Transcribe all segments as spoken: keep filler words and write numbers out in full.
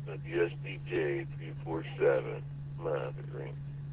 W S B J three four seven, monitoring.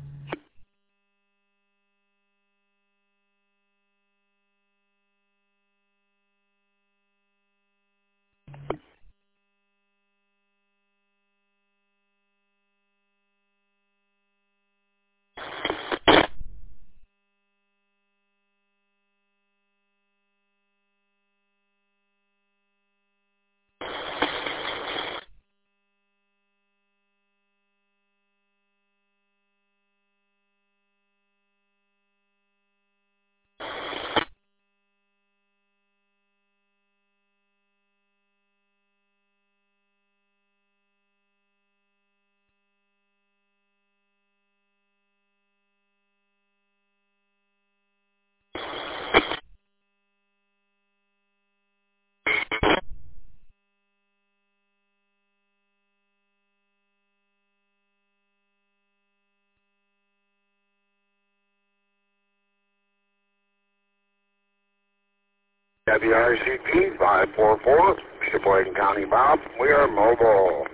W R C P five four four, Sheboygan County Bob, we are mobile.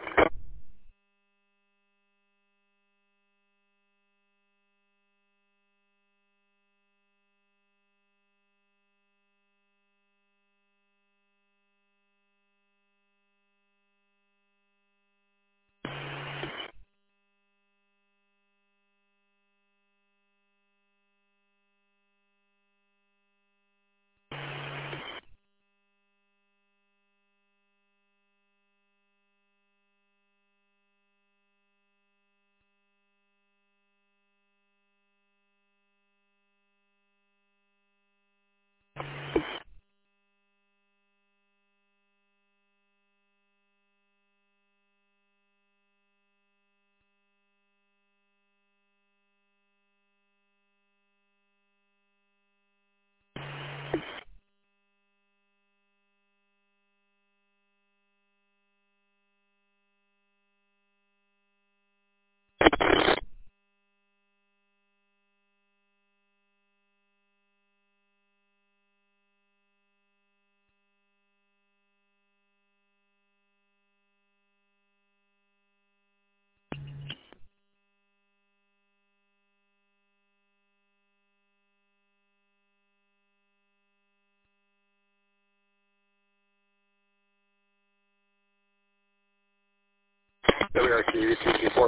W R C P four.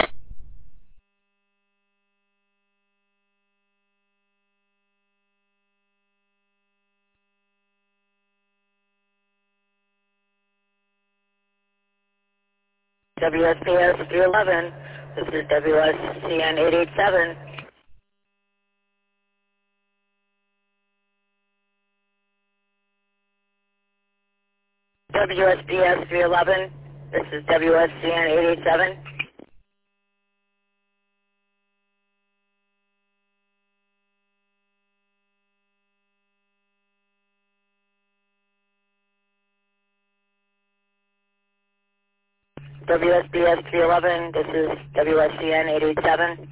W S P S three eleven, this is W S C N eight eight seven. W S P S three eleven, this is W S C N eight eight seven. W S P S three eleven, this is W S C N eight eight seven.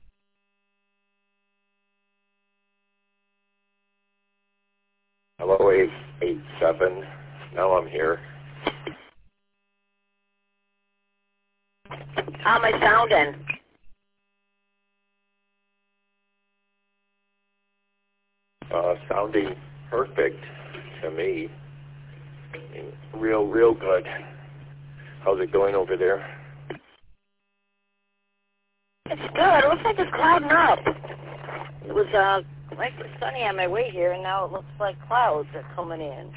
Hello, eight eight seven. Now I'm here. How am I sounding? Uh, sounding perfect to me. Real, real good. How's it going over there? It's good. It looks like it's clouding up. It was uh, like sunny on my way here, and now it looks like clouds are coming in.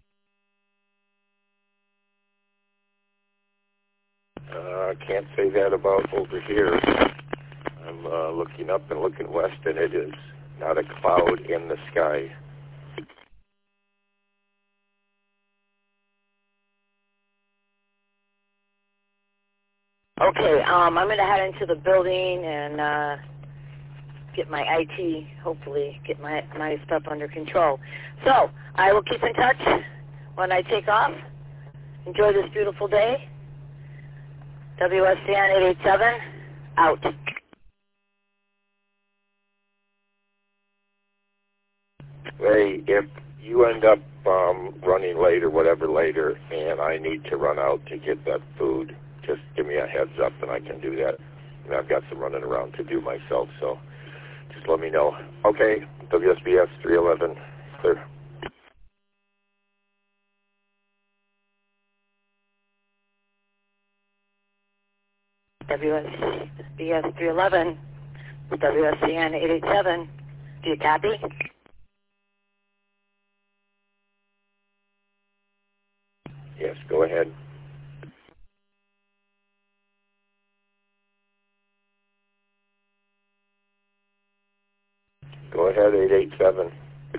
I uh, can't say that about over here. I'm uh, looking up and looking west, and it is not a cloud in the sky. Okay, um, I'm going to head into the building and uh, get my I T, hopefully get my, my stuff under control. So, I will keep in touch when I take off. Enjoy this beautiful day. W S C N eight eight seven, out. Ray, if you end up um, running late or whatever later, and I need to run out to get that food, just give me a heads up and I can do that. And I've got some running around to do myself, so just let me know. Okay, W S B S three eleven, clear. W S B S three eleven, W S C N eight eight seven. Do you copy? Yes, go ahead. Go ahead, eight eight seven.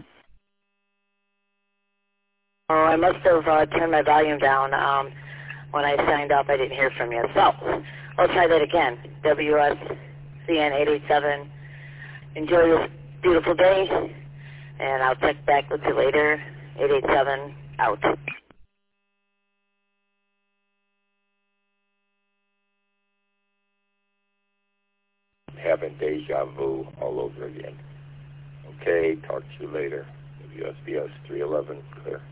Oh, I must have uh, turned my volume down. Um, when I signed up, I didn't hear from you. So, I'll try that again. W S C N eight eight seven. Enjoy this beautiful day, and I'll check back with you later. eight eight seven, out. Having deja vu all over again. Okay, talk to you later. W S B S three eleven, clear.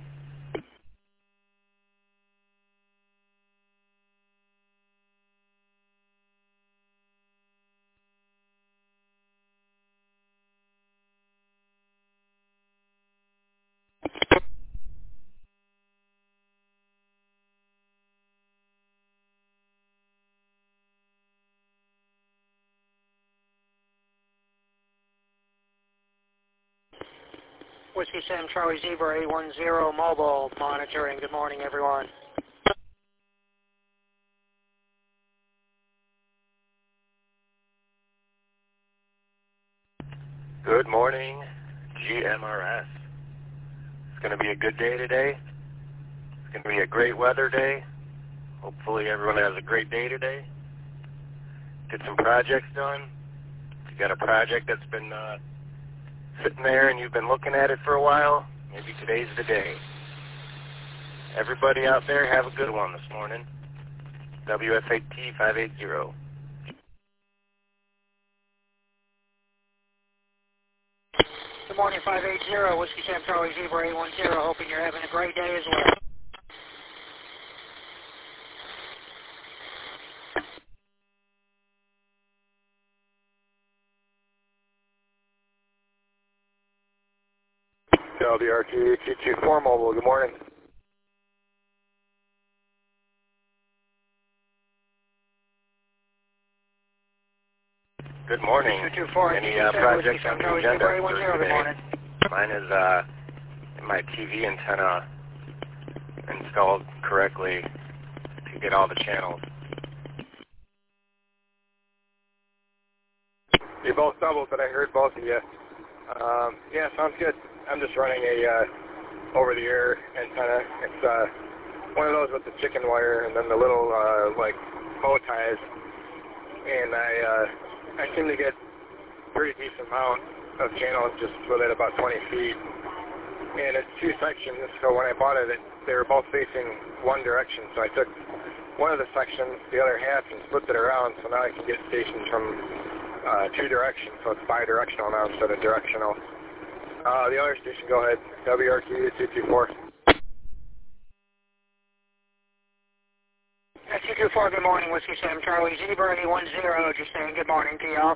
Whiskey Sam Charlie Zebra eight one zero mobile monitoring. Good morning, everyone. Good morning, G M R S. It's going to be a good day today. It's going to be a great weather day. Hopefully everyone has a great day today. Get some projects done. If you got a project that's been uh, sitting there and you've been looking at it for a while, maybe today's the day. Everybody out there, have a good one this morning. W S A T five eight zero. Good morning, five eight zero, Whiskey Sam Charlie Zebra eight one zero. Hoping you're having a great day as well. W R Q two two four mobile, good morning. Good morning. two two four, Any uh, projects on the agenda eight one zero, for good today? morning. Mine is uh, my T V antenna installed correctly to get all the channels. You both doubled, but I heard both of you. Um, yeah, sounds good. I'm just running a uh, over-the-air antenna. It's uh, one of those with the chicken wire and then the little uh, like bow ties. And I uh, I seem to get a pretty decent amount of channels just within about twenty feet. And it's two sections, so when I bought it, it they were both facing one direction. So I took one of the sections, the other half, and flipped it around. So now I can get stations from Uh, two directions, so it's bi-directional now instead of directional. Uh, the other station, go ahead. W R Q two two four. two two four, good morning, Whiskey Sam Charlie Zebra eight one zero. Just saying good morning to y'all.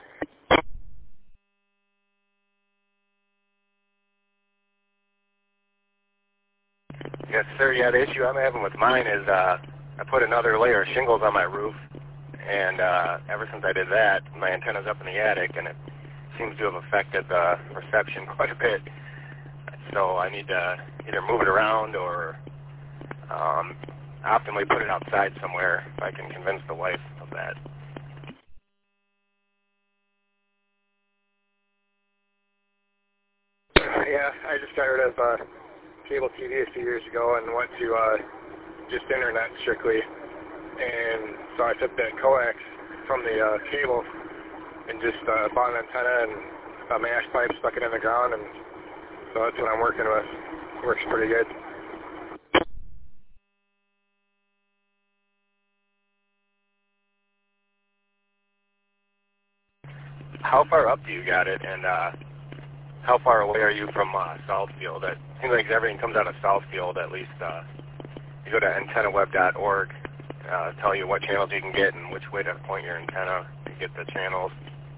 Yes, sir. Yeah, the issue I'm having with mine is uh, I put another layer of shingles on my roof. And uh, ever since I did that, my antenna's up in the attic, and it seems to have affected the reception quite a bit. So I need to either move it around or um, optimally put it outside somewhere if I can convince the wife of that. Yeah, I just got rid of uh, cable T V a few years ago and went to uh, just internet strictly. And so I took that coax from the uh, cable and just uh, bought an antenna and a mash pipe, stuck it in the ground, and so that's what I'm working with. Works pretty good. How far up do you got it, and uh, how far away are you from uh, Southfield? It seems like everything comes out of Southfield, at least. Uh, you go to antenna web dot org, uh, tell you what channels you can get and which way to point your antenna to get the channels.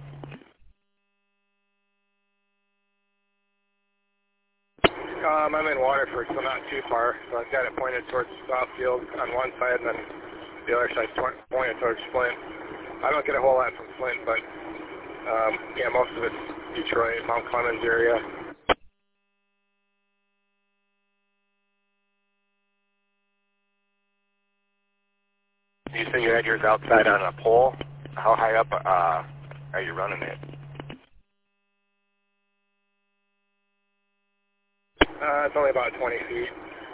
Um, I'm in Waterford, so not too far. So I've got it pointed towards Southfield on one side, and then the other side's pointed towards Flint. I don't get a whole lot from Flint, but um, yeah, most of it's Detroit, Mount Clemens area. You say you had yours outside on a pole. How high up uh, are you running it? Uh, it's only about twenty feet.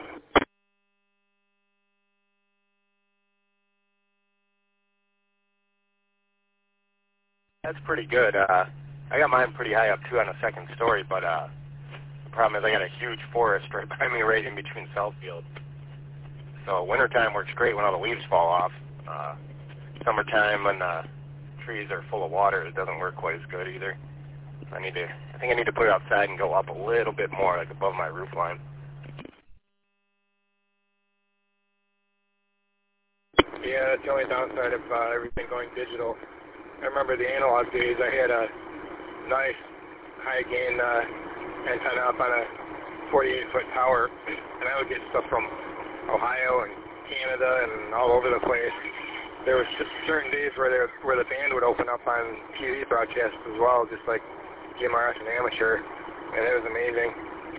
That's pretty good. Uh, I got mine pretty high up too on the second story, but uh, the problem is I got a huge forest right behind me, right in between Southfield. So wintertime works great when all the leaves fall off. Uh, summertime when the trees are full of water, it doesn't work quite as good either. I need to. I think I need to put it outside and go up a little bit more, like above my roof line. Yeah, that's the only downside of uh, everything going digital. I remember the analog days. I had a nice high gain uh, antenna up on a forty-eight foot tower, and I would get stuff from Ohio and Canada and all over the place. There was just certain days where there, where the band would open up on T V broadcasts as well, just like G M R S and Amateur, and it was amazing.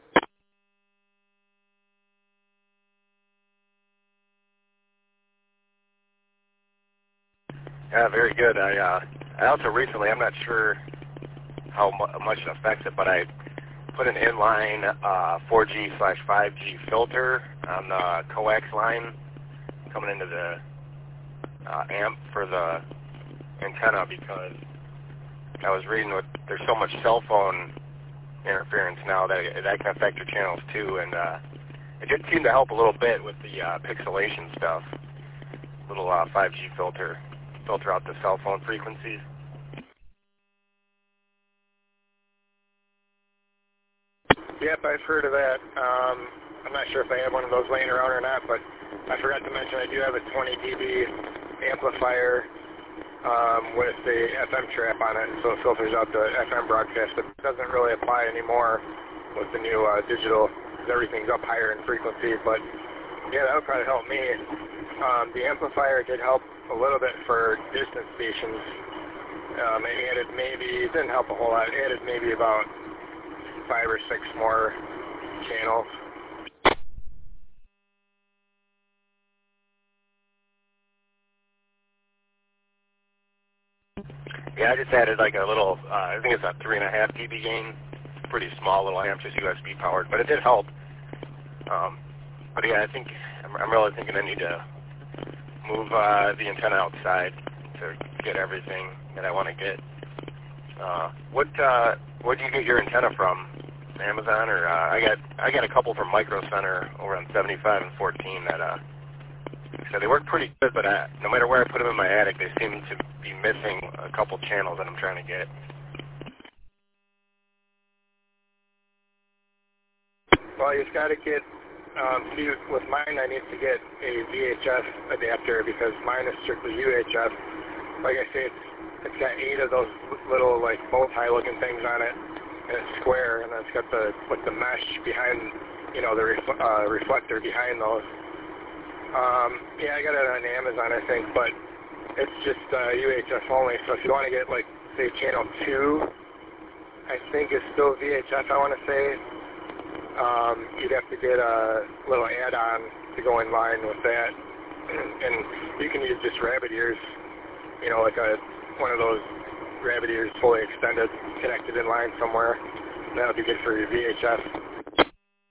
Yeah, very good. I uh, I also recently, I'm not sure how mu- much it affects it, but I put an inline uh, four G slash five G filter on the coax line coming into the uh, amp for the antenna because I was reading with there's so much cell phone interference now that that can affect your channels too, and uh, it did seem to help a little bit with the uh, pixelation stuff. Little uh, five G filter. filter out the cell phone frequencies. Yep, I've heard of that. Um, I'm not sure if I have one of those laying around or not, but I forgot to mention I do have a twenty D B amplifier um, with the F M trap on it, so it filters out the F M broadcast. It doesn't really apply anymore with the new uh, digital, because everything's up higher in frequency, but yeah, that would probably help me. Um, the amplifier did help a little bit for distance stations. Um, it added maybe, it didn't help a whole lot, it added maybe about five or six more channels. Yeah, I just added like a little, uh, I think it's a three and a half D B gain. Pretty small little amp, just U S B powered, but it did help. Um, but yeah, I think, I'm, I'm really thinking I need to move uh, the antenna outside to get everything that I want to get. Uh, what uh, where do you get your antenna from? Amazon, or uh, I got I got a couple from Micro Center over on seventy-five and fourteen that uh, so they work pretty good, but uh, no matter where I put them in my attic, they seem to be missing a couple channels that I'm trying to get. Well, you've got to get. Um, see, with mine, I need to get a V H F adapter because mine is strictly U H F. Like I say, it's, it's got eight of those little like bow tie looking things on it, and it's square, and it's got the with the mesh behind, you know, the ref, uh, reflector behind those. Um, yeah, I got it on Amazon, I think, but it's just uh, U H F only. So if you want to get like say channel two, I think it's still V H F. I want to say. Um, you'd have to get a little add-on to go in line with that, and you can use just rabbit ears, you know, like a one of those rabbit ears fully extended, connected in line somewhere. That would be good for your V H F.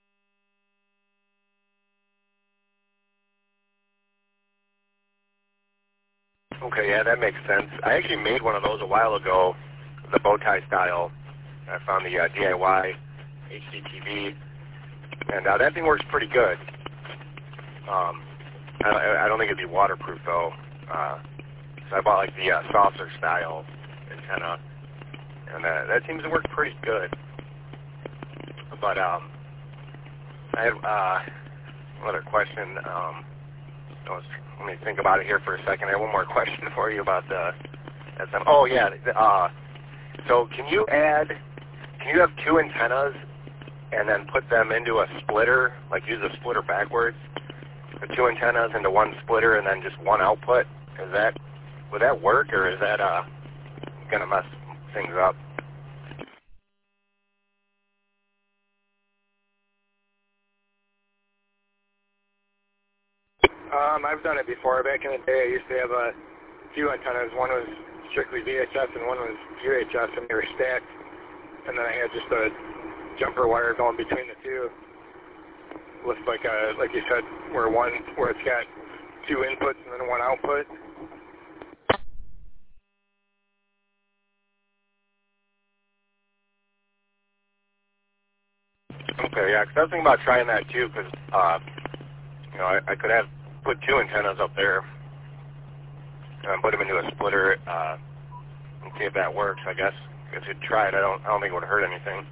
Okay, yeah, that makes sense. I actually made one of those a while ago, the bow tie style. I found the uh, D I Y H D T V. And uh, that thing works pretty good. Um, I, I don't think it'd be waterproof though. Uh, so I bought like the uh, saucer style antenna, and uh, that seems to work pretty good. but um, I have uh, another question. Um, I was, let me think about it here for a second. I have one more question for you about the S M. Oh yeah. Uh, so can you add? Can you have two antennas and then put them into a splitter? Like use a splitter backwards, the two antennas into one splitter and then just one output. Is that would that work, or is that uh, gonna mess things up? Um, I've done it before. Back in the day, I used to have a few antennas. One was strictly V H S and one was U H S, and they were stacked. And then I had just a jumper wire going between the two, with like a, like you said, where one where it's got two inputs and then one output. Okay, yeah, because I was thinking about trying that too, because uh, you know I, I could have put two antennas up there and put them into a splitter uh, and see if that works. I guess if you'd try it, I don't I don't think it would hurt anything.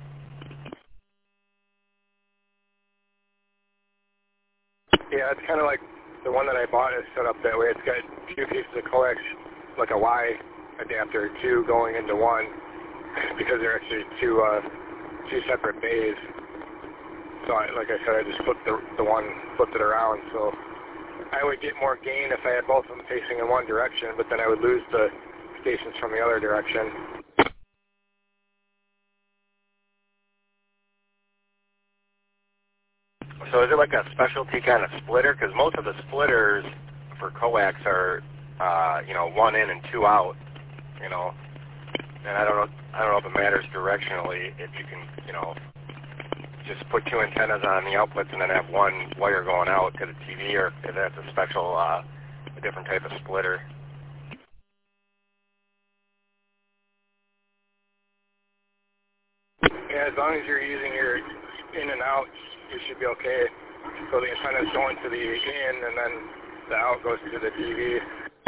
Yeah, it's kind of like the one that I bought is set up that way. It's got two pieces of coax, like a Y adapter, two going into one, because they're actually two uh, two separate bays. So, I, like I said, I just flipped the the one, flipped it around. So I would get more gain if I had both of them facing in one direction, but then I would lose the stations from the other direction. So is it like a specialty kind of splitter? Because most of the splitters for coax are, uh, you know, one in and two out. You know, and I don't know, I don't know if it matters directionally if you can, you know, just put two antennas on the outputs and then have one wire going out to the T V, or if that's a special, uh, a different type of splitter. Yeah, as long as you're using your in and out, you should be okay. So the antenna's going to the in, and then the out goes to the T V.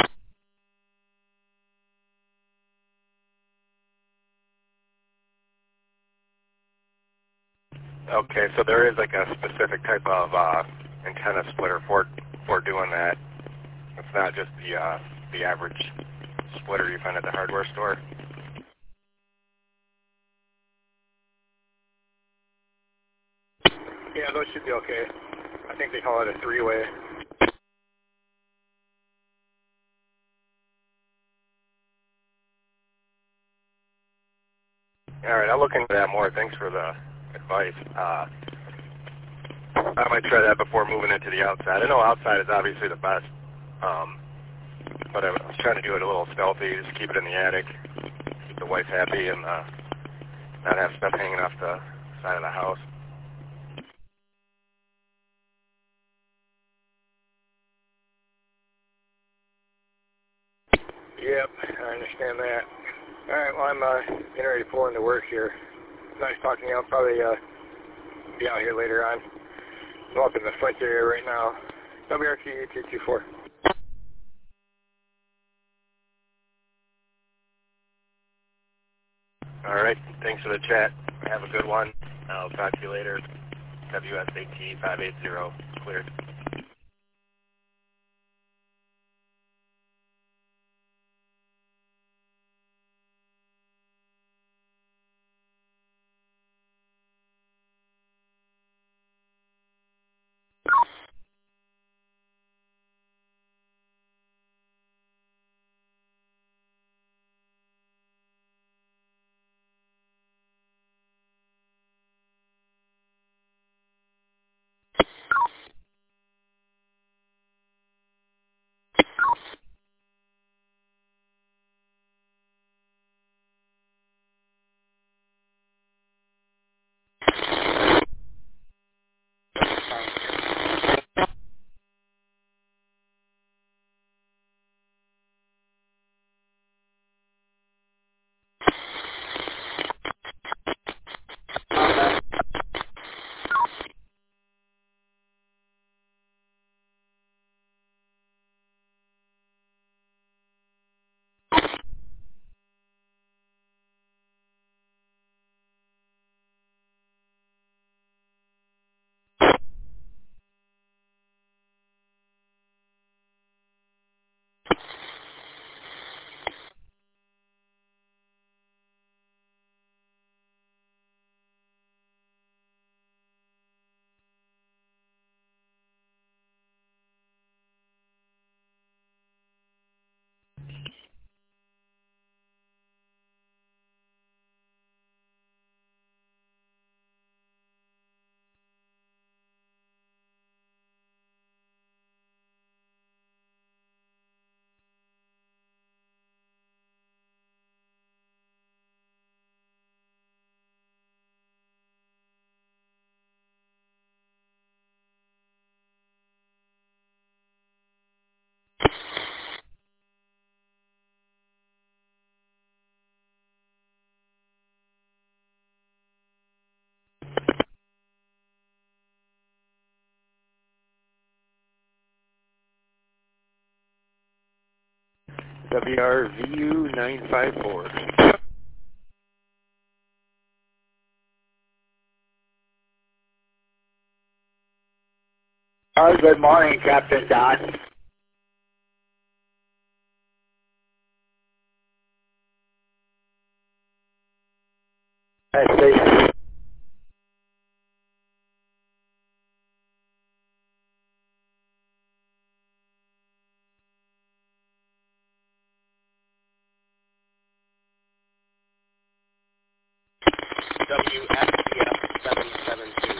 Okay, so there is like a specific type of uh, antenna splitter for for doing that. It's not just the uh, the average splitter you find at the hardware store. Yeah, those should be okay. I think they call it a three-way. All right, I'll look into that more. Thanks for the advice. Uh, I might try that before moving into the outside. I know outside is obviously the best, um, but I was trying to do it a little stealthy, just keep it in the attic, keep the wife happy, and uh, not have stuff hanging off the side of the house. Yep, I understand that. All right, well, I'm uh, getting ready to pull into work here. Nice talking to you. I'll probably uh, be out here later on. I'm up in the Flint area right now. W R Q two two four. All right, thanks for the chat. Have a good one. I'll talk to you later. W S A T five eight zero, cleared. W R V U nine five four. Oh, good morning, Captain Don. I see. W S C F seven seven two.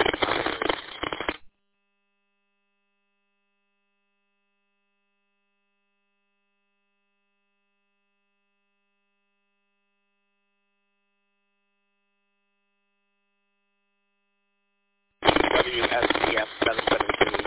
W S C F seven seven two.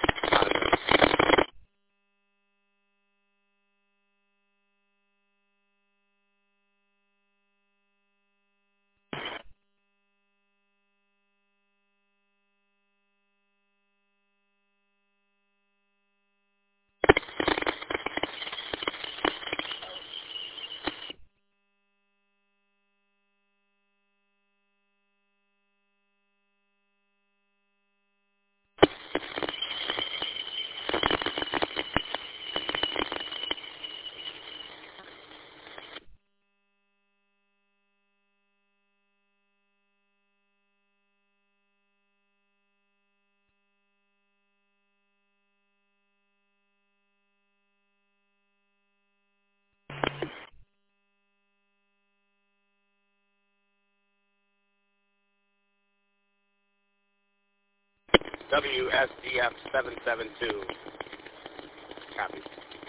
W S D F seven seven two. Copy.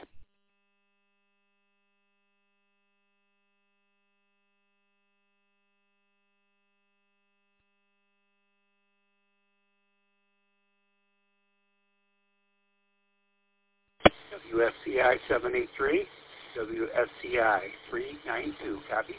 W S C I seven eight three, W S C I three nine two, copy.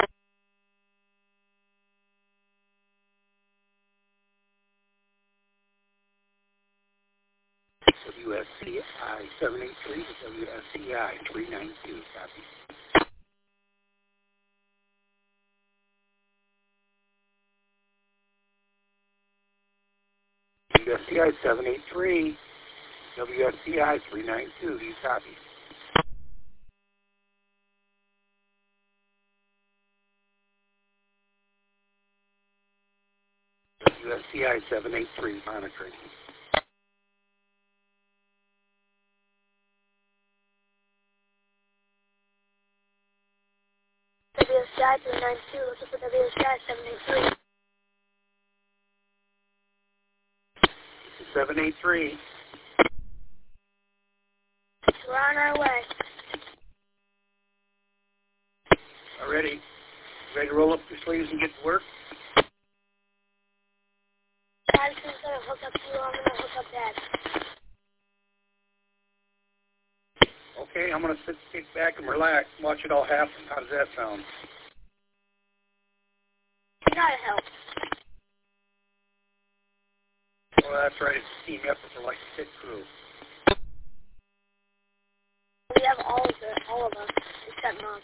W S C I seven eight three to W S C I three nine two, copy. W S C I seven eight three, W S C I three nine two, do you copy? W S C I seven eight three, monitoring. W S C I three nine two, looking for W S C I seven eight three. seven eight three. We're on our way. Already. Ready to roll up your sleeves and get to work? Addison's going to hook up you, I'm going to hook up Dad. Okay, I'm going to sit, kick back and relax and watch it all happen. How does that sound? You got to help. Well, that's right. It's a team effort for like a pit crew. We have all of it, all of us, except Mom.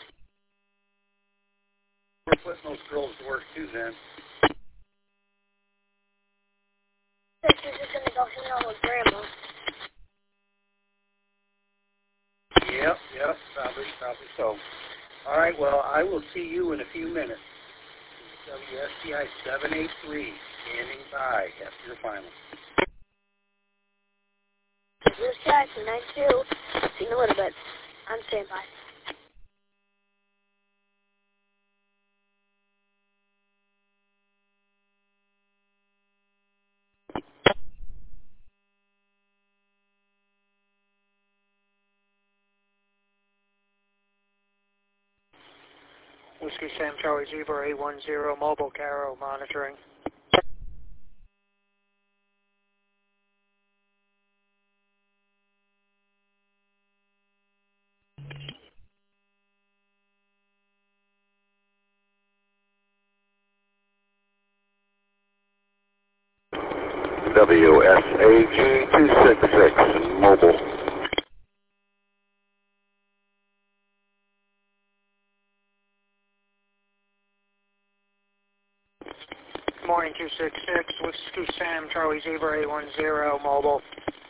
We're putting those girls to work too, then. She's just going to go hang out with Grandma. Yep, yep, probably, probably so. All right, well, I will see you in a few minutes. W S C I seven eight three, standing by after your final. W S C I three nine two, see you in a little bit. I'm standby. Whiskey Sam Charlie Zebra eight one zero, mobile Caro monitoring. W S A G two six six, mobile. two six six, Whiskey Sam, Charlie Zebra eight one zero, mobile.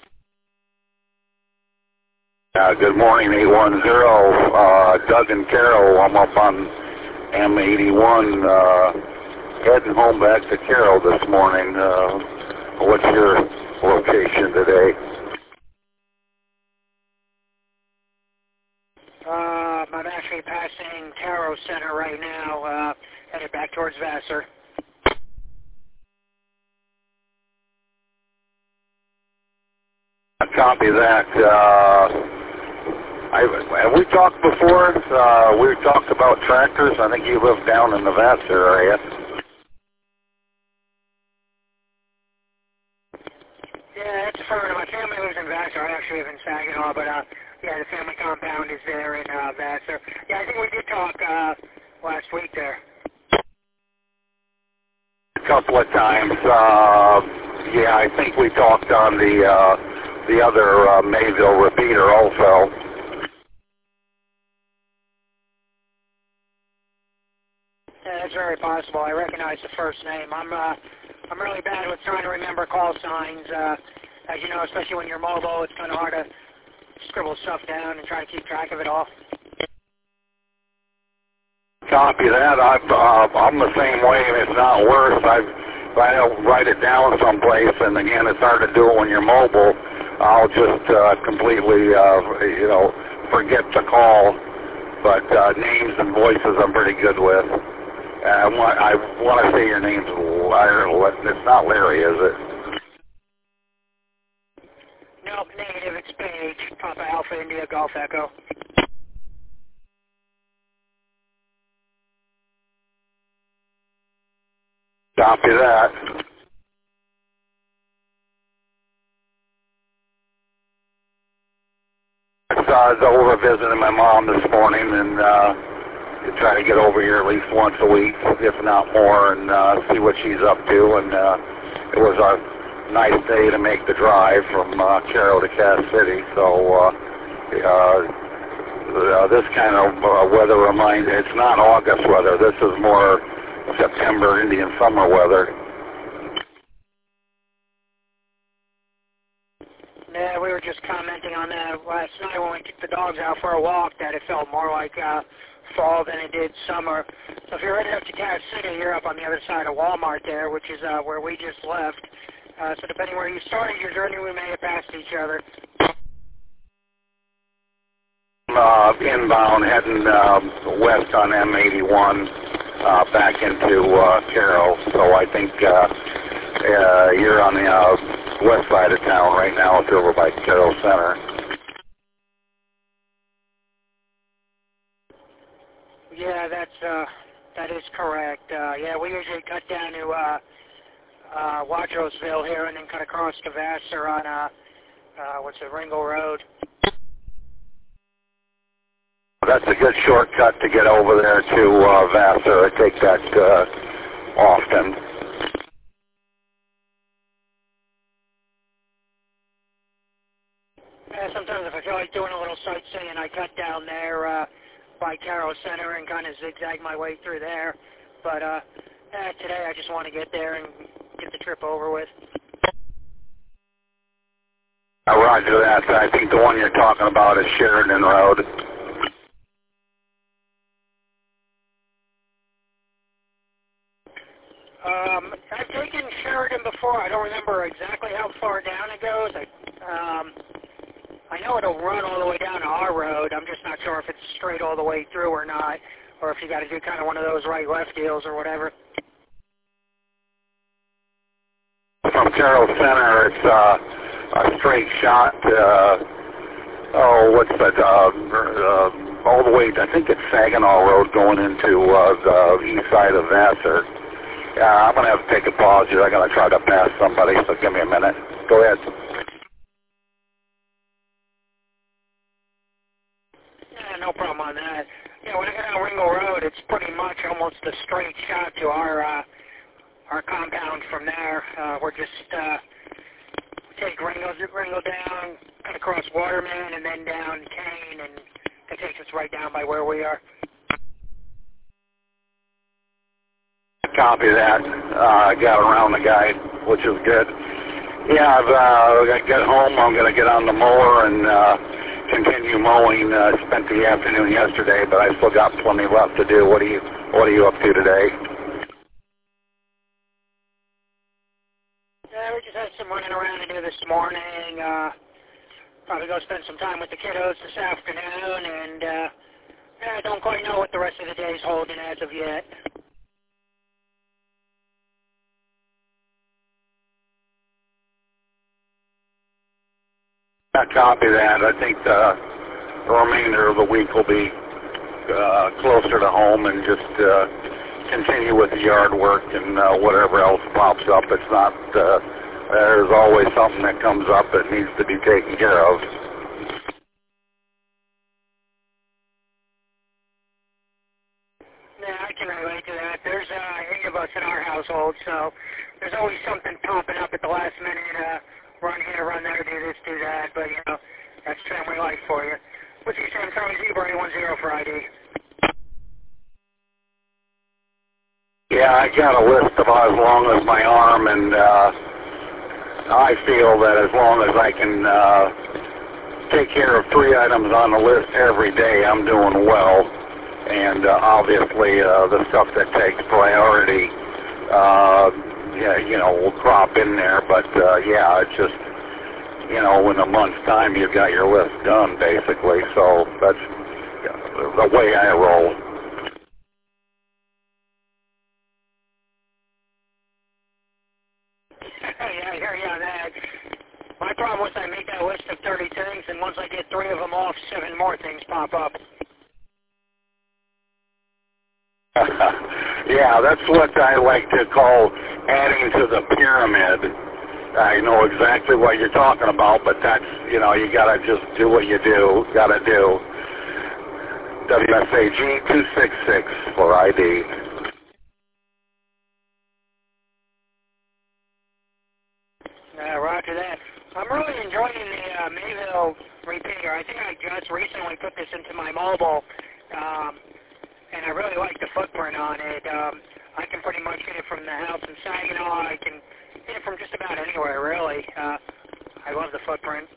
Uh, good morning, eight one zero, uh, Doug and Carol. I'm up on M eighty-one, uh, heading home back to Carol this morning. Uh, what's your location today? Uh, I'm actually passing Caro Center right now, uh, headed back towards Vassar. Copy that. Uh, I, have we talked before? Uh, we talked about tractors. I think you live down in the Vassar area. Yeah, that's fine. My family lives in Vassar. I actually live in Saginaw, but uh, yeah, the family compound is there in uh, Vassar. Yeah, I think we did talk uh, last week there. A couple of times. Uh, yeah, I think we talked on the uh, the other uh, Mayville repeater also. Yeah, that's very possible. I recognize the first name. I'm uh, I'm really bad with trying to remember call signs. Uh, as you know, especially when you're mobile, it's kind of hard to scribble stuff down and try to keep track of it all. Copy that. I've, uh, I'm the same way, and it's not worse. I've, if I don't write it down someplace, and again, it's hard to do it when you're mobile. I'll just uh, completely, uh, you know, forget the call. But uh, names and voices I'm pretty good with. Uh, I want, I want to say your name's Larry. It's not Larry, is it? No, negative. It's Paige. Papa Alpha India Golf Echo. Copy that. I was over visiting my mom this morning, and uh, try to get over here at least once a week, if not more, and uh, see what she's up to. And uh, it was a nice day to make the drive from uh, Caro to Cass City. So uh, uh, uh, this kind of uh, weather reminds, it's not August weather. This is more September Indian summer weather. Yeah, we were just commenting on that last night when we took the dogs out for a walk, that it felt more like uh, fall than it did summer. So if you're headed up to Cass City, you're up on the other side of Walmart there, which is uh, where we just left. Uh, so depending where you started your journey, we may have passed each other. Uh, inbound, heading uh, west on M eighty-one, uh, back into uh, Caro. So I think uh, uh, you're on the uh, west side of town right now. It's over by Caro Center. Yeah, that's uh, that is correct. Uh, yeah, we usually cut down to uh, uh, Wadrowsville here and then cut across to Vassar on uh, uh, what's it, Ringle Road. That's a good shortcut to get over there to uh, Vassar. I take that uh, often. Yeah, sometimes if I feel like doing a little sightseeing, I cut down there uh, by Caro Center and kind of zigzag my way through there. But uh, eh, today I just want to get there and get the trip over with. Uh, roger that. I think the one you're talking about is Sheridan Road. Um, I've taken Sheridan before. I don't remember exactly how far down it goes. I, um, I know it'll run all the way down to our road. I'm just not sure if it's straight all the way through or not, or if you got to do kind of one of those right-left deals or whatever. From Caro Center, it's uh, a straight shot. Uh, oh, what's that? Uh, uh, all the way, I think it's Saginaw Road going into uh, the east side of Vassar. Yeah, I'm going to have to take a pause here. I'm going to try to pass somebody, so give me a minute. Go ahead. Yeah, no problem on that. Yeah, when I get on Ringle Road, it's pretty much almost a straight shot to our uh, our compound from there. Uh, we're just uh, take Ringle, Ringle down, cut across Waterman, and then down Kane, and it takes us right down by where we are. copy that. I uh, got around the guide, which is good. Yeah, I've uh, got home. I'm going to get on the mower and uh, continue mowing. I uh, spent the afternoon yesterday, but I still got plenty left to do. What are you What are you up to today? Yeah, we just had some running around to do this morning. Uh, probably go spend some time with the kiddos this afternoon, and uh, yeah, I don't quite know what the rest of the day's holding as of yet. I copy that. I think the, the remainder of the week will be uh, closer to home and just uh, continue with the yard work and uh, whatever else pops up. It's not, uh, there's always something that comes up that needs to be taken care of. Yeah, I can relate to that. There's uh, eight of us in our household, so there's always something popping up at the last minute. Uh, run here, run there, do this, do that, but, you know, that's family life for you. What's your Sam Charlie Zebra eight one zero for I D? Yeah, I got a list about as long as my arm, and uh, I feel that as long as I can uh, take care of three items on the list every day, I'm doing well. And uh, obviously, uh, the stuff that takes priority, uh, yeah, you know, will crop in there. But uh, yeah, it's just, you know, in a month's time, you've got your list done, basically. So that's the way I roll. Yeah, I hear you on that. My problem was I make that list of thirty things, and once I get three of them off, seven more things pop up. Yeah, that's what I like to call adding to the pyramid. I know exactly what you're talking about, but that's, you know, you gotta just do what you do, gotta do. W S A G two six six for I D. Uh, roger that. I'm really enjoying the uh, Mayville repeater. I think I just recently put this into my mobile, um, and I really like the footprint on it. Um, I can pretty much hit it from the house in Saginaw. I can hit it from just about anywhere, really. Uh, I love the footprint.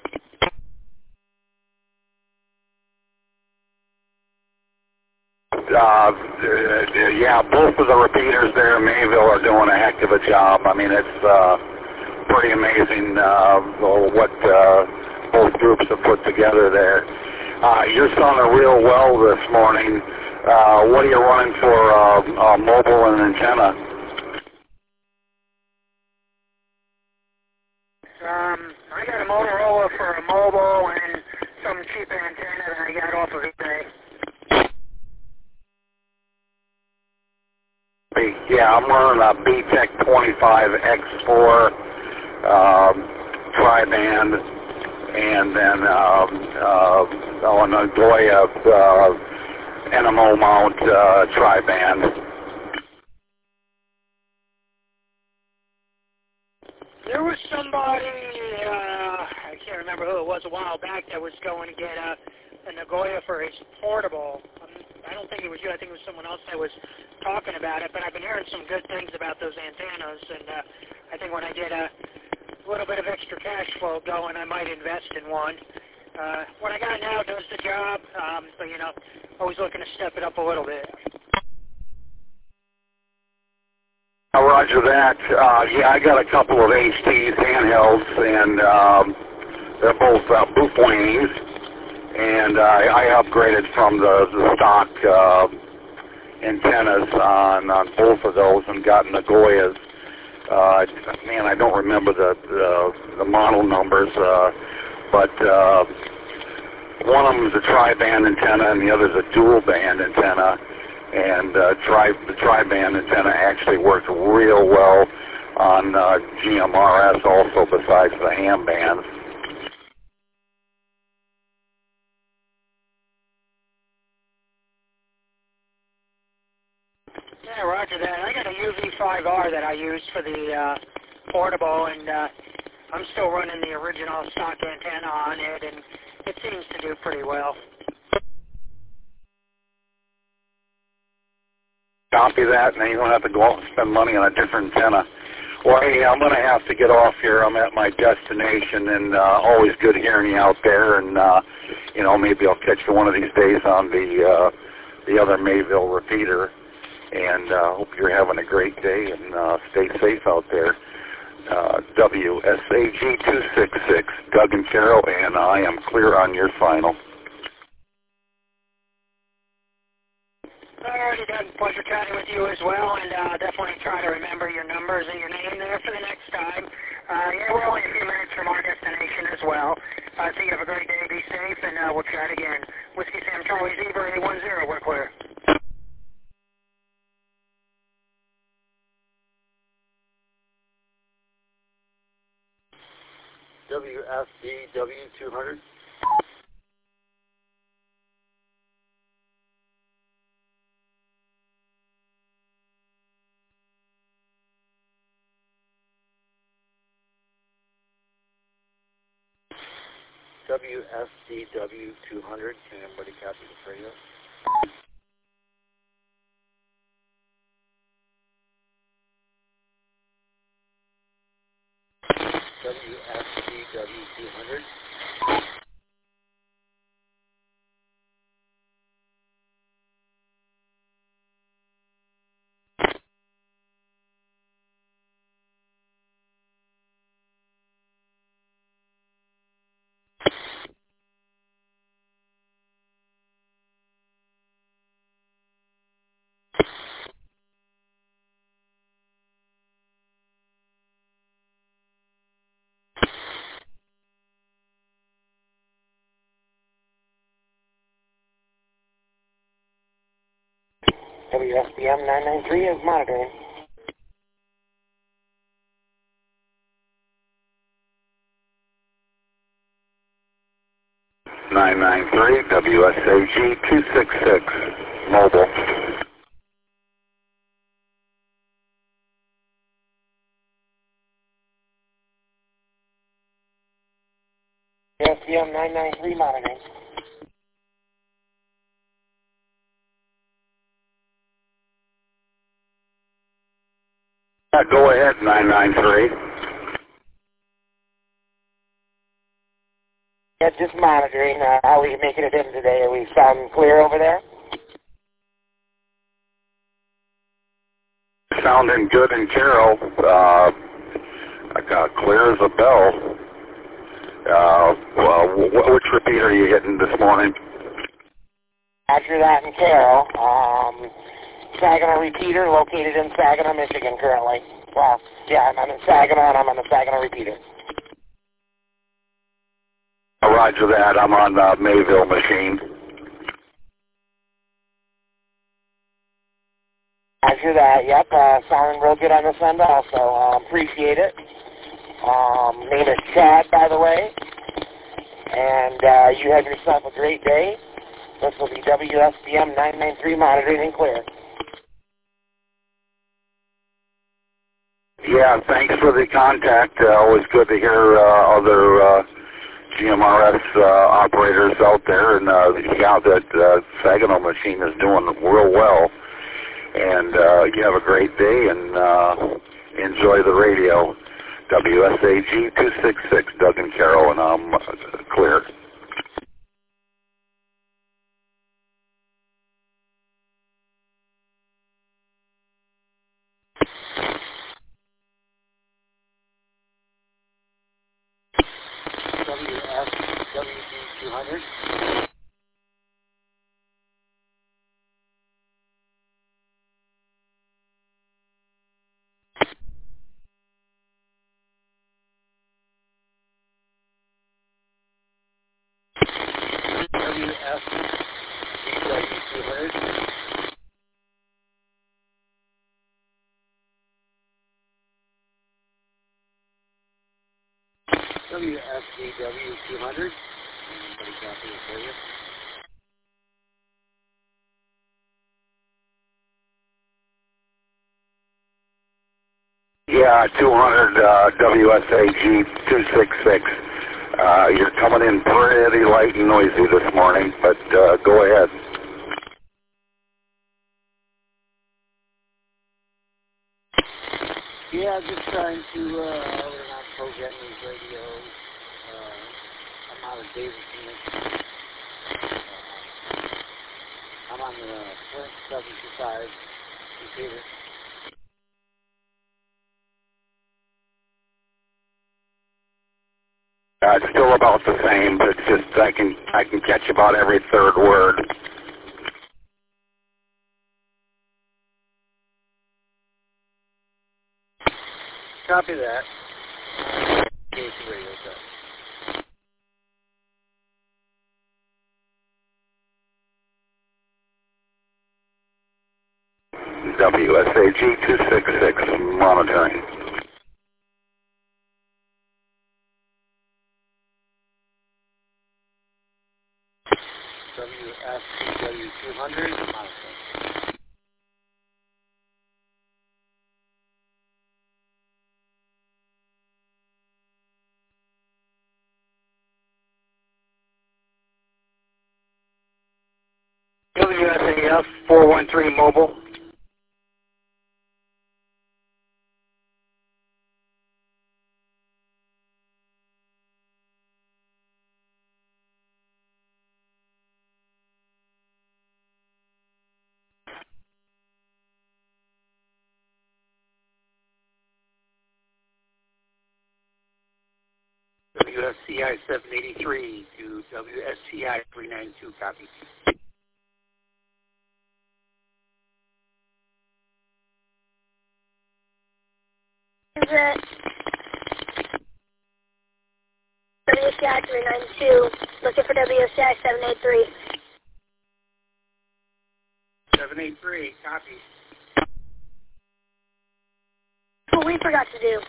Uh, yeah, both of the repeaters there in Mayville are doing a heck of a job. I mean, it's uh, pretty amazing uh, what uh, both groups have put together there. Uh, you're sounding real well this morning. Uh, what are you running for uh, uh, mobile and antenna? Um, I got a Motorola for a mobile and some cheap antenna that I got off of eBay. Yeah, I'm running a B TEC twenty-five X four um, tri-band, and then um, uh, on a Goya uh, N M O mount uh, tri-band. There was somebody, uh, I can't remember who it was, a while back that was going to get a, a Nagoya for his portable. Um, I don't think it was you. I think it was someone else that was talking about it, but I've been hearing some good things about those antennas, and uh, I think when I get a little bit of extra cash flow going, I might invest in one. Uh, what I got now does the job, um, but, you know, always looking to step it up a little bit. Uh, roger that. Uh, yeah, I got a couple of H Ts, handhelds, and um, they're both uh, Bufuanis, and uh, I upgraded from the, the stock uh, antennas on, on both of those and got Nagoyas. Uh, man, I don't remember the the, the model numbers, uh, but uh, one of them is a tri-band antenna and the other is a dual-band antenna. And uh, tri the tri-band antenna actually worked real well on uh, G M R S also, besides the ham bands. Yeah, roger that. I got a U V five R that I use for the uh, portable, and uh, I'm still running the original stock antenna on it, and it seems to do pretty well. Copy that, and then you don't have to go out and spend money on a different antenna. Well, hey, I'm going to have to get off here. I'm at my destination, and uh, always good hearing you out there. And, uh, you know, maybe I'll catch you one of these days on the uh, the other Mayville repeater. And uh, hope you're having a great day, and uh, stay safe out there. Uh, W S A G two six six, Doug and Carol, and I am clear on your final. Alrighty, Doug. Pleasure chatting with you as well, and uh, definitely try to remember your numbers and your name there for the next time. Uh, yeah, we're only a few minutes from our destination as well. Uh, so you have a great day, be safe, and uh, we'll chat again. Whiskey Sam Charlie Zebra eight one zero, we're clear. W F D W two hundred. W S D W two hundred. Can everybody copy the radio? W S D W two hundred. W S B M nine nine three is monitoring. nine nine three, W S A G two six six, mobile. W S B M nine nine three monitoring. Uh, go ahead, nine nine three. Yeah, just monitoring. Uh, how are we making it in today? Are we sounding clear over there? Sounding good in Carroll. Uh, I got clear as a bell. Uh, well, wh which repeater are you hitting this morning? After that in Carroll. Um, Saginaw repeater located in Saginaw, Michigan currently. Well, yeah, I'm in Saginaw and I'm on the Saginaw repeater. Roger that. I'm on the Mayville machine. Roger that. Yep, uh, sounding real good on this end also. Um, appreciate it. Um, name is Chad, by the way. And uh, you have yourself a great day. This will be W S B M nine nine three monitoring and clear. Yeah, thanks for the contact. Uh, always good to hear uh, other uh, G M R S uh, operators out there. And uh, yeah, that uh, Saginaw machine is doing real well. And uh, you have a great day and uh, enjoy the radio. W S A G two six six, Doug and Carol, and I'm uh, clear. W S W D two hundred. W S D W two hundred. W S D W two hundred. Anybody copy it for you? Yeah, two hundred uh, W S A G two six six. Uh, you're coming in pretty light and noisy this morning, but uh, go ahead. Yeah, I'm just trying to, uh, we're not programming these radios. Uh, I'm out of Davidson. Uh, I'm on the Flint seven two five computer. Uh, it's still about the same, but it's just I can I can catch about every third word. Copy that. Okay, the radio set. W S A G two six six monitoring. W S C W two hundred monitoring. W S A F four one three mobile. W S C I seven eighty-three to W S C I three ninety-two, copy. Is it W S C I three ninety-two, looking for W S C I seven eighty-three. seven eighty-three, copy. What we forgot to do.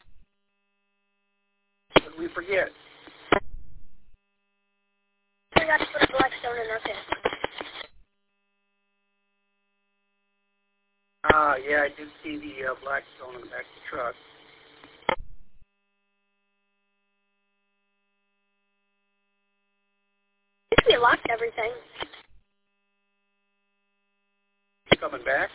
What did we forget? We forgot to put a Blackstone in our pit. Ah, yeah, I did see the uh, Blackstone in the back of the truck. I think we locked everything. Coming back?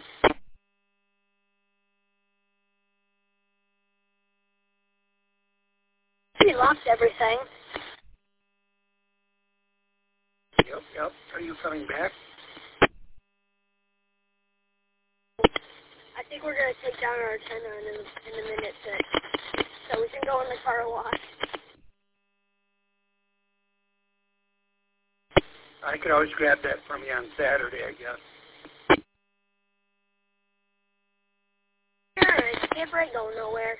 We locked everything. Yep, yep. Are you coming back? I think we're going to take down our antenna in a, in a minute to, so we can go in the car wash. I could always grab that from you on Saturday, I guess. Alright, can't break going nowhere.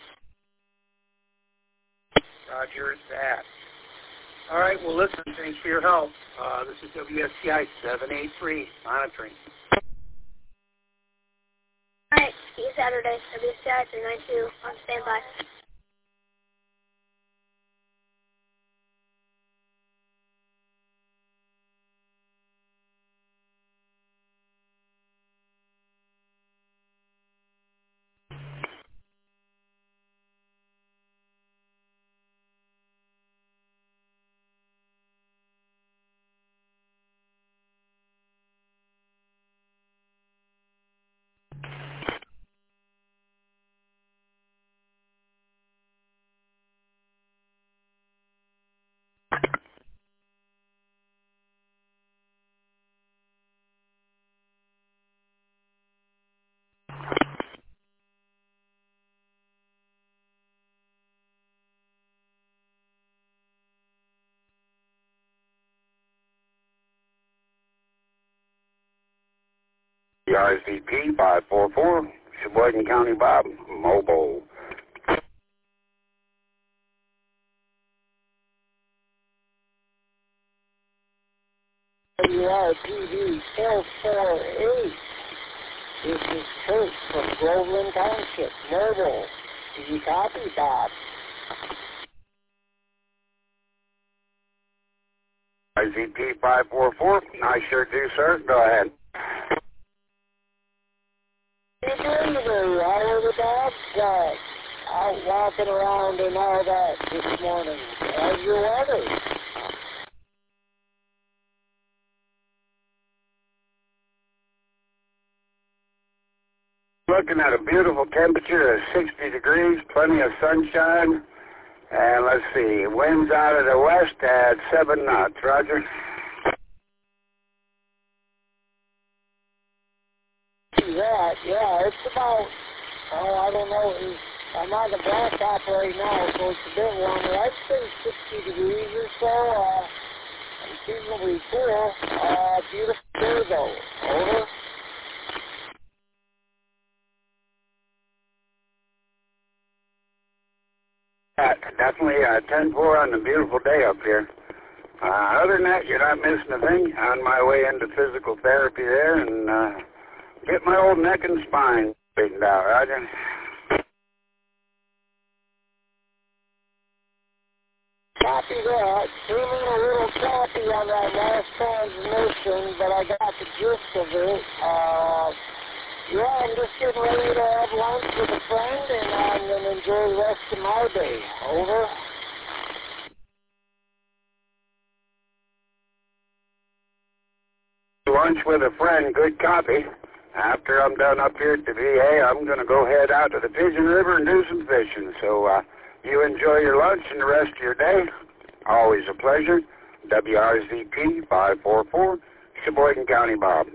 Roger that. All right, well, listen, thanks for your help. Uh, this is W S C I seven eighty-three, monitoring. Alright, see you Saturday, W S C I three ninety-two, on standby. R S V P five four four, Sheboygan County Bob, mobile. W R P D four four eight. This is Kurt from Groveland Township, mobile. Do you copy, Bob? R S V P five four four, I sure do, sir. Go ahead. Hey, Denver, how are the dogs uh, out walking around and all that this morning? How's your weather? looking at a beautiful temperature of sixty degrees, plenty of sunshine, and let's see, winds out of the west at seven knots. Roger. That, yeah, it's about, oh, I don't know, it's, I'm on the blacktop right now, so it's a bit warmer. I'd say sixty degrees or so, uh, unseasonably cool, uh, beautiful day though. Over. Uh, definitely uh, ten four on the beautiful day up here. Uh, other than that, you're not missing a thing. On my way into physical therapy there, and uh, get my old neck and spine straightened out, Roger. Copy that. Came in a little choppy on that last transmission, but I got the gist of it. Uh, yeah, I'm just getting ready to have lunch with a friend, and I'm going to enjoy the rest of my day. Over. Lunch with a friend, good copy. After I'm done up here at the V A, I'm going to go head out to the Pigeon River and do some fishing. So uh, you enjoy your lunch and the rest of your day. Always a pleasure. W R Z P five four four, Sheboygan County, Bob.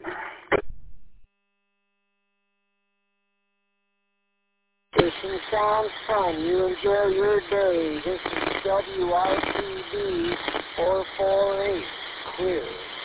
Fishing sounds fun. You enjoy your day. This is W R T B four four eight. Clear.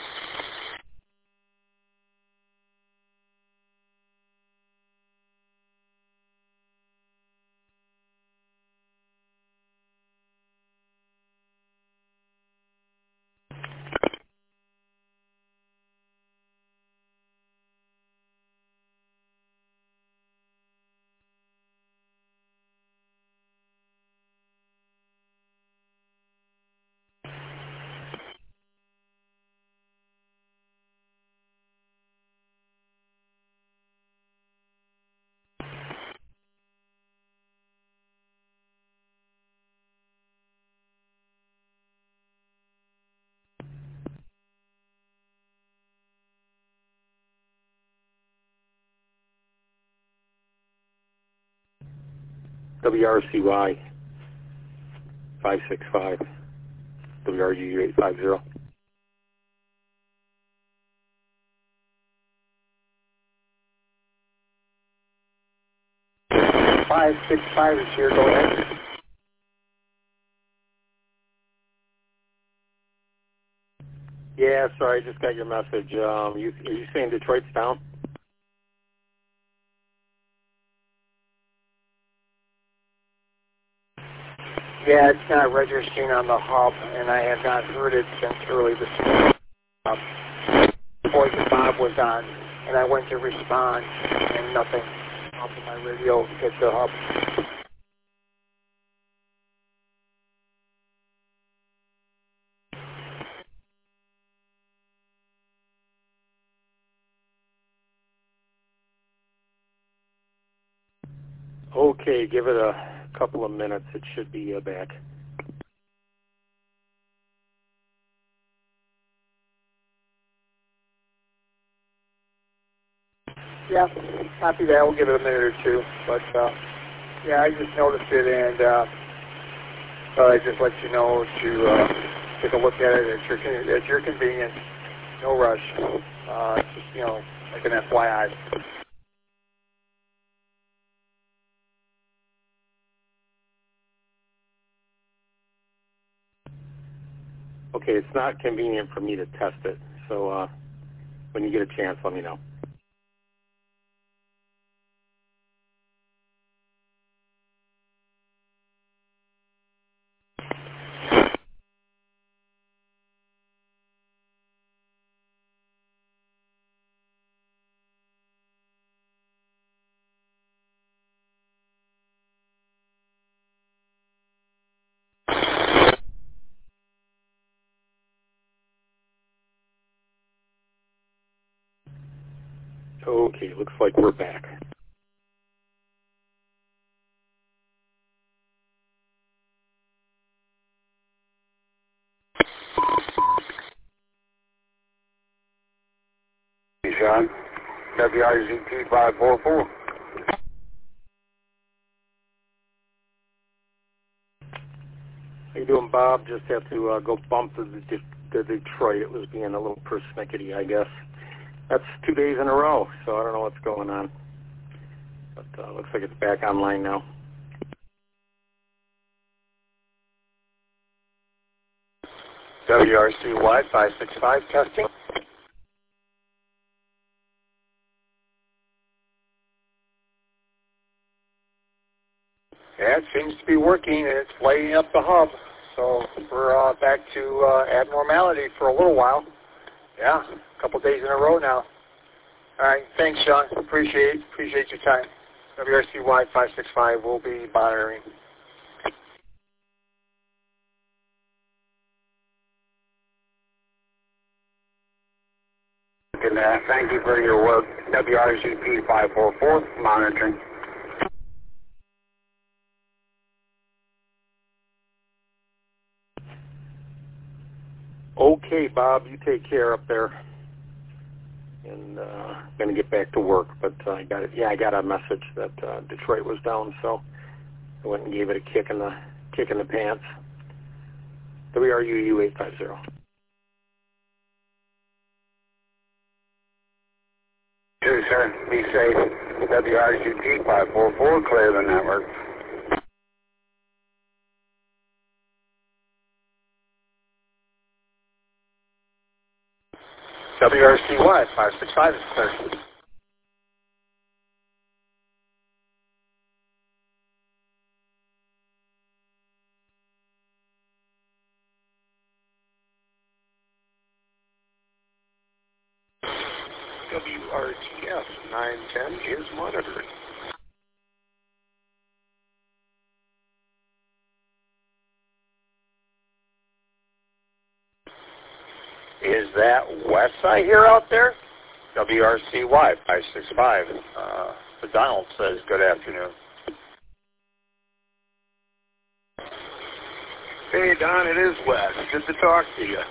W R C Y five six five, W R U eight five zero. five six five is here, go ahead. Yeah, sorry, I just got your message. Um, you, are you saying Detroit's down? Yeah, it's not registering on the hub, and I have not heard it since early this morning. Um, Voice of Bob was on, and I went to respond, and nothing off of my radio hit the hub. Okay, give it a couple of minutes. It should be uh, back. Yeah, copy that. We'll give it a minute or two. But, uh, yeah, I just noticed it, and uh, uh, I just let you know to uh, take a look at it at your, at your convenience. No rush. Uh, just, you know, like an F Y I. Okay, it's not convenient for me to test it, so uh, when you get a chance, let me know. Okay, looks like we're back. Hey, Sean. W R Z P five four four. How you doing, Bob? Just have to uh, go bump to the, the Detroit. It was being a little persnickety, I guess. That's two days in a row, so I don't know what's going on. But uh, looks like it's back online now. W R C Y five six five testing. Yeah, it seems to be working, and it's lighting up the hub. So we're uh, back to uh, abnormality for a little while. Yeah, a couple days in a row now. All right, thanks, Sean. Appreciate appreciate your time. W R C Y five six five will be monitoring. And, uh, thank you for your work. W R C P five four four, monitoring. Okay, Bob, you take care up there. And uh, going to get back to work, but uh, I got it. Yeah, I got a message that uh, Detroit was down, so I went and gave it a kick in the kick in the pants. W R U U eight five zero. Two, sir. Be safe. W R U G five four four, clear the network. W R C Y five six five is clear. W R T F nine ten is monitoring. Is that West I hear out there? W R C Y five six five. Uh, the Donald says good afternoon. Hey, Don, it is Wes. Good to talk to you.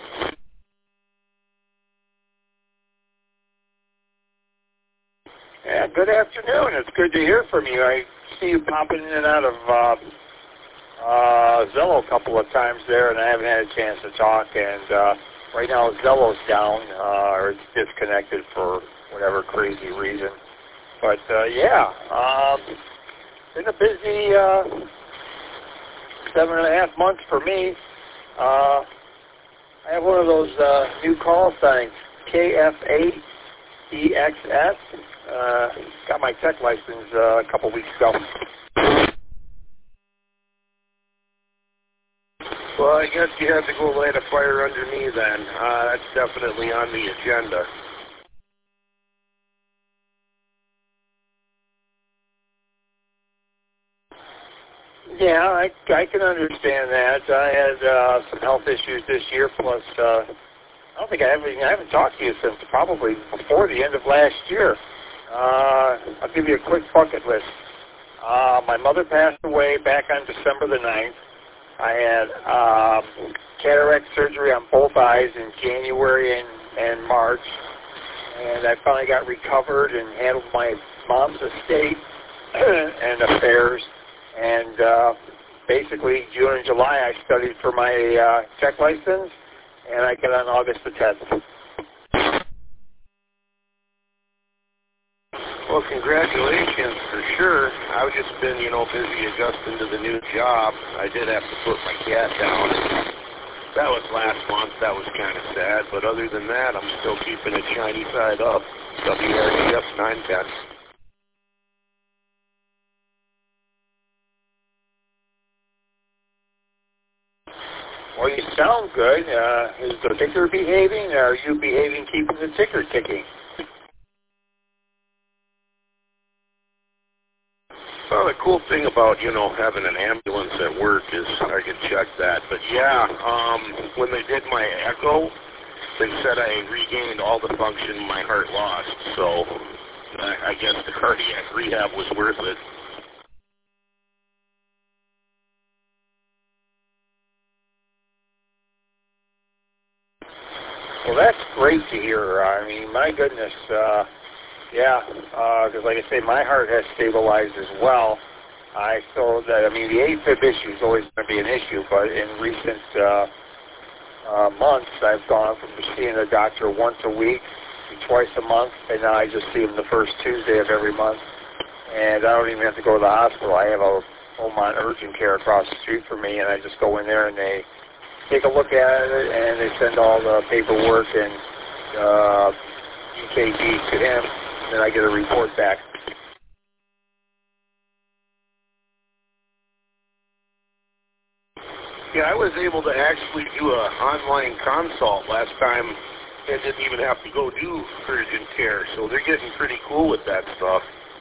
Yeah, good afternoon. It's good to hear from you. I see you popping in and out of uh, uh, Zello a couple of times there, and I haven't had a chance to talk. And uh, right now Zello's down, uh, or it's disconnected for whatever crazy reason. But uh, yeah, um, been a busy uh, seven and a half months for me. Uh, I have one of those uh, new call signs, K F eight E X S. Uh, got my tech license uh, a couple weeks ago. Well, I guess you had to go light a fire under me then. Uh, that's definitely on the agenda. Yeah, I, I can understand that. I had uh, some health issues this year, plus uh, I don't think I haven't, I haven't talked to you since probably before the end of last year. Uh, I'll give you a quick bucket list. Uh, my mother passed away back on December the ninth. I had um, cataract surgery on both eyes in January and, and March, and I finally got recovered and handled my mom's estate and affairs. And uh, basically, June and July, I studied for my uh, tech license, and I get on August the tenth. Well, congratulations for sure. I've just been, you know, busy adjusting to the new job. I did have to put my cat down. That was last month. That was kind of sad. But other than that, I'm still keeping it shiny side up. W R T F nine ten. Well, you sound good. Uh, is the ticker behaving, or are you behaving keeping the ticker ticking? Well, the cool thing about, you know, having an ambulance at work is I can check that. But yeah, um, when they did my echo, they said I regained all the function my heart lost. So I, I guess the cardiac rehab was worth it. Well, that's great to hear. I mean, my goodness, uh, Yeah, because uh, like I say, my heart has stabilized as well. I feel that, I mean, the AFib issue is always going to be an issue, but in recent uh, uh, months, I've gone from seeing a doctor once a week to twice a month, and now I just see him the first Tuesday of every month. And I don't even have to go to the hospital. I have a Beaumont urgent care across the street from me, and I just go in there and they take a look at it, and they send all the paperwork and uh, E K Gs to him, and then I get a report back. Yeah, I was able to actually do an online consult last time and didn't even have to go do urgent care, so they're getting pretty cool with that stuff.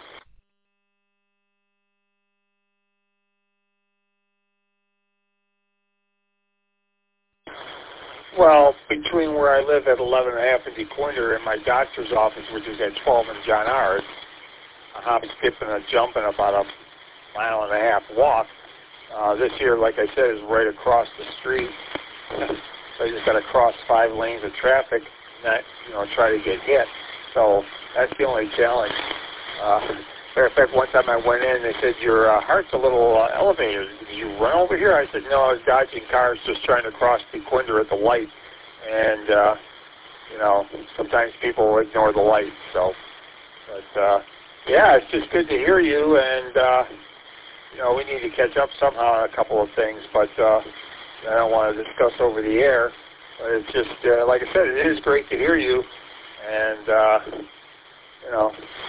Well, between where I live at eleven and a half in DeQuinder and my doctor's office, which is at twelve in John R., a hop, skip, and a jump and about a mile and a half walk. Uh, this year, like I said, is right across the street. So I just got to cross five lanes of traffic, not, you know, try to get hit. So that's the only challenge. Uh, matter of fact, one time I went in, they said, your uh, heart's a little uh, elevated. Did you run over here? I said, no, I was dodging cars just trying to cross DeQuinder at the light. And, uh, you know, sometimes people ignore the light. So, but, uh, yeah, it's just good to hear you. And, uh, you know, we need to catch up somehow on a couple of things. But uh, I don't want to discuss over the air. But it's just, uh, like I said, it is great to hear you. And, uh, you know,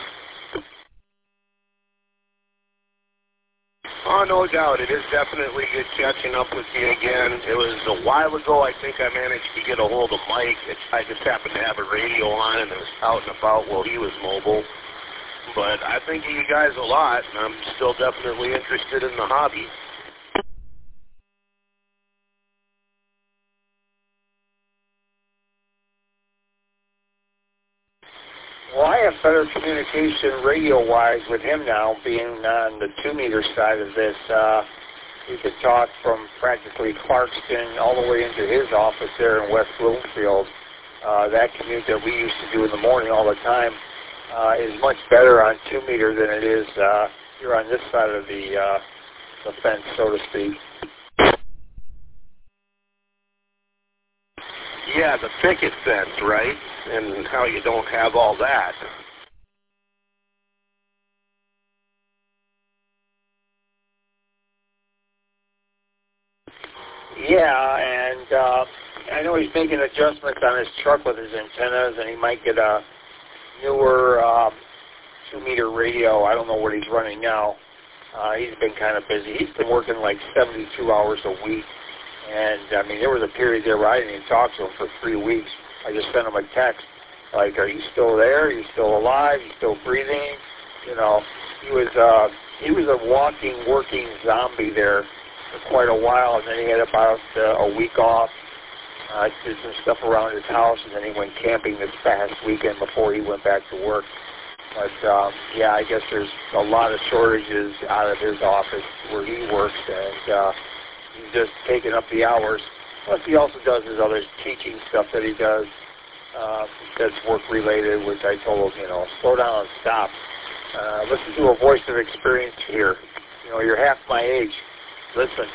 oh, no doubt. It is definitely good catching up with you again. It was a while ago, I think I managed to get a hold of Mike. It, I just happened to have a radio on and it was out and about while he was mobile. But I think of you guys a lot, and I'm still definitely interested in the hobby. well, I have better communication radio-wise with him now, being on the two-meter side of this. Uh, we could talk from practically Clarkston all the way into his office there in West Bloomfield. Uh, that commute that we used to do in the morning all the time uh, is much better on two-meter than it is uh, here on this side of the, uh, the fence, so to speak. Yeah, the picket fence, right? And how you don't have all that. Yeah, and uh, I know he's making adjustments on his truck with his antennas, and he might get a newer um, two-meter radio. I don't know what he's running now. Uh, he's been kind of busy. He's been working like seventy-two hours a week. And, I mean, there was a period there where I didn't even talk to him for three weeks. I just sent him a text, like, are you still there? Are you still alive? Are you still breathing? You know, he was uh, he was a walking, working zombie there for quite a while, and then he had about uh, a week off. Uh, did some stuff around his house, and then he went camping this past weekend before he went back to work. But, um, yeah, I guess there's a lot of shortages out of his office where he works, and uh, he's just taking up the hours. Plus, he also does his other teaching stuff that he does uh, that's work-related, which I told him, you know, slow down and stop. Uh, listen to a voice of experience here. You know, you're half my age. Listen.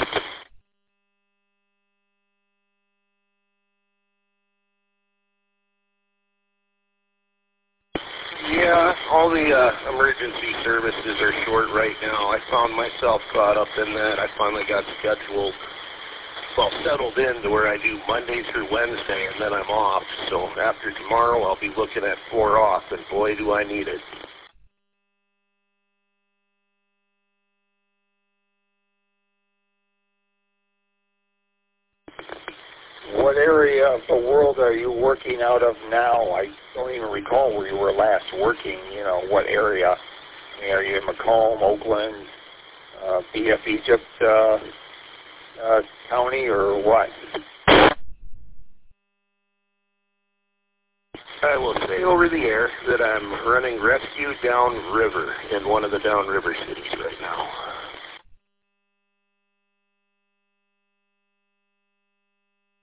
Yeah, all the uh, emergency services are short right now. I found myself caught up in that. I finally got scheduled, well, settled in to where I do Monday through Wednesday, and then I'm off. So after tomorrow, I'll be looking at four off, and boy, do I need it. What area of the world are you working out of now? I don't even recall where you were last working. You know, what area? I mean, are you in Macomb, Oakland, uh, B F Egypt uh, uh, County, or what? I will say over the air that I'm running rescue downriver in one of the downriver cities right now.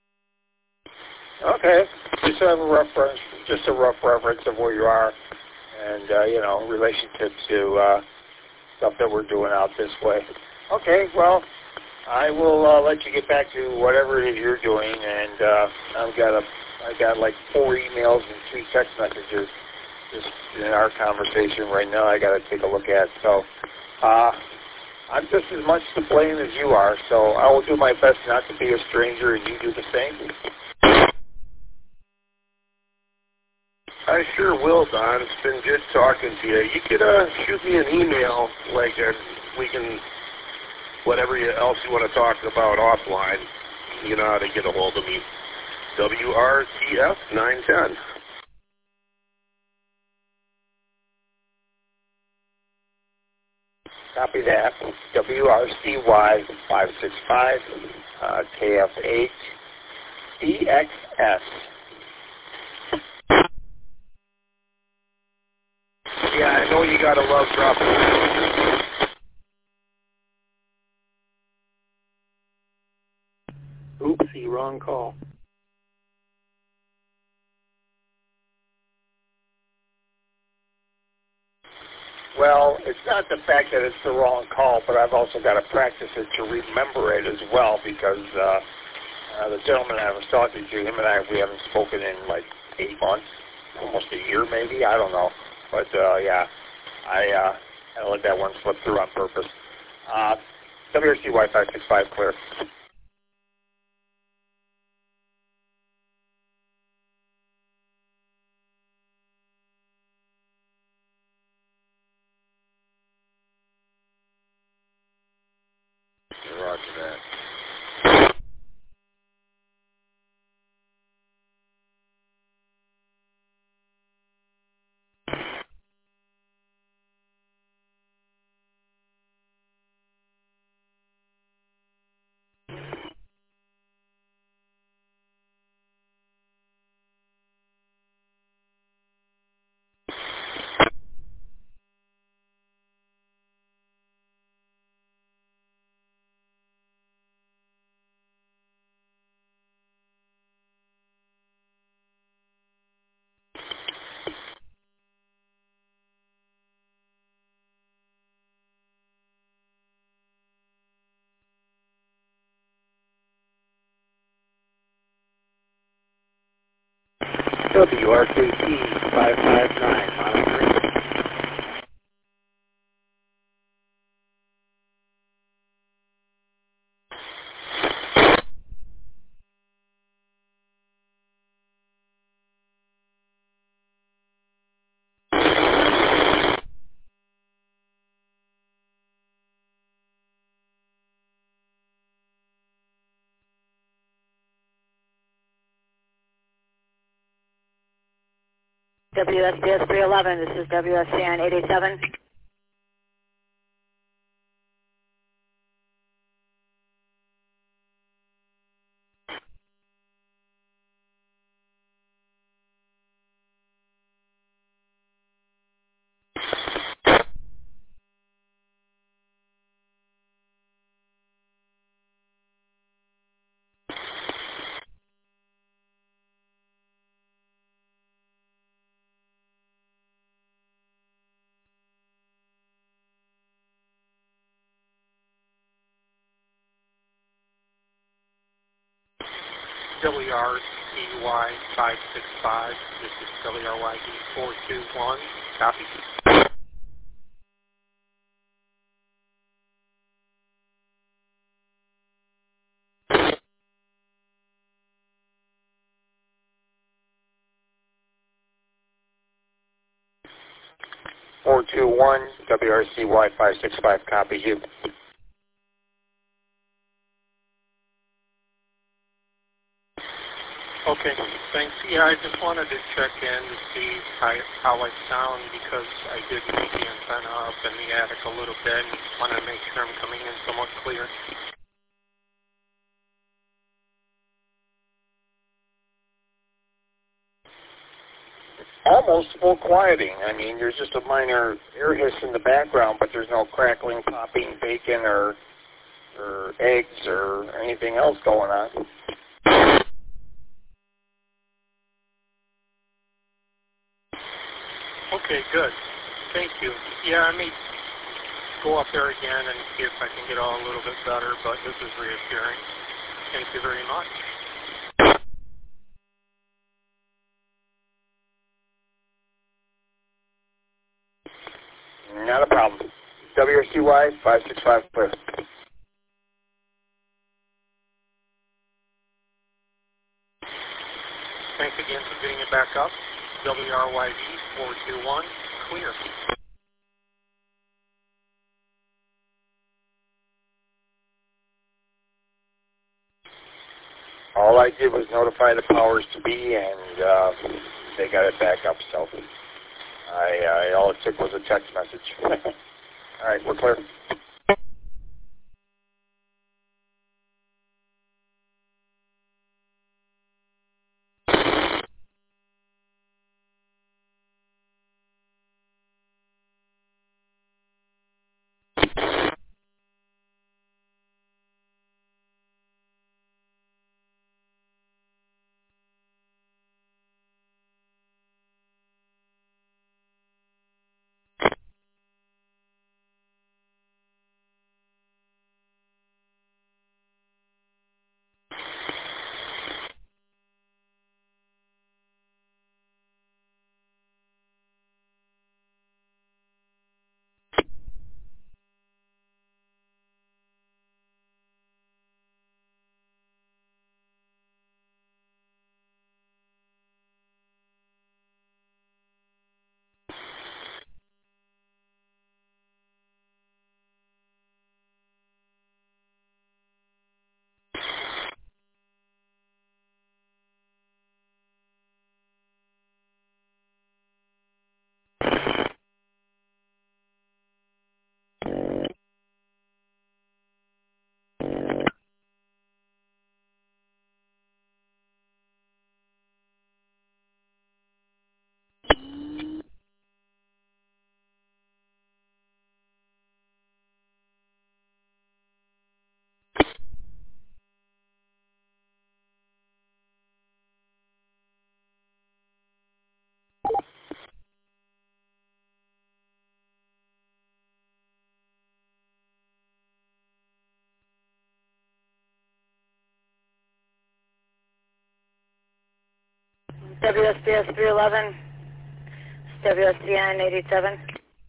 Okay, just have a reference, just a rough reference of where you are, and uh, you know, relationship to uh, stuff that we're doing out this way. Okay, well, I will uh, let you get back to whatever it is you're doing, and uh, I've got a, I got like four emails and three text messages just in our conversation right now. I got to take a look at. So uh, I'm just as much to blame as you are. So I will do my best not to be a stranger, and you do the same. I sure will, Don. It's been good talking to you. You could uh, shoot me an email, like uh, we can, whatever you, else you want to talk about offline. You know how to get a hold of me. W R T F nine ten. Copy that. W R C Y five six five, uh, K F H D X S. Yeah, I know you gotta love dropping. Oopsie, wrong call. Well, it's not the fact that it's the wrong call, but I've also got to practice it to remember it as well, because uh, uh, the gentleman I was talking to, him and I, we haven't spoken in like eight months, almost a year maybe, I don't know. But, uh, yeah, I, uh, I let that one slip through on purpose. Uh, W R C Y five six five, clear. Roger that. W R K T five five nine, monitoring. W S D S three eleven, this is W S C N eight eight seven. W R C Y five six five, this is W R Y D four two one, copy. four two one, W R C Y five six five, copy you. Okay, thanks. Yeah, I just wanted to check in to see how, how I sound, because I did move the antenna up in the attic a little bit and wanted to make sure I'm coming in somewhat clear. Almost full quieting. I mean, there's just a minor air hiss in the background, but there's no crackling, popping, bacon, or or eggs, or anything else going on. Okay, good. Thank you. Yeah, I may go up there again and see if I can get all a little bit better, but this is reassuring. Thank you very much. Not a problem. W R C Y five six five clear. Thanks again for getting it back up. W R Y V four two one, clear. All I did was notify the powers to be, and uh, they got it back up. So I, I all it took was a text message. All right, we're clear. W S B S three eleven, W S C N eight eight seven.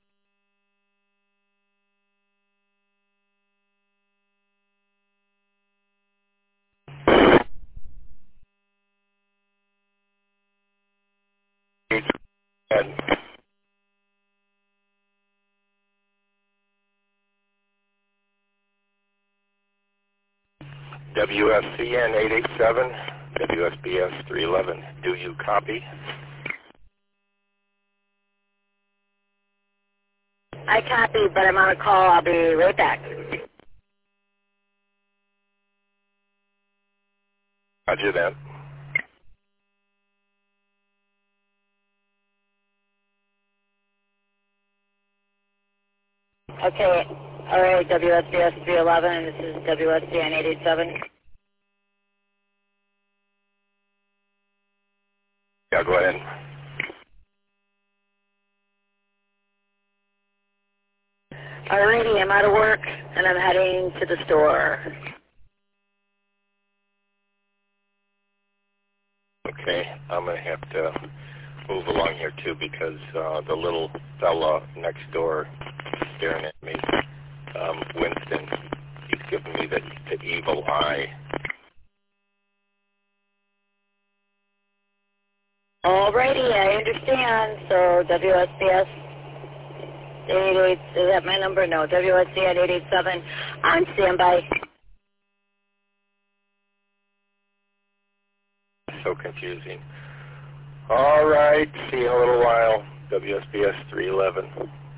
W S C N eight eight seven, W S B S three eleven. Do you copy? I copy, but I'm on a call. I'll be right back. Roger that. Okay. All right, W S B S three eleven. This is W S C N eight eight seven. Yeah, go ahead. Alrighty, I'm out of work, and I'm heading to the store. Okay, I'm going to have to move along here, too, because uh, the little fella next door staring at me, um, Winston, he's giving me the, the evil eye. Alrighty, I understand. So W S B S eight eight, is that my number? No, W S C N eight eight seven on standby. So confusing. All right, see you in a little while. W S B S three eleven.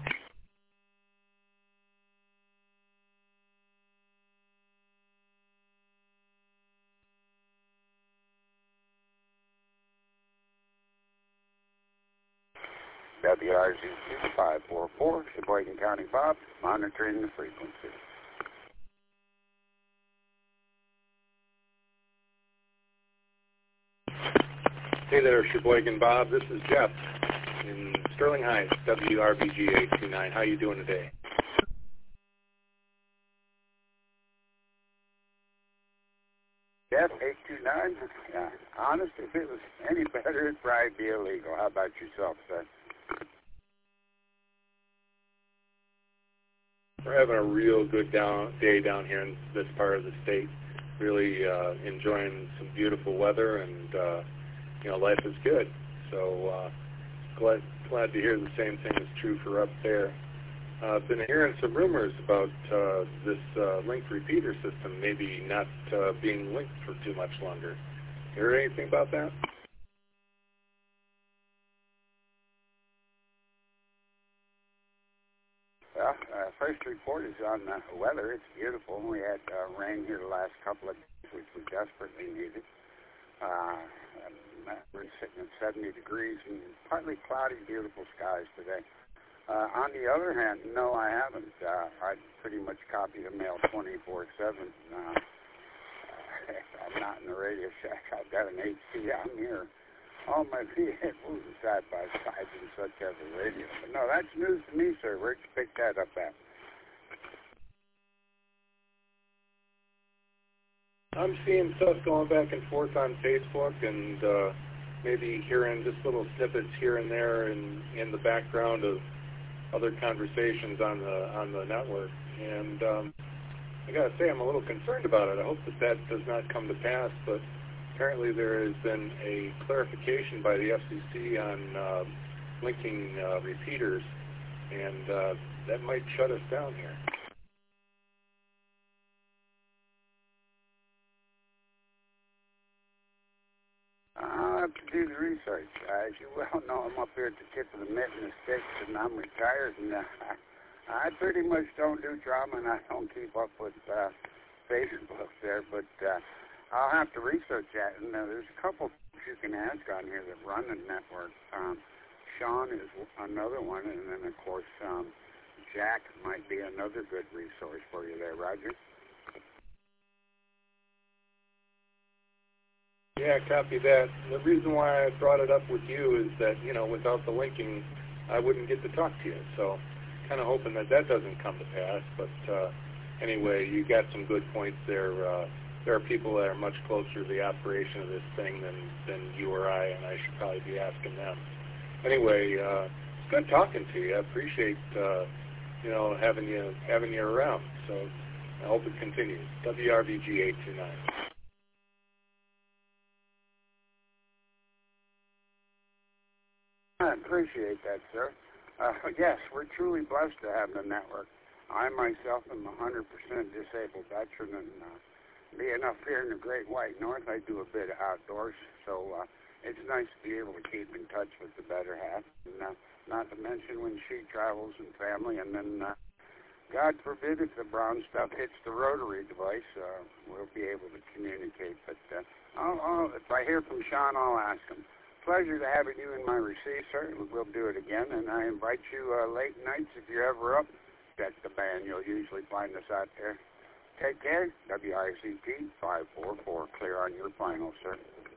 W R Z Q five four four, Sheboygan County Bob, monitoring the frequency. Hey there, Sheboygan Bob. This is Jeff in Sterling Heights, W R B G eight two nine. How you doing today? Jeff, eight two nine. Yeah, honest, if it was any better, it'd probably be illegal. How about yourself, sir? We're having a real good down, day down here in this part of the state. Really uh, enjoying some beautiful weather, and uh, you know, life is good. So uh, glad glad to hear the same thing is true for up there. Uh, I've been hearing some rumors about uh, this uh, linked repeater system maybe not uh, being linked for too much longer. You heard anything about that? Well, uh, first report is on the weather. It's beautiful. We had uh, rain here the last couple of days, which we desperately needed. Uh, we're sitting at seventy degrees and partly cloudy, beautiful skies today. Uh, on the other hand, no, I haven't. Uh, I pretty much copy the mail twenty-four seven. Uh, I'm not in the Radio Shack. I've got an H C. I'm here. All my vehicles are side by side and such as a radio. But no, that's news to me, sir. Where'd you pick that up at? I'm seeing stuff going back and forth on Facebook, and uh, maybe hearing just little snippets here and there in, in the background of other conversations on the on the network. And um, I got to say, I'm a little concerned about it. I hope that that does not come to pass, but apparently there has been a clarification by the F C C on uh, linking uh, repeaters, and uh, that might shut us down here. I'll have to do the research. Uh, as you well know, I'm up here at the tip of the mitt and the sticks, and I'm retired, and uh, I pretty much don't do drama, and I don't keep up with uh, Facebook there, but uh, I'll have to research that. And uh, there's a couple you can ask on here that run the network. Um, Sean is another one, and then, of course, um, Jack might be another good resource for you there, Roger. Yeah, copy that. The reason why I brought it up with you is that, you know, without the linking, I wouldn't get to talk to you. So kind of hoping that that doesn't come to pass. But uh, anyway, you got some good points there. Uh, there are people that are much closer to the operation of this thing than, than you or I, and I should probably be asking them. Anyway, uh, it's good talking to you. I appreciate, uh, you know, having you, having you around. So I hope it continues. W R V G eight two nine. I appreciate that, sir. Uh, yes, we're truly blessed to have the network. I myself am a one hundred percent disabled veteran, and uh, being up here in the Great White North, I do a bit of outdoors, so uh, it's nice to be able to keep in touch with the better half, and uh, not to mention when she travels and family, and then, uh, God forbid, if the brown stuff hits the rotary device, uh, we'll be able to communicate. But uh, I'll, I'll, if I hear from Sean, I'll ask him. Pleasure to having you in my receive, sir. We'll do it again, and I invite you uh, late nights if you're ever up. Check the band. You'll usually find us out there. Take care. W I C T five four four. Clear on your final, sir.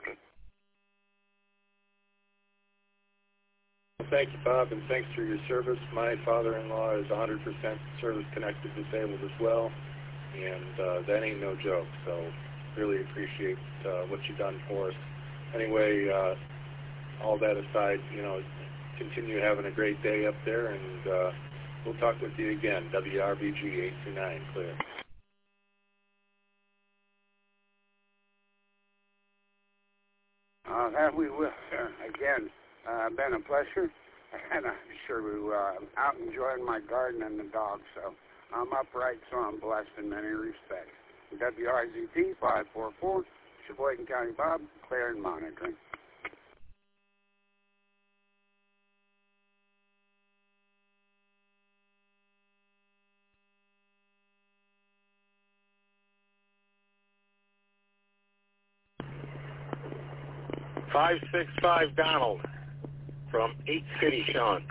Thank you, Bob, and thanks for your service. My father-in-law is one hundred percent service-connected disabled as well, and uh, that ain't no joke, so really appreciate uh, what you've done for us. Anyway, uh, all that aside, you know, continue having a great day up there, and uh, we'll talk with you again. W R B G eight two nine, clear. Uh, that we will, sir. Again, uh, been a pleasure, and I'm sure we uh, out enjoying my garden and the dogs, so I'm upright, so I'm blessed in many respects. W R Z T five four four, Sheboygan County Bob, clear and monitoring. five six five Donald from eight City, Sean.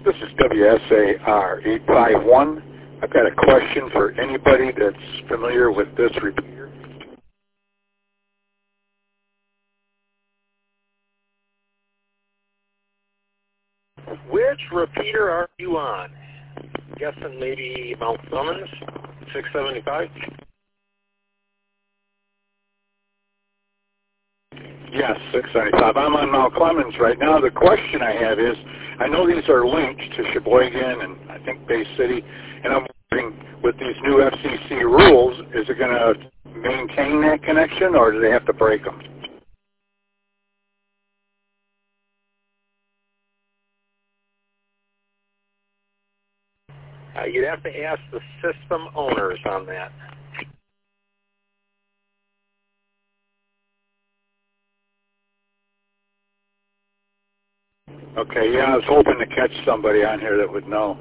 This is W S A R eight five one. I've got a question for anybody that's familiar with this repeater. Which repeater are you on? Guessing maybe Mount Clemens, six seventy-five? Yes, six seventy-five. I'm on Mount Clemens right now. The question I have is, I know these are linked to Sheboygan and I think Bay City, and I'm wondering, with these new F C C rules, is it going to maintain that connection or do they have to break them? Uh, you'd have to ask the system owners on that. Okay, yeah, I was hoping to catch somebody on here that would know.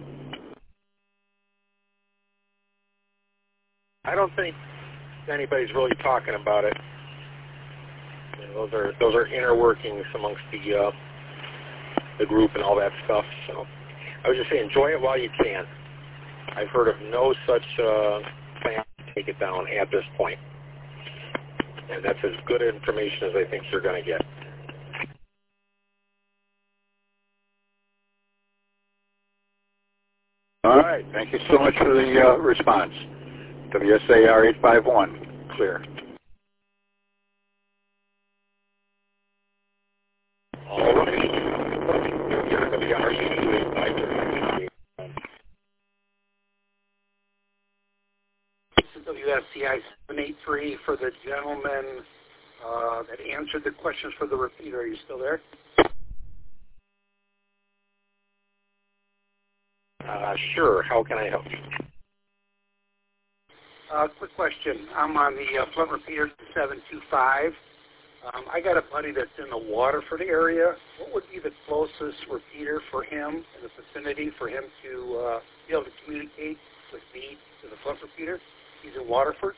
I don't think anybody's really talking about it. You know, those are those are inner workings amongst the uh, the group and all that stuff. So I would just say enjoy it while you can. I've heard of no such uh, plan to take it down at this point, and that's as good information as I think you're going to get. All right. Thank you so much for the uh, response. W S A R eight five one. Clear. All right. W R C eight five one. This is W S C I seven eight three for the gentleman uh, that answered the questions for the repeater. Are you still there? Uh, sure. How can I help you? Uh, quick question. I'm on the uh, Flint repeater seven two five. Um, I got a buddy that's in the Waterford area. What would be the closest repeater for him in the vicinity for him to uh, be able to communicate with me to the Flint repeater? He's in Waterford.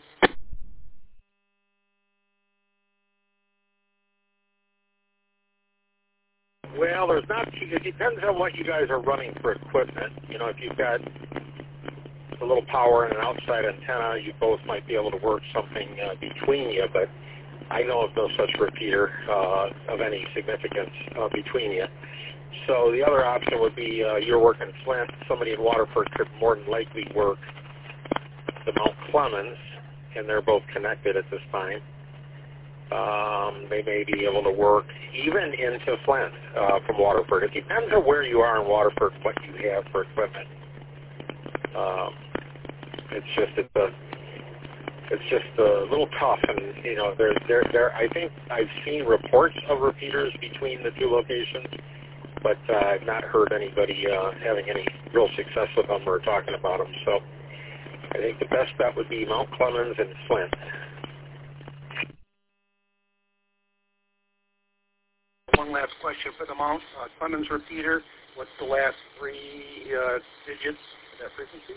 Well, there's not. It depends on what you guys are running for equipment. You know, if you've got a little power and an outside antenna, you both might be able to work something uh, between you. But I know of no such repeater uh, of any significance uh, between you. So the other option would be uh, you're working Flint. Somebody in Waterford could more than likely work the Mount Clemens, and they're both connected at this time. Um, they may be able to work even into Flint uh, from Waterford. It depends on where you are in Waterford, what you have for equipment. Um, it's just it's a it's just a little tough, and you know, there there there. I think I've seen reports of repeaters between the two locations, but uh, I've not heard anybody uh, having any real success with them or talking about them. So I think the best bet would be Mount Clemens and Flint. One last question for the Mount uh, Clemens repeater. What's the last three uh, digits of that frequency?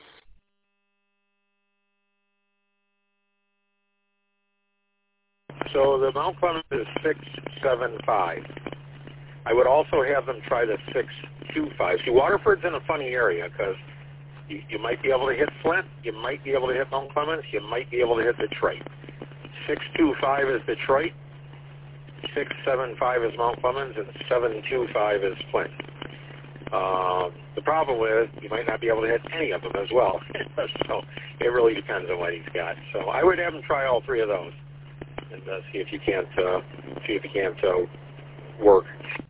So the Mount Clemens is six seven five. I would also have them try the six two five. See, Waterford's in a funny area because you, you might be able to hit Flint, you might be able to hit Mount Clemens, you might be able to hit Detroit. six two five is Detroit, six seven five is Mount Clemens, and seven two five is Flint. Uh, the problem with you might not be able to hit any of them as well. So it really depends on what he's got. So I would have him try all three of those and uh, see if you can't uh, see if you can't uh, work.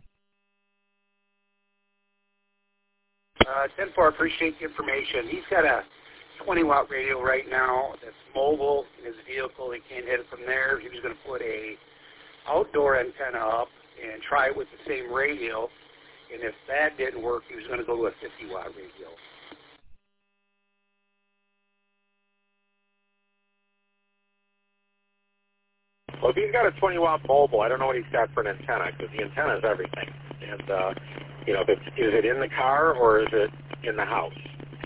Uh, ten four, appreciate the information. He's got a twenty watt radio right now that's mobile in his vehicle. He can't hit it from there. He was going to put a outdoor antenna up and try it with the same radio. And if that didn't work, he was going to go to a fifty watt radio. Well, if he's got a twenty watt mobile, I don't know what he's got for an antenna because the antenna is everything. And, uh, you know, if it's, is it in the car or is it in the house?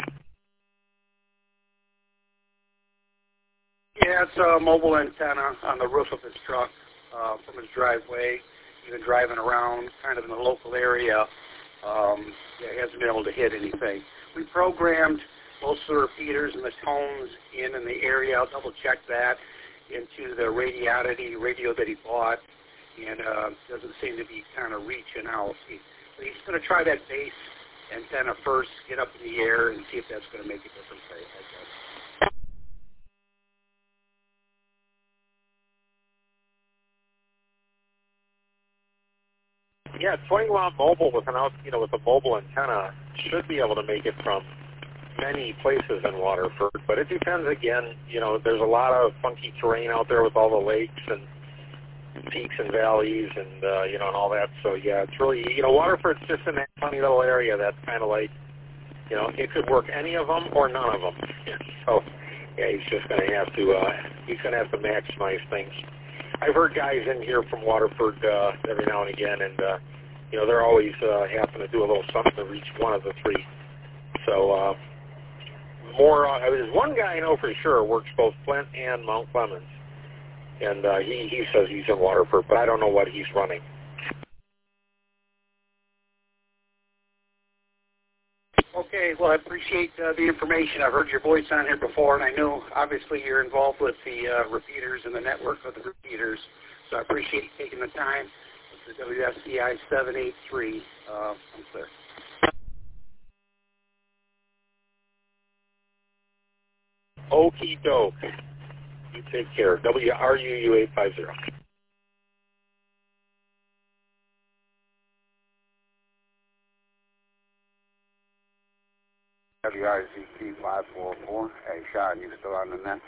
Yeah, it's a mobile antenna on the roof of his truck uh, from his driveway. Even driving around kind of in the local area, Um, it hasn't been able to hit anything. We programmed most of the repeaters and the tones in in the area. I'll double check that into the Radiodity radio that he bought, and uh, doesn't seem to be kind of reaching out. He, he's going to try that bass antenna first, get up in the air, and see if that's going to make a difference, I guess. Yeah, twenty watt mobile with an out, you know, with a mobile antenna should be able to make it from many places in Waterford, but it depends again. You know, there's a lot of funky terrain out there with all the lakes and peaks and valleys and uh, you know, and all that. So yeah, it's really, you know, Waterford's just in that funny little area that's kind of like, you know, it could work any of them or none of them. So yeah, he's just going to have to uh, he's going to have to maximize things. I've heard guys in here from Waterford uh, every now and again, and uh, you know, they're always uh, having to do a little something to reach one of the three. So uh, more, uh, there's one guy I know for sure works both Flint and Mount Clemens, and uh, he he says he's in Waterford, but I don't know what he's running. Okay, well, I appreciate uh, the information. I've heard your voice on here before, and I know, obviously, you're involved with the uh, repeaters and the network of the repeaters, so I appreciate you taking the time. It's the W S C I seven eight three. Uh, I'm clear. Okie doke. You take care. W R U U eight five zero. W R Z T five four four. Hey, Sean, you still on the net?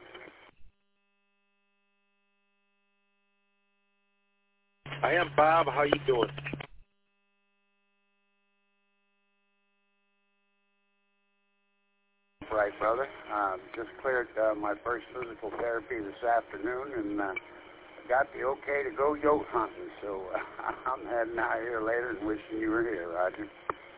I am Bob. How you doing? Right, brother. Um, just cleared uh, my first physical therapy this afternoon, and uh, got the okay to go yote hunting. So uh, I'm heading out here later and wishing you were here, Roger.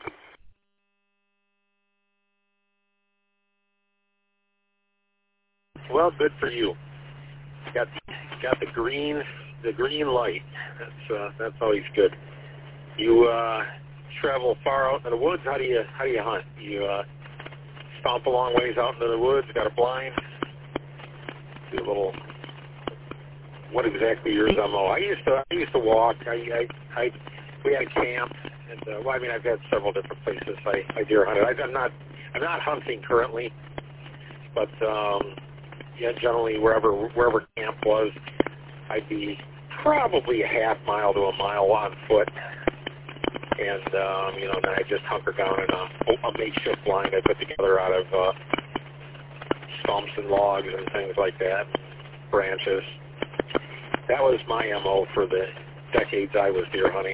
Well, good for you. Got got the green the green light. That's uh, that's always good. You uh, travel far out in the woods. How do you how do you hunt? You uh, stomp a long ways out into the woods. Got a blind. Do a little. What exactly your M O? I used to I used to walk. I I, I we had a camp, and uh, well, I mean I've had several different places I, I deer hunted. I, I'm not I'm not hunting currently, but. Um, Yeah, generally wherever wherever camp was, I'd be probably a half mile to a mile on foot, and um, you know, then I just hunker down in a, a makeshift blind I put together out of uh, stumps and logs and things like that, branches. That was my M O for the decades I was deer hunting.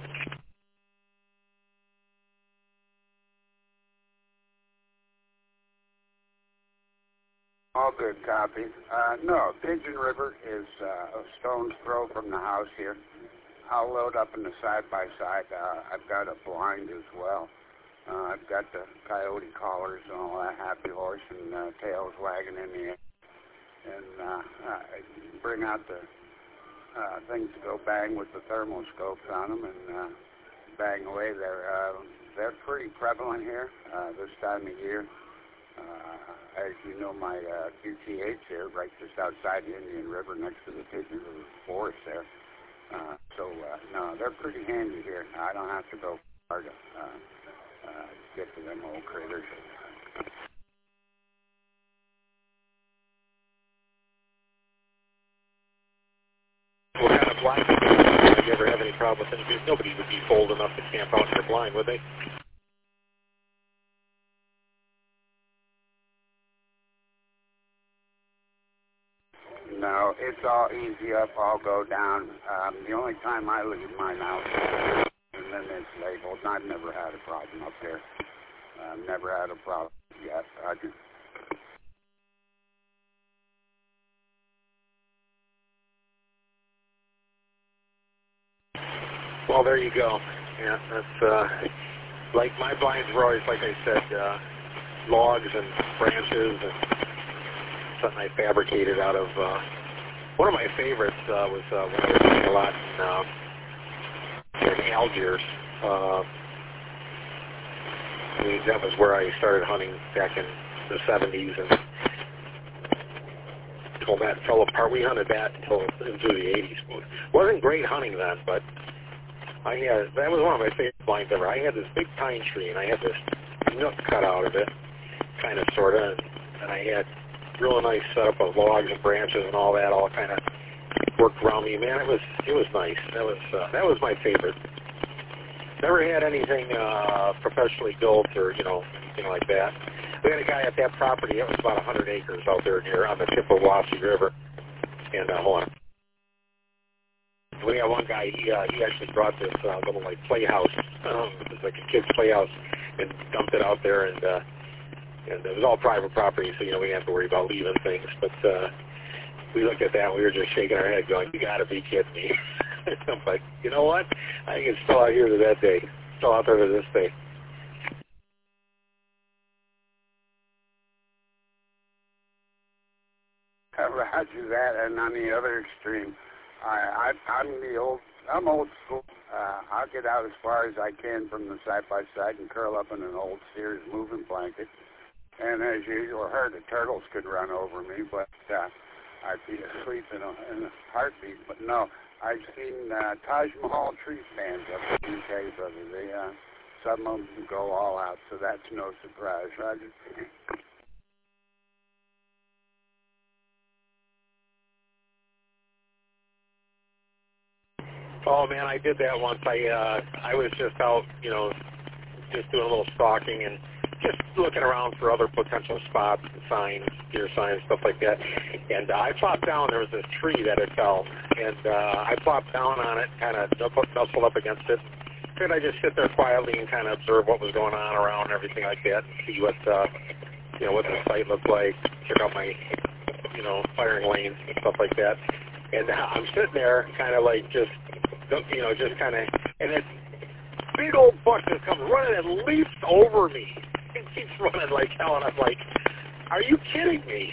All good, copy. Uh, no, Pigeon River is uh, a stone's throw from the house here. I'll load up in the side-by-side. Uh, I've got a blind as well. Uh, I've got the coyote collars and all that, happy horse and uh, tails wagging in the air. And uh, I bring out the uh, things to go bang with the thermoscopes on them and uh, bang away. They're, uh, they're pretty prevalent here uh, this time of year. Uh, as you know, my uh, Q T H here, right just outside the Indian River, next to the Pigeon River Forest there. Uh, so, uh, no, they're pretty handy here. I don't have to go far to uh, uh, get to them old critters. What kind of blind do you ever have any problem with them? Nobody would be bold enough to camp out in their blind, would they? No, it's all easy up, all go down. Um, the only time I leave mine out, and then it's labeled. I've never had a problem up there. I've uh, never had a problem yet. I just... Well, there you go. Yeah, that's uh, like my blinds were always, like I said, uh, logs and branches and something I fabricated out of. Uh, one of my favorites uh, was uh, when I was doing a lot in, uh, in Algiers. Uh, I mean, that was where I started hunting back in the seventies, and until that fell apart. We hunted that until into the eighties. Wasn't great hunting then, but I had, that was one of my favorite blinds ever. I had this big pine tree, and I had this nook cut out of it, kind of, sort of, and I had real nice setup of logs and branches and all that, all kind of worked around me. Man, it was it was nice. That was uh, that was my favorite. Never had anything uh, professionally built or, you know, anything like that. We had a guy at that property. It was about one hundred acres out there near on the tip of Wassee River. And uh, hold on. We had one guy. He uh, he actually brought this uh, little like playhouse. Um, it was like a kid's playhouse, and dumped it out there. And uh, and it was all private property, so you know we didn't have to worry about leaving things. But uh, we looked at that, and we were just shaking our head, going, "You got to be kidding me!" I'm like, you know what? I think it's still out here to that day. Still out there to this day. Uh, Roger that, and on the other extreme, I, I, I'm the old, I'm old school. Uh, I'll get out as far as I can from the side by side and curl up in an old Sears moving blanket. And as usual, heard the turtles could run over me, but uh, I'd be asleep in a, in a heartbeat. But no, I've seen uh, Taj Mahal tree stands up in the U K, brother. They, uh, some of them go all out, so that's no surprise, Roger. Oh man, I did that once. I uh, I was just out, you know, just doing a little stalking and just looking around for other potential spots, signs, deer signs, stuff like that. And uh, I plopped down. There was this tree that had fell, and uh, I plopped down on it, kind of nestled up against it. Could I just sit there quietly and kind of observe what was going on around and everything like that, and see what uh, you know what the site looked like, check out my you know firing lanes and stuff like that. And uh, I'm sitting there, kind of like just you know just kind of, and this big old buck just comes running and leaps over me. It keeps running like hell, and I'm like, are you kidding me?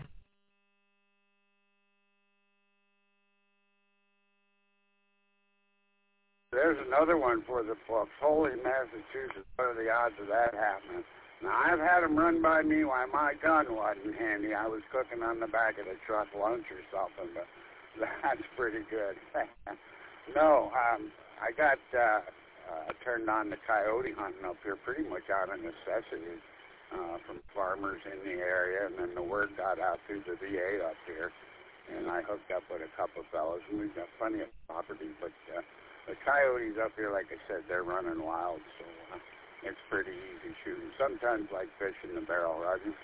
There's another one for the Foley, Massachusetts. What are the odds of that happening? Now, I've had them run by me while my gun wasn't handy. I was cooking on the back of the truck lunch or something, but that's pretty good. No, um, I got uh, uh, turned on to coyote hunting up here pretty much out of necessity uh, from farmers in the area, and then the word got out through the V A up here, and I hooked up with a couple of fellows, and we've got plenty of property, but uh, the coyotes up here, like I said, they're running wild, so uh, it's pretty easy shooting. Sometimes like fish in the barrel, Roger.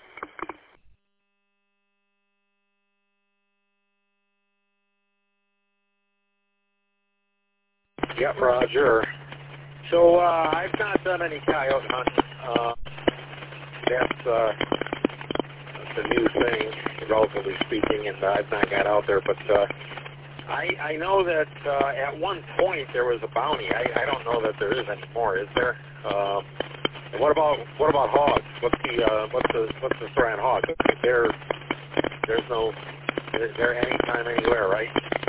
Yep, Roger. So uh, I've not done any coyote hunting. Uh, that's, uh, that's a new thing, relatively speaking, and I've not got out there, but uh, I, I know that uh, at one point there was a bounty. I, I don't know that there is anymore. Is there? Uh, and what about what about hogs? What's the uh, what's the what's the story on hogs? There, there's no, is there anytime anywhere, right?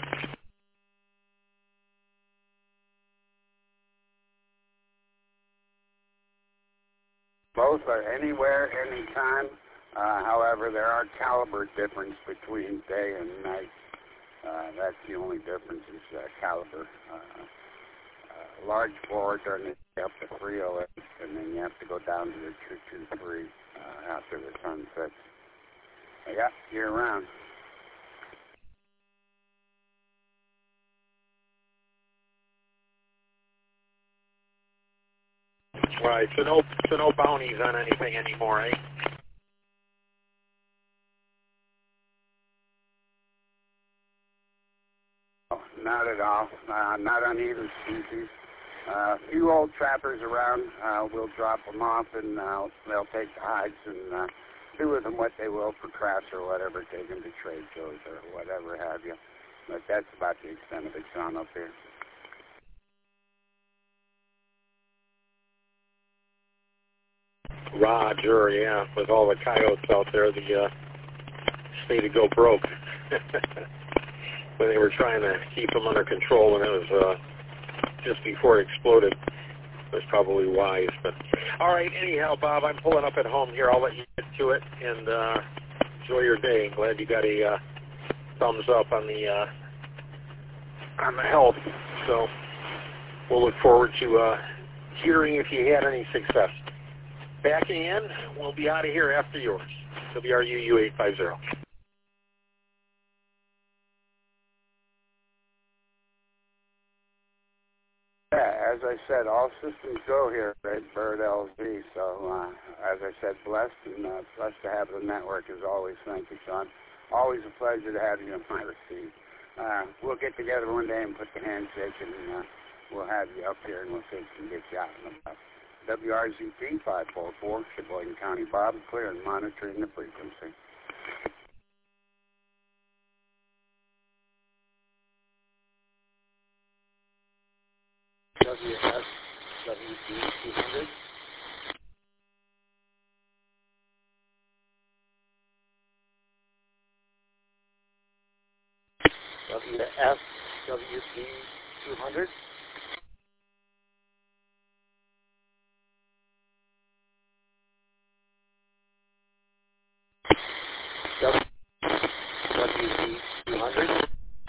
Both are anywhere, anytime. Uh, however, there are caliber difference between day and night. Uh, that's the only difference is uh, caliber. Uh, uh, large bore during the day up to three oh eight, and then you have to go down to the two two three uh, after the sun sets. Yeah, year round. Right, so no, so no bounties on anything anymore, eh? Oh, not at all. Uh, not on either species. A uh, few old trappers around uh, will drop them off, and uh, they'll take the hides and uh, do with them what they will for crafts or whatever, take them to trade shows or whatever have you. But that's about the extent of it on up here. Roger, yeah, with all the coyotes out there, the uh, state to go broke when they were trying to keep them under control, and it was uh, just before it exploded. was probably wise. But all right, anyhow, Bob, I'm pulling up at home here. I'll let you get to it and uh, enjoy your day. I'm glad you got a uh, thumbs up on the uh, on the health. So we'll look forward to uh, hearing if you had any success. Backing in, we'll be out of here after yours. W R U U eight five zero. Yeah, as I said, all systems go here at Bird L Z. So, uh, as I said, blessed and uh, blessed to have the network as always. Thank you, Sean. Always a pleasure to have you in my receipt. Uh, we'll get together one day and put the handshake, and uh, we'll have you up here, and we'll see if we can get you out in the bus. W R Z P five four four, Sheboygan County. Bob, clear and monitoring the frequency. W S W D two hundred. W S W D two hundred. W D two hundred.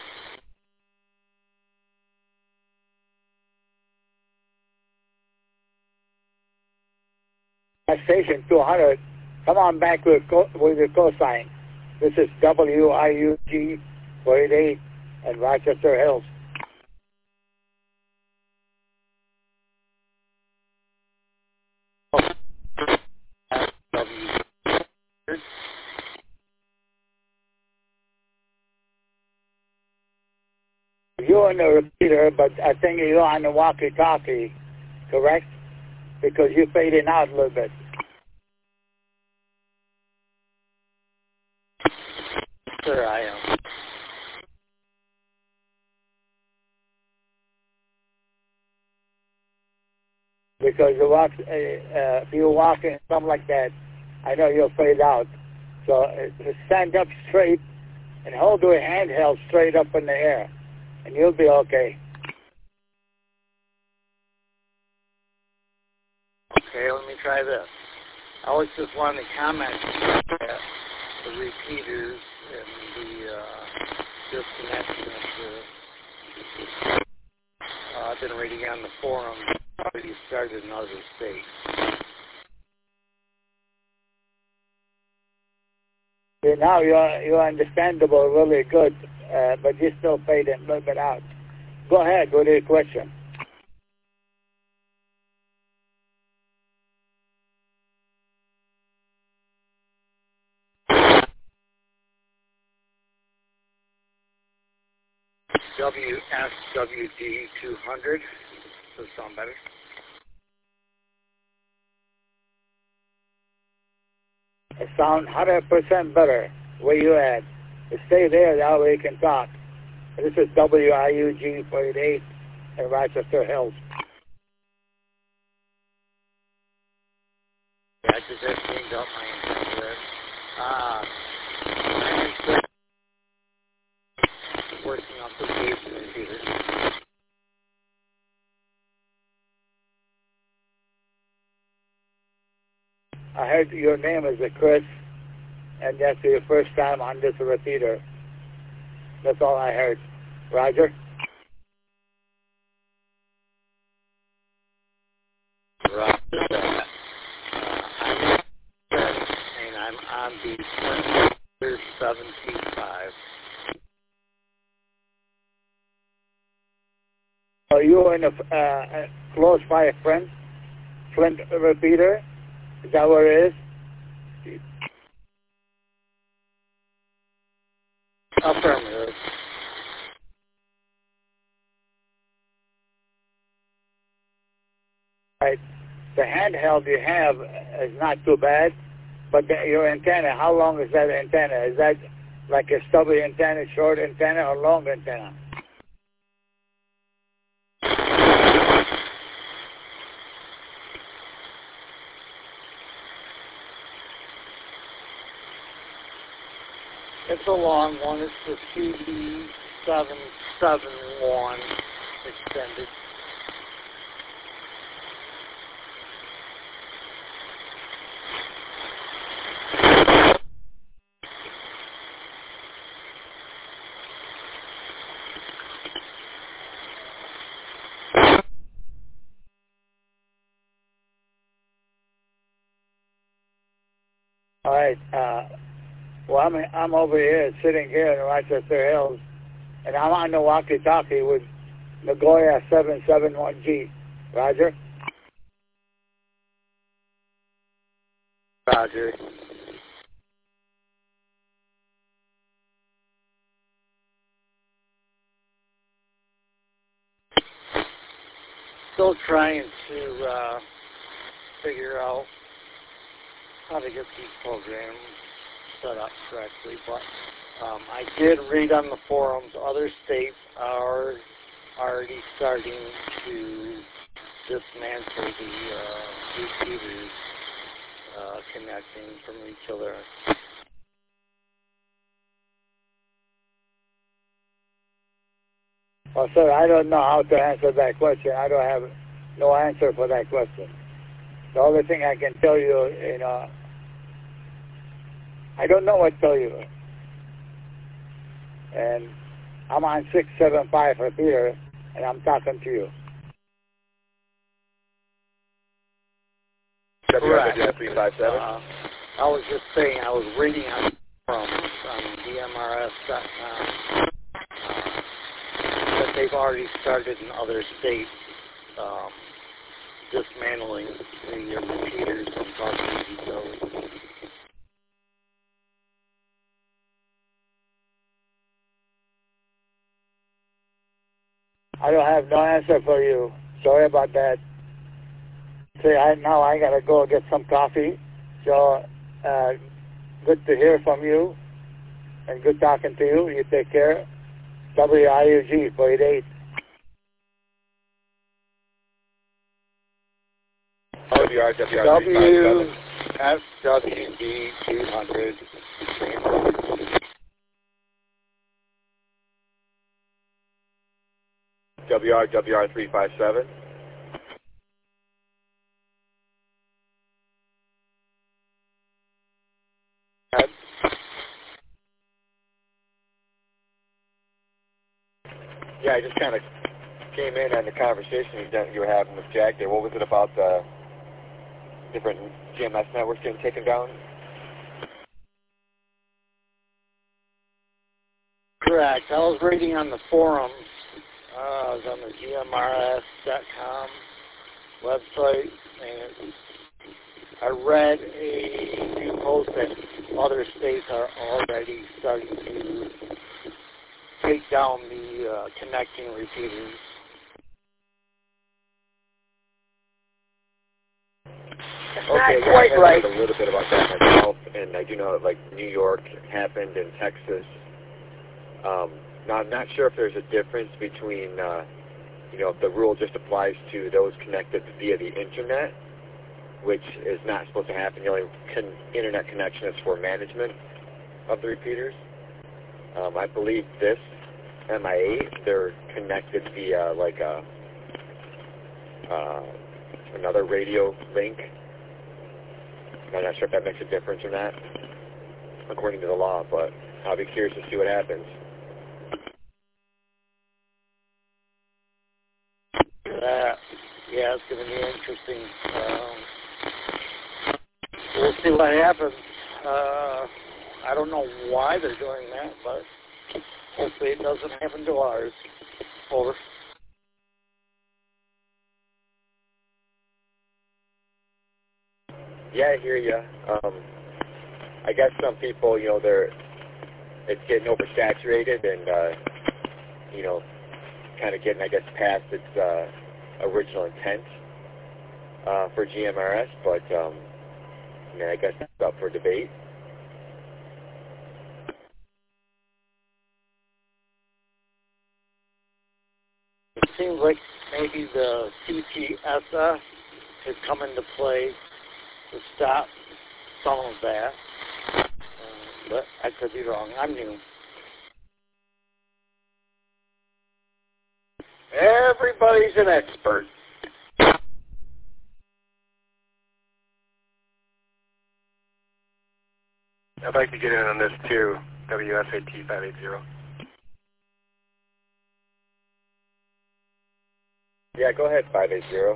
Station two hundred, come on back with, co with your cosine. This is W I U G four eighty-eight and Rochester Hills. You're on the repeater, but I think you're on the walkie-talkie, correct? Because you're fading out a little bit. Sure, I am. Because you walk, uh, uh, if you're walking something like that, I know you'll fade out. So uh, stand up straight and hold your handheld straight up in the air, and you'll be okay. Okay, let me try this. I was just wanting to comment that the repeaters and the uh, disconnection of the, uh, I've been reading on the forum, already started in other states. Yeah, now you're, you're understandable really good, uh, but you're still fading a little bit out. Go ahead with your question. W S W D two hundred. Does that sound better? It sounds one hundred percent better where you at. Stay there, that way you can talk. This is W I U G four eighty-eight in Rochester Hills. Yeah, I just have cleaned up my internet. Ah, uh, working on publication repeaters. I heard your name is Chris, and that's your first time on this repeater. That's all I heard. Roger? Roger. Uh, I'm and I'm on the seventy-five. Are you in a uh, close by a friend? Flint repeater? Is that what it is? Affirmative. Right. The handheld you have is not too bad, but the, your antenna, how long is that antenna? Is that like a stubby antenna, short antenna, or long antenna? It's a long one. It's the C B seven seven one extended. All right. Uh, well, I'm I'm over here sitting here in Rochester Hills, and I'm on the walkie-talkie with Nagoya seven seven one G. Roger. Roger. Still trying to uh, figure out how to get these programs set up correctly, but um, I did read on the forums other states are already starting to dismantle the uh, receivers uh, connecting from each other. Well, sir, I don't know how to answer that question. I don't have no answer for that question. The only thing I can tell you, you know, I don't know what to tell you. And I'm on six seven five for Peter, and I'm talking to you. Correct. three five seven. Uh, I was just saying, I was reading on from on D M R S dot com that they've already started in other states um, dismantling the uh, repeaters and talking to each other. I don't have no answer for you. Sorry about that. See, I, now I gotta go get some coffee. So, uh, good to hear from you, and good talking to you. You take care. W I U G four eight eight. W R W R W F W D two hundred. W R W R three five seven. Yeah, I just kind of came in on the conversation you were having with Jack there. What was it about the different G M S networks getting taken down? Correct. I was reading on the forums. Uh, I was on the G M R S dot com website, and I read a new post that other states are already starting to take down the uh, connecting repeaters. Okay, yeah, quite I right. heard a little bit about that myself, and I do know that, like, New York happened in Texas. Um, now, I'm not sure if there's a difference between, uh, you know, if the rule just applies to those connected via the Internet, which is not supposed to happen. The only con- Internet connection is for management of the repeaters. Um, I believe this M I eight, they're connected via, like, a, uh, another radio link. I'm not sure if that makes a difference or not, according to the law, but I'll be curious to see what happens. Uh, yeah, it's going to be interesting. Um, we'll see what happens. Uh, I don't know why they're doing that, but hopefully it doesn't happen to ours. Over. Yeah, I hear you. Um, I guess some people, you know, they're it's getting oversaturated and, uh, you know, kind of getting, I guess, past its uh, original intent uh, for G M R S, but um, I mean, I guess it's up for debate. It seems like maybe the C P S S has come into play to stop some of that, uh, but I could be wrong. I'm new. Everybody's an expert. I'd like to get in on this too, W S A T five eighty. Yeah, go ahead, five eight zero.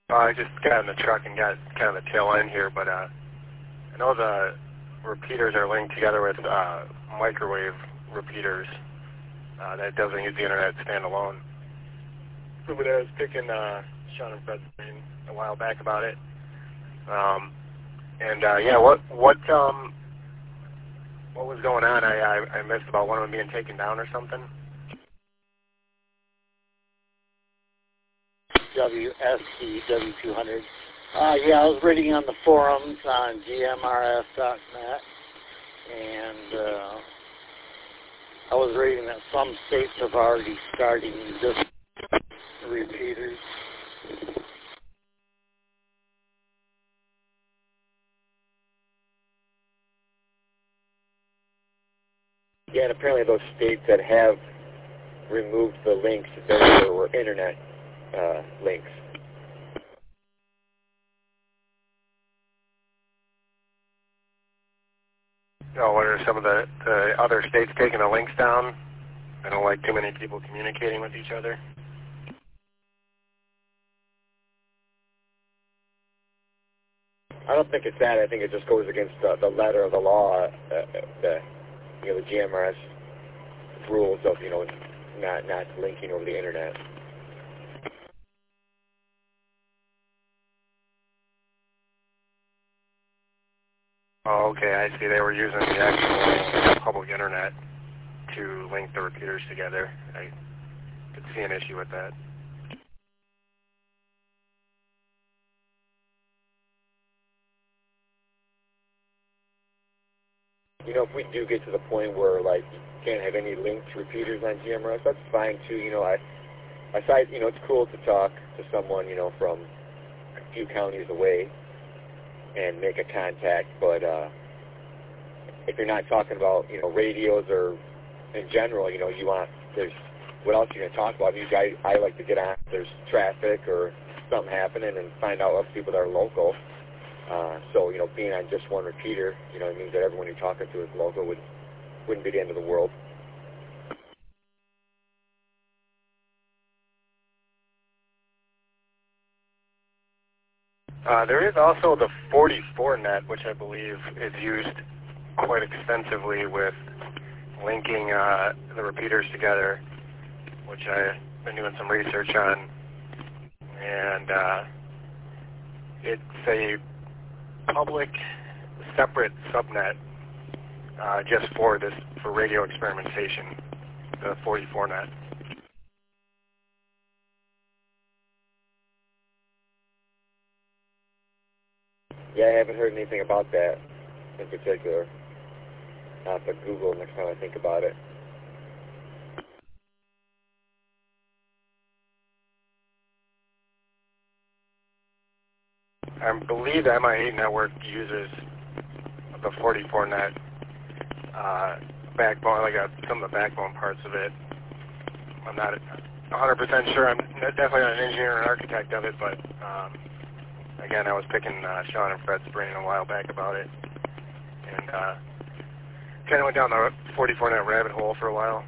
Uh, I just got in the truck and got kind of the tail end here, but uh, I know the repeaters are linked together with uh, microwave repeaters uh, that doesn't use the internet standalone. So but I was picking uh, Sean and Fred's brain a while back about it. Um, and uh, yeah, what what um what was going on? I, I I missed about one of them being taken down or something. W S C W two hundred. Uh, yeah, I was reading on the forums on G M R S dot net, and uh, I was reading that some states have already started this repeaters. Yeah, and apparently those states that have removed the links, there were internet uh, links. Oh, what are some of the, the other states taking the links down? I don't like too many people communicating with each other. I don't think it's that. I think it just goes against the, the letter of the law, uh, the you know the G M R S rules of you know not not linking over the internet. Oh, okay, I see. They were using the actual public internet to link the repeaters together. I could see an issue with that. You know, if we do get to the point where, like, you can't have any linked repeaters on G M R S, that's fine, too. You know, I, aside, you know, it's cool to talk to someone, you know, from a few counties away and make a contact, but uh, if you're not talking about, you know, radios or in general, you know, you want, there's, what else you're going to talk about? Usually I, I like to get on, if there's traffic or something happening and find out what people that are local. Uh, so, you know, being on just one repeater, you know, it means that everyone you're talking to is local, would, wouldn't be the end of the world. Uh, there is also the forty-four net, which I believe is used quite extensively with linking uh, the repeaters together, which I've been doing some research on. And uh, it's a public separate subnet uh, just for this, for radio experimentation, the forty-four net. Yeah, I haven't heard anything about that in particular. I'll have to Google next time I think about it. I believe the M I eight network uses the forty-four net uh, backbone, like a, some of the backbone parts of it. I'm not one hundred percent sure. I'm definitely not an engineer or an architect of it, but um, again, I was picking uh, Sean and Fred's brain a while back about it, and uh, kind of went down the forty-four net rabbit hole for a while.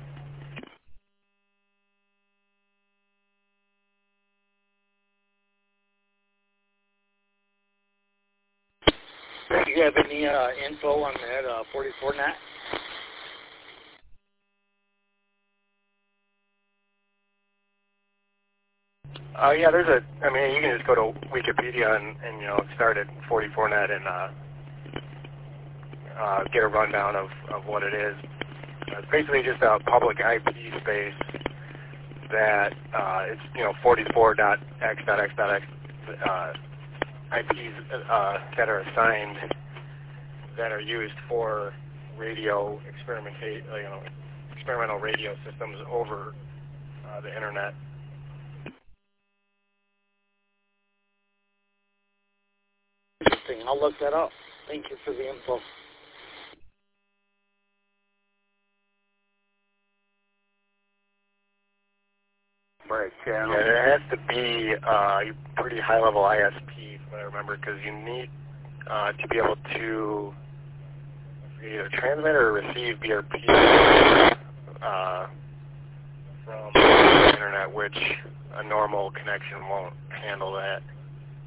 Do you have any uh, info on that uh, forty-four net? Uh, yeah, there's a, I mean, you can just go to Wikipedia and, and you know, start at forty-four net and uh, uh, get a rundown of, of what it is. Uh, it's basically just a public I P space that uh, it's, you know, forty-four dot x dot x dot x uh, I Ps uh, that are assigned that are used for radio experimentation, you know, experimental radio systems over uh, the internet. Interesting. I'll look that up. Thank you for the info. Right, channel. Yeah, there has to be uh, a pretty high-level I S P, from what I remember, because you need uh, to be able to either transmit or receive B R P uh, from the internet, which a normal connection won't handle that.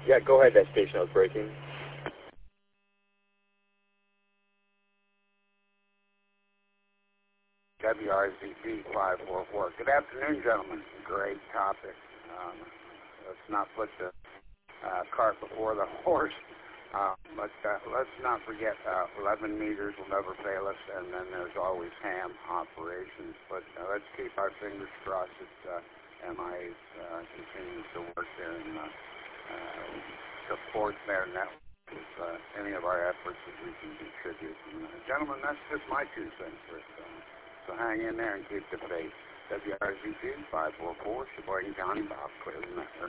Yeah, go ahead. That station I was breaking. W R Z P five four four. Good afternoon, gentlemen. Great topic. Um, let's not put the uh, cart before the horse. Uh, but uh, let's not forget uh, eleven meters will never fail us, and then there's always ham operations. But uh, let's keep our fingers crossed that uh, M I uh, continues to work there and uh, uh, support their network with uh, any of our efforts that we can contribute. And, uh, gentlemen, that's just my two cents for it. Uh, so hang in there and keep the faith. W R Z P five four four, Sheboygan County, Bob Cleveland Network.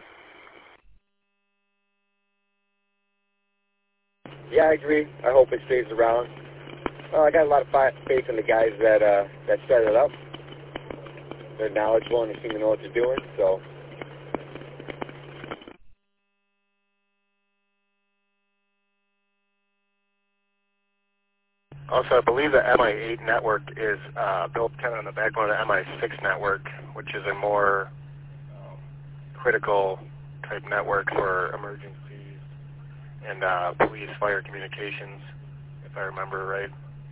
Yeah, I agree. I hope it stays around. Well, I got a lot of faith in the guys that uh, that started it up. They're knowledgeable and they seem to know what they're doing. So. Also, I believe the M I eight network is uh, built kind of on the backbone of the M I six network, which is a more um, critical type network for emergencies and uh, police fire communications, if I remember right.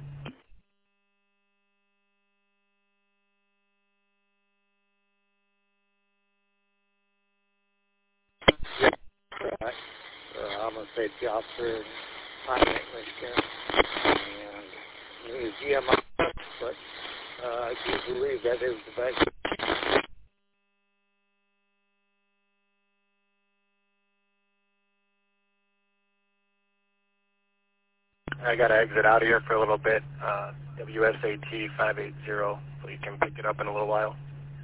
Correct. Uh, I'm a safety officer in Pontiac, Michigan, and use G M R, but uh, I do believe that is the best. I got to exit out of here for a little bit. Uh, W S A T five eighty, so you can pick it up in a little while.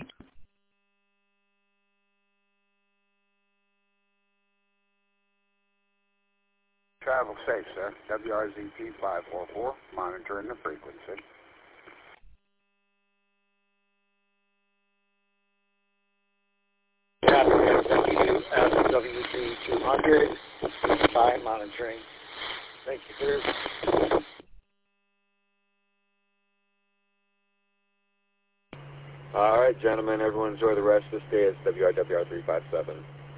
Travel safe, sir. W R Z P five four four, monitoring the frequency. W S W G two hundred, five monitoring. Thank you, sir. All right, gentlemen. Everyone enjoy the rest of this day. It's W R W R three five seven.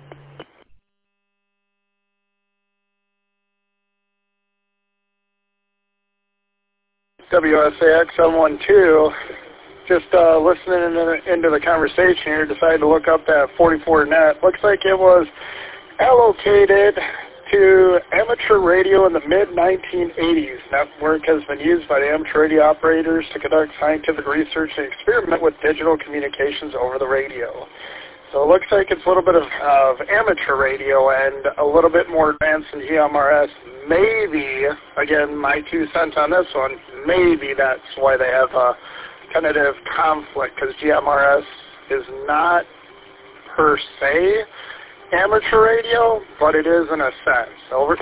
W S A X seven one two, just uh, listening into, into the conversation here, decided to look up that forty-four net. Looks like it was allocated to amateur radio in the mid nineteen eighties. Network has been used by the amateur radio operators to conduct scientific research and experiment with digital communications over the radio. So it looks like it's a little bit of, of amateur radio and a little bit more advanced than G M R S. Maybe, again, my two cents on this one, maybe that's why they have a tentative conflict, because G M R S is not per se amateur radio, but it is in a sense. Over.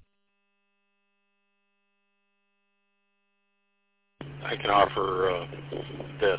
I can offer uh, this.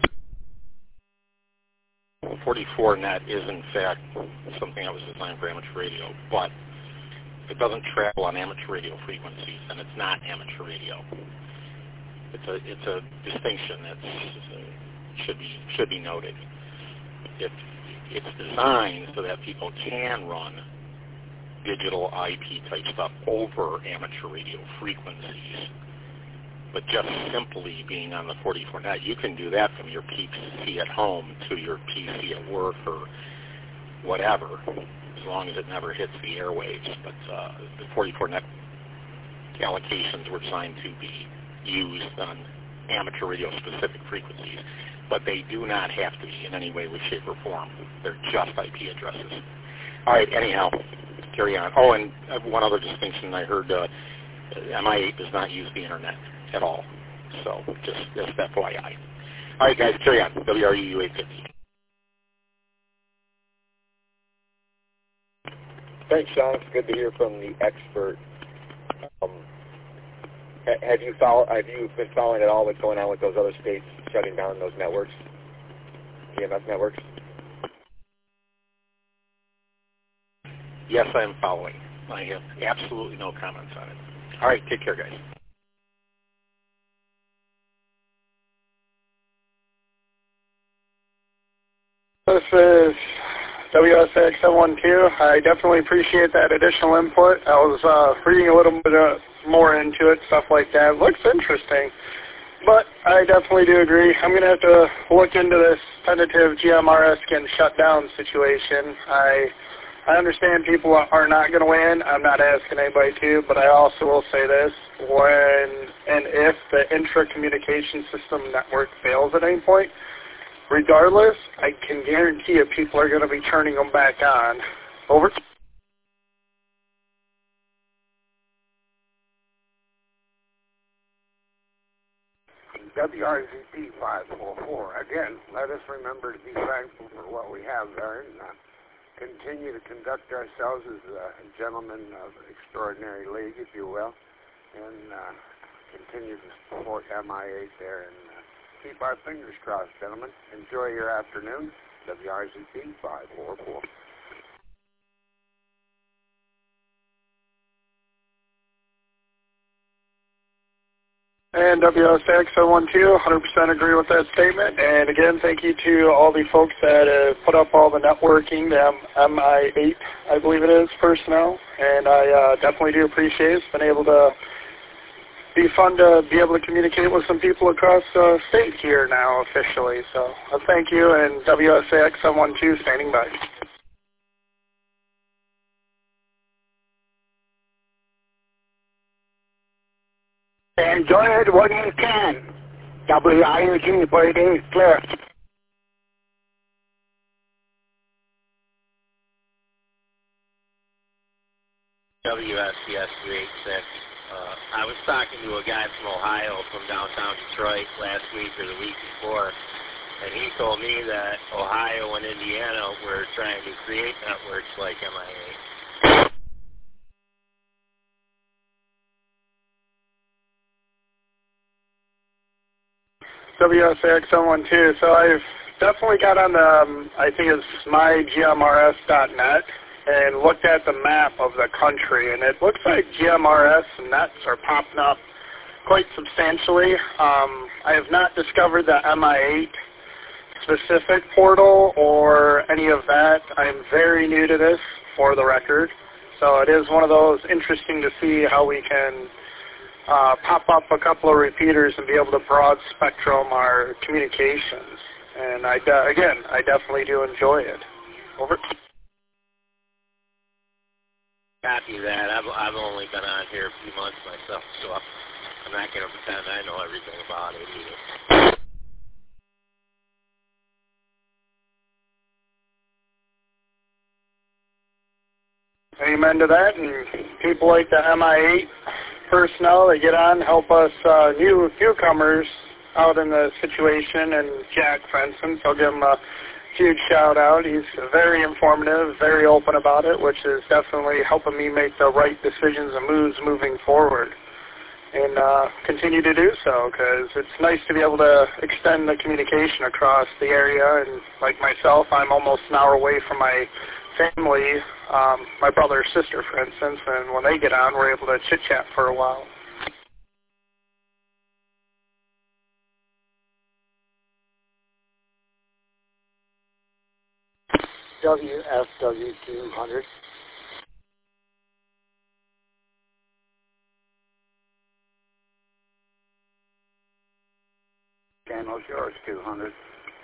forty-four net is in fact something that was designed for amateur radio, but if it doesn't travel on amateur radio frequencies, then it's not amateur radio. It's a it's a distinction that uh, should be should be noted. It it's designed so that people can run digital I P type stuff over amateur radio frequencies. But just simply being on the forty-four net, you can do that from your P C at home to your P C at work or whatever, as long as it never hits the airwaves. But uh, the forty-four net allocations were designed to be used on amateur radio specific frequencies, but they do not have to be in any way, shape, or form. They're just I P addresses. All right, anyhow, carry on. Oh, and one other distinction I heard, uh, M I eight does not use the internet at all. So just, just F Y I. All right, guys, carry on. W R U U eight fifty. Thanks, Sean. It's good to hear from the expert. Um, ha- have you follow, Have you been following at all what's going on with those other states shutting down those networks, E M S networks? Yes, I am following. I have absolutely no comments on it. All right, take care, guys. This is W S X seven one two. I definitely appreciate that additional input. I was uh, reading a little bit uh, more into it, stuff like that. It looks interesting, but I definitely do agree. I'm going to have to look into this tentative G M R S getting shut down situation. I I understand people are not going to win. I'm not asking anybody to, but I also will say this. When and if the intra-communication system network fails at any point, regardless, I can guarantee you people are going to be turning them back on. Over. W R Z P five four four. Again, let us remember to be thankful for what we have there and uh, continue to conduct ourselves as uh, gentlemen of extraordinary league, if you will, and uh, continue to support M I eight there and uh, keep our fingers crossed, gentlemen. Enjoy your afternoon. W R Z P five four four. And W S X seven one two, one hundred percent agree with that statement. And again, thank you to all the folks that uh, put up all the networking, the M I eight, I believe it is, personnel. And I uh, definitely do appreciate it. It's been able to be fun to be able to communicate with some people across the state here now officially. So uh, thank you, and W S X seven one two standing by. Enjoy it when you can. W I U G, waiting clear. W S C S three eighty-six. Uh, I was talking to a guy from Ohio, from downtown Detroit, last week or the week before, and he told me that Ohio and Indiana were trying to create networks like M I eight. W S X seven one two. So I've definitely got on the, um, I think it's my G M R S dot net, and looked at the map of the country, and it looks like G M R S nets are popping up quite substantially. Um, I have not discovered the M I eight specific portal or any of that. I'm very new to this, for the record. So it is one of those interesting to see how we can uh, pop up a couple of repeaters and be able to broad spectrum our communications. And I, de- again, I definitely do enjoy it. Over. Copy that. I've, I've only been on here a few months myself, so I'm not going to pretend I know everything about it either. Amen to that, and people like the M I eight personnel that get on help us uh, new newcomers out in the situation, and Jack, for instance, I'll give him a huge shout out. He's very informative, very open about it, which is definitely helping me make the right decisions and moves moving forward, and uh, continue to do so, because it's nice to be able to extend the communication across the area. And like myself, I'm almost an hour away from my family, um, my brother or sister, for instance, and when they get on, we're able to chit-chat for a while. W S W two hundred. Channel's yours, two hundred.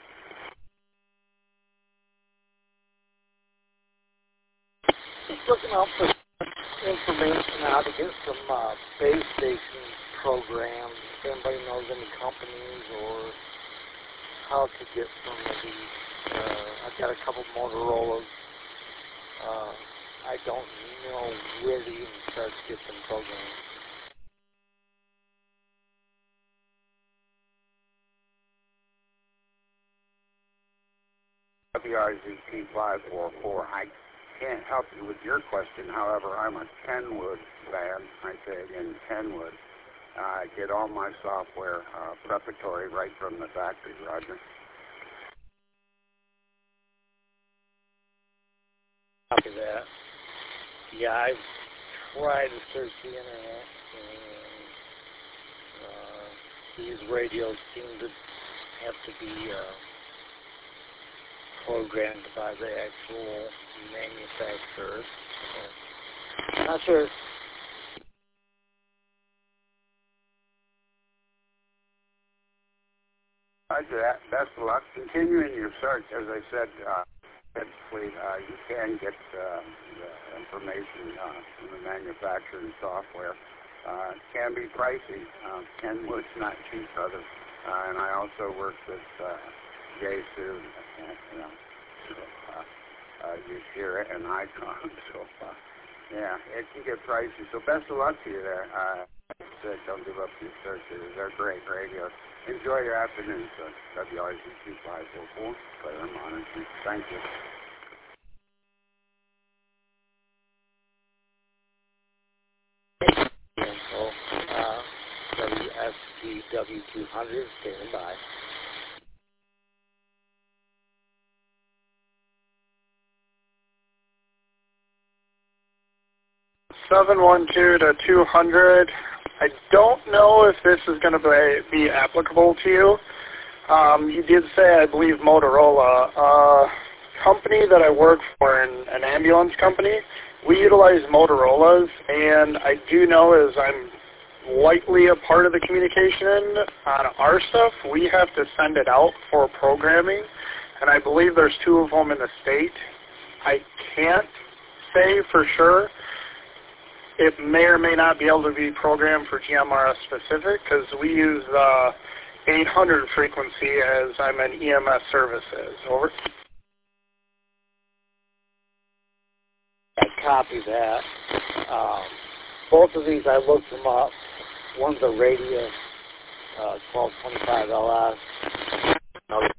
Just looking out for information on how to get some uh, base station programs. If anybody knows any companies or how to get some of these. Uh, I've got a couple Motorola's. Uh, I don't know where to even start to get some programs. W R Z P five four four. I can't help you with your question. However, I'm a Kenwood fan. I say again, Kenwood. Uh, I get all my software uh, preparatory right from the factory, Roger. Copy that. Yeah, I've tried to search the internet, and uh, these radios seem to have to be uh, programmed by the actual manufacturer. So, not sure. Roger that. Best of luck. Continuing your search, as I said, uh, basically, uh, you can get uh, the information uh, from the manufacturing software. Uh, it can be pricey. Uh, Kenwood's not cheap, brother. Uh, and I also work with uh, Yaesu, and, you know, so, uh, uh, Ushira and Icon. So, uh, yeah, it can get pricey. So best of luck to you there. Uh, like I said, don't give up your searches. They're great radios. Enjoy your afternoon, sir. W R Z two five four four, Claire Monitoring. Thank you. Info, uh, W S T W two hundred, standing by. seven one two to two hundred. I don't know if this is going to be, be applicable to you. Um, you did say, I believe, Motorola. A company that I work for, an, an ambulance company, we utilize Motorola's, and I do know as I'm lightly a part of the communication on our stuff, we have to send it out for programming, and I believe there's two of them in the state. I can't say for sure. It may or may not be able to be programmed for G M R S specific because we use the eight hundred frequency as I'm an E M S services. Over. I copy that. Um, both of these, I looked them up. One's a Radius uh, twelve twenty-five L S. Another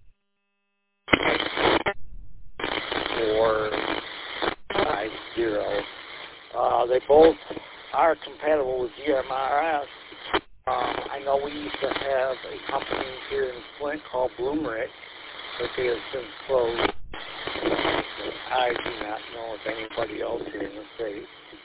four five zero. Uh, they both are compatible with G M R S. Um, I know we used to have a company here in Flint called Bloomerick, but they have since closed. I do not know if anybody else here in the state.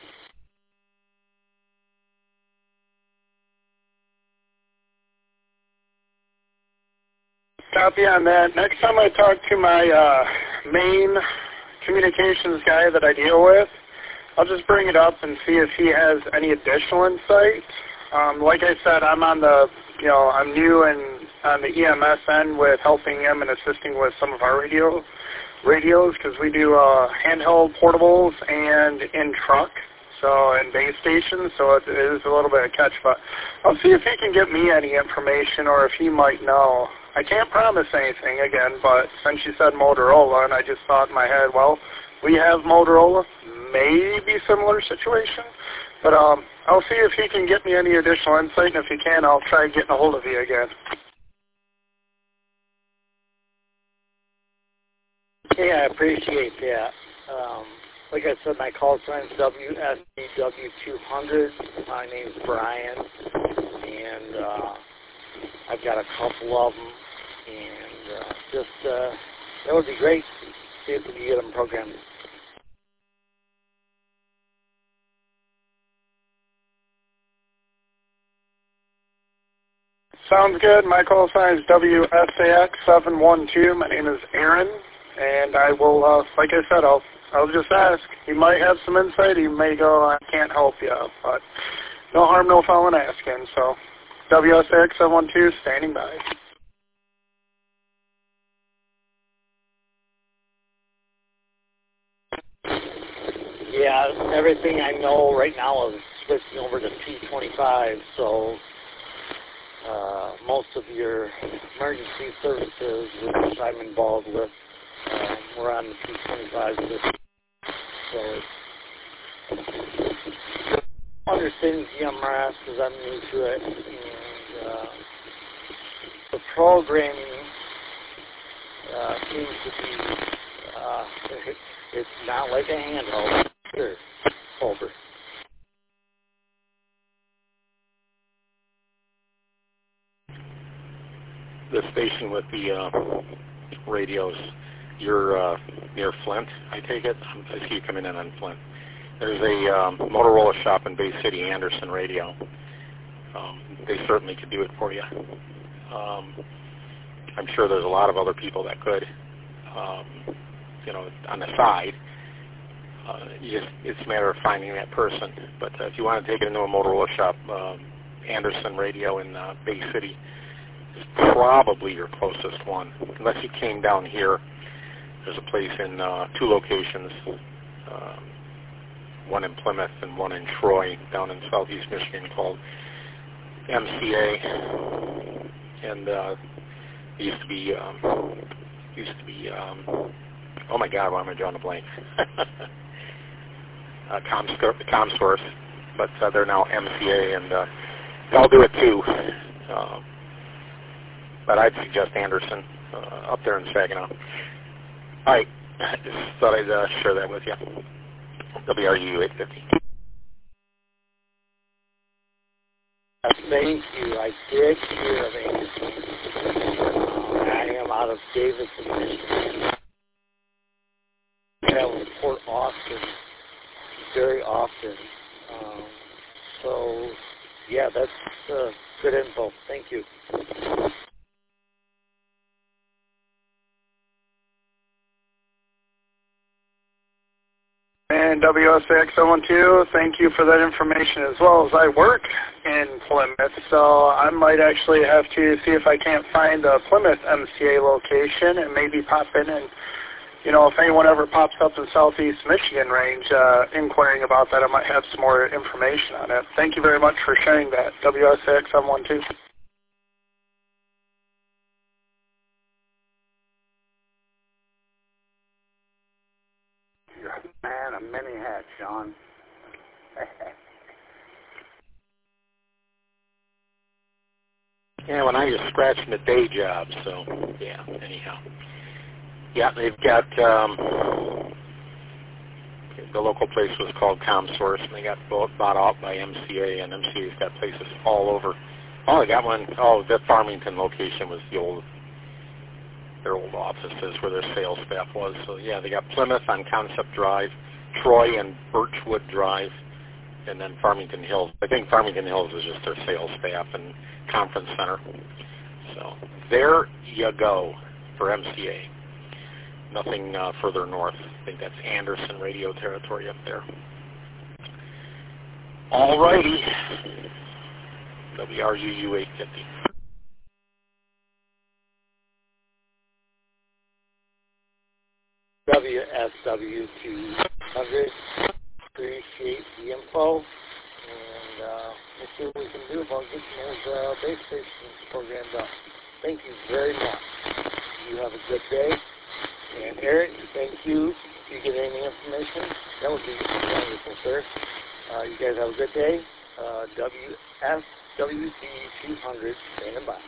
Copy on that. Next time I talk to my uh, main communications guy that I deal with, I'll just bring it up and see if he has any additional insight. Um, like I said, I'm on the, you know, I'm new and on the E M S end with helping him and assisting with some of our radio radios because we do uh, handheld portables and in truck, so and base stations. So it is a little bit of catch, but I'll see if he can get me any information or if he might know. I can't promise anything again, but since you said Motorola, and I just thought in my head, well, we have Motorola. Maybe similar situation, but um, I'll see if he can get me any additional insight, and if he can, I'll try getting a hold of you again. Yeah, I appreciate that. Um, like I said, my call sign is W S D W two hundred. My name's Brian, and uh, I've got a couple of them, and uh, just uh, that would be great. See if we can get them programmed. Sounds good. My call sign is W S A X seven one two. My name is Aaron, and I will, uh, like I said, I'll I'll just ask. He might have some insight. He may go, I can't help you, but no harm, no foul in asking. So W S A X seven one two, standing by. Yeah, everything I know right now is switching over to P twenty-five, so uh, most of your emergency services, which I'm involved with, uh, we're on the P twenty-five system. So it's understanding G M R S because I'm new to it, and uh, the programming uh, seems to be, uh, it, it's not like a handheld. Sure. Over. The station with the uh, radios, you're uh, near Flint, I take it? I see you coming in on Flint. There's a um, Motorola shop in Bay City, Anderson Radio. Um, they certainly could do it for you. Um, I'm sure there's a lot of other people that could. um, you know, on the side. Uh, you just, it's a matter of finding that person. But uh, if you want to take it into a Motorola shop, um, Anderson Radio in uh, Bay City is probably your closest one. Unless you came down here, there's a place in uh, two locations, um, one in Plymouth and one in Troy, down in southeast Michigan, called M C A. And uh, it used to be, um, used to be, um, oh my God, why am I drawing a blank? uh, Comscore, Comsource, but uh, they're now M C A, and uh, they'll do it too. Uh, but I'd suggest Anderson uh, up there in Saginaw. All right, just thought I'd uh, share that with you. W R U eight fifty. Thank you. I did hear of Anderson. I am out of Davidson, Michigan. I travel to Port Austin very often. Um, so, yeah, that's uh, good info. Thank you. And W S A X zero one two, thank you for that information as well. As I work in Plymouth, so I might actually have to see if I can't find the Plymouth M C A location and maybe pop in and, you know, if anyone ever pops up in southeast Michigan range uh, inquiring about that, I might have some more information on it. Thank you very much for sharing that. W S A X zero one two. You're a man of many hats, Sean. Yeah, when I was scratching the day job, so, yeah, anyhow. Yeah, they've got, um, the local place was called Comsource, and they got bought, bought out by M C A, and M C A's got places all over. Oh, they got one, oh, the Farmington location was the old, their old offices where their sales staff was. So, yeah, they got Plymouth on Concept Drive, Troy and Birchwood Drive, and then Farmington Hills. I think Farmington Hills is just their sales staff and conference center. So there you go for M C A. Nothing uh, further north. I think that's Anderson Radio territory up there. All righty. W R U U eight fifty. W S W two hundred. Appreciate the info, and uh, we'll see what we can do about getting those uh, base stations programmed up. Thank you very much. You have a good day. And Eric, thank you. If you get any information, that would be wonderful, sir. Uh, you guys have a good day. Uh, W S W C two hundred, standing by.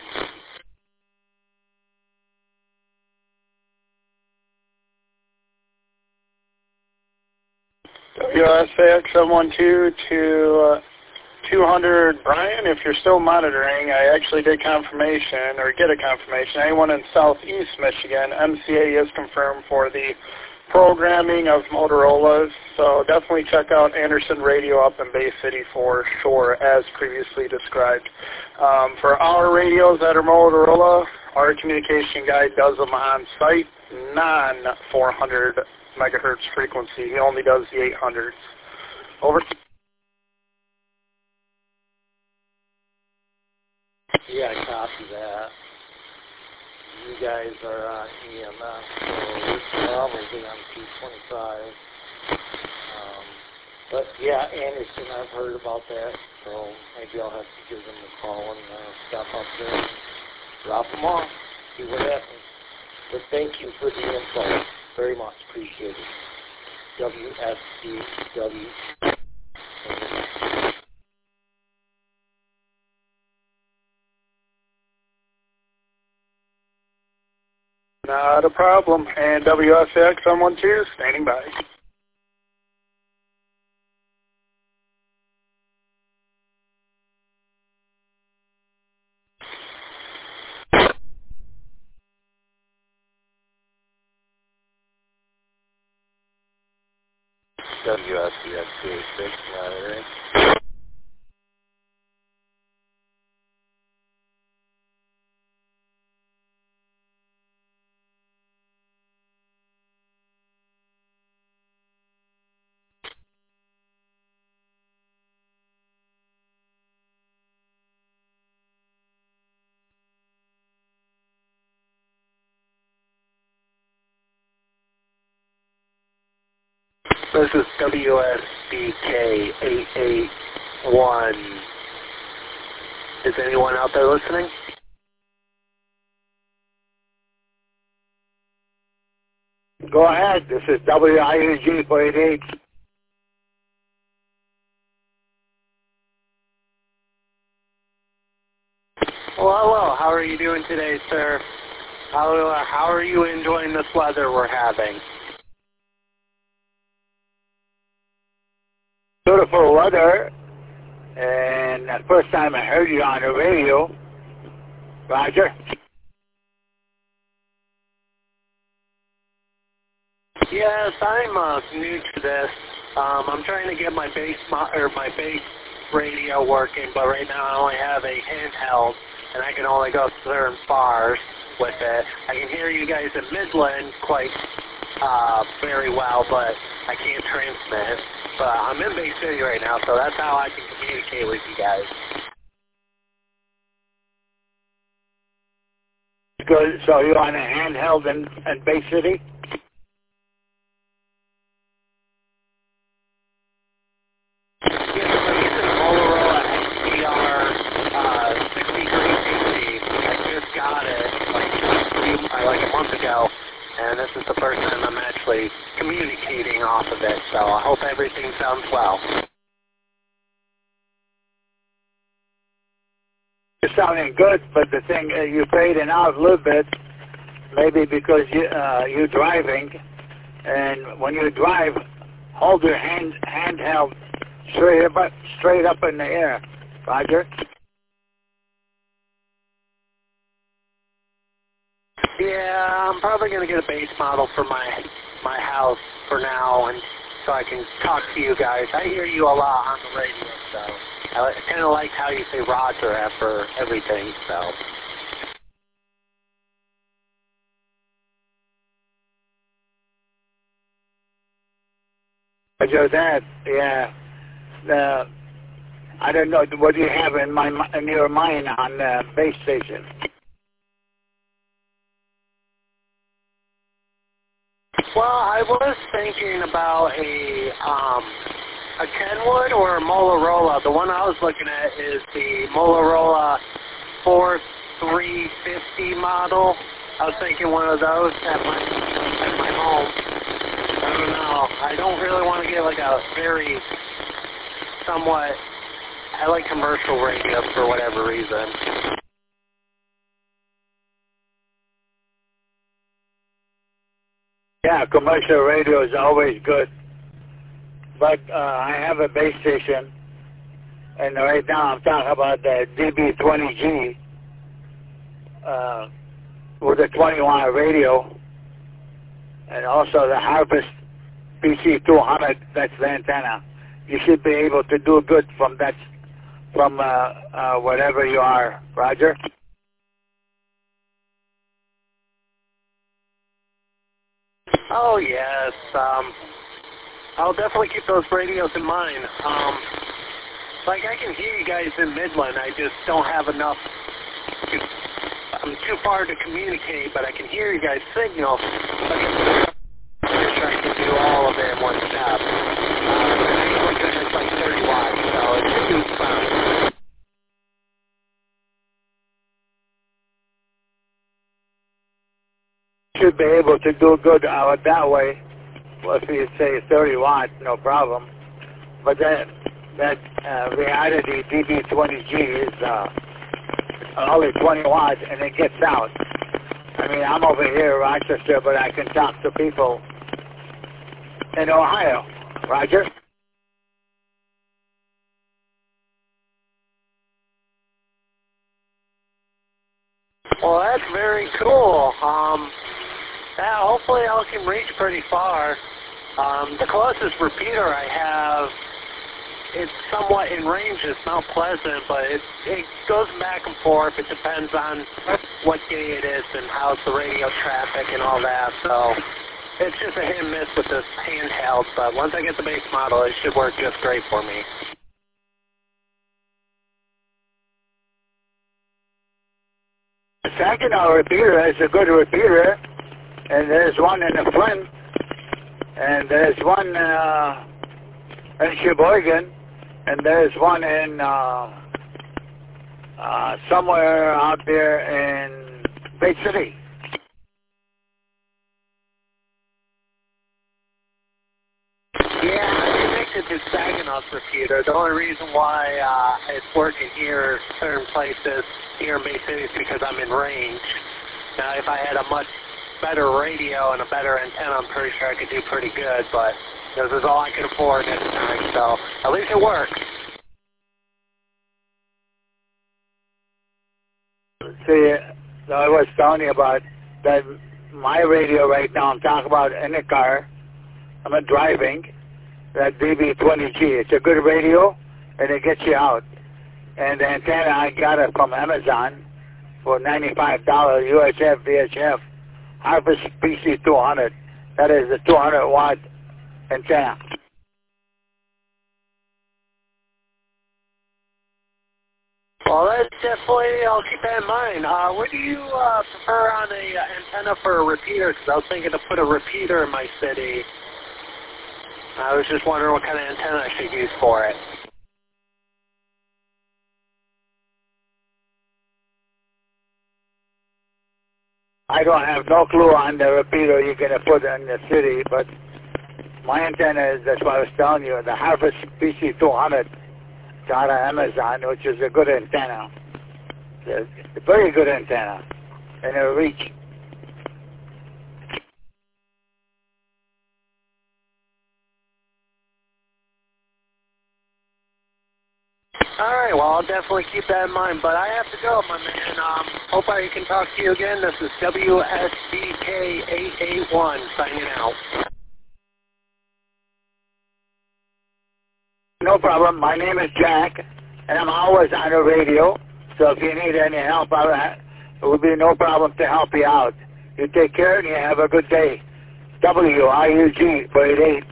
W S A X zero one two to uh, two hundred, Brian, if you're still monitoring, I actually did confirmation, or get a confirmation. Anyone in southeast Michigan, M C A is confirmed for the programming of Motorola's, so definitely check out Anderson Radio up in Bay City for sure, as previously described. Um, for our radios that are Motorola, our communication guy does them on site, non four hundred megahertz frequency. He only does the eight hundreds. Over. Yeah, I copy that. You guys are on E M S, so we're probably on two twenty-five. Um, but yeah, Anderson, I've heard about that, so maybe I'll have to give them a call and uh, stop up there and drop them off, see what happens. But thank you for the info. Very much appreciated. W S D W. Not a problem. And W S X zero one two, standing by. W S C X two eighty-six, monitoring. This is W S B K eight eight one. Is anyone out there listening? Go ahead. This is W I U G four eight eight. Well, hello. How are you doing today, sir? How, uh, how are you enjoying this weather we're having? Beautiful weather, and the first time I heard you on the radio. Roger. Yes, I'm uh, new to this. Um, I'm trying to get my base mo- or my base radio working, but right now I only have a handheld, and I can only go certain bars with it. I can hear you guys in Midland quite uh, very well, but I can't transmit. But I'm in Bay City right now, so that's how I can communicate with you guys. Good. So you're on a handheld in, in Bay City? Like a month ago, and this is the first time I'm actually communicating off of it, so I hope everything sounds well. You're sounding good, but the thing, uh, you're fading out a little bit, maybe because you, uh, you're driving, and when you drive, hold your hand handheld straight up, straight up in the air. Roger? Yeah, I'm probably going to get a base model for my my house for now, and so I can talk to you guys. I hear you a lot on the radio, so I kind of like how you say Roger after everything, so. Roger that, yeah. Uh, I don't know, what do you have in, my, in your mind on the base station? Well, I was thinking about a um, a Kenwood or a Motorola. The one I was looking at is the Motorola forty-three fifty model. I was thinking one of those at my at my home. I don't know. I don't really want to get like a very somewhat. I like commercial radios for whatever reason. Yeah, commercial radio is always good. But uh, I have a base station, and right now I'm talking about the D B twenty G uh, with a twenty watt radio, and also the Harvest P C two hundred, that's the antenna. You should be able to do good from that, from uh, uh, wherever you are. Roger? Oh, yes. Um, I'll definitely keep those radios in mind. Um, like, I can hear you guys in Midland. I just don't have enough. To, I'm too far to communicate, but I can hear you guys' signal. I'm just trying to do all of it in one step. Uh, it's like thirty watts, so it should be fine. Should be able to do good out that way. Well, if you say thirty watts, no problem. But that that uh, reality D B twenty G is uh, only twenty watts, and it gets out. I mean, I'm over here in Rochester, but I can talk to people in Ohio. Roger? Well, that's very cool. Um, yeah, hopefully I can reach pretty far. Um, the closest repeater I have, it's somewhat in range. It's Mount Pleasant, but it, it goes back and forth. It depends on what day it is and how's the radio traffic and all that. So it's just a hit and miss with this handheld. But once I get the base model, it should work just great for me. The Saginaw repeater is a good repeater, and there's one in the Flint And there's one uh, in Sheboygan, and there's one in uh, uh, somewhere out there in Bay City. Yeah, I connected to Saginaw's repeater. The only reason why uh, it's working here, certain places here in Bay City, is because I'm in range. Now, if I had a much better radio and a better antenna, I'm pretty sure I could do pretty good, but this is all I can afford at the time, so at least it works. See, I was telling you about that my radio right now, I'm talking about in the car, I'm not driving, that D B twenty G. It's a good radio, and it gets you out. And the antenna, I got it from Amazon for ninety-five dollars, U H F, V H F, Harvest P C two hundred. That is a two hundred watt antenna. Well, that's definitely, I'll keep that in mind. Uh, what do you uh, prefer on a uh, antenna for a repeater? Because I was thinking to put a repeater in my city. I was just wondering what kind of antenna I should use for it. I don't have no clue on the repeater you're going to put in the city, but my antenna is, that's what I was telling you, the Harvest P C two hundred. It's out of Amazon, which is a good antenna. It's a very good antenna, and it'll reach. All right, well, I'll definitely keep that in mind, but I have to go, my man. Um, hope I can talk to you again. This is W S B K eight eight one signing out. No problem. My name is Jack, and I'm always on the radio, so if you need any help, I'll, it will be no problem to help you out. You take care, and you have a good day. W I U G four eight eight.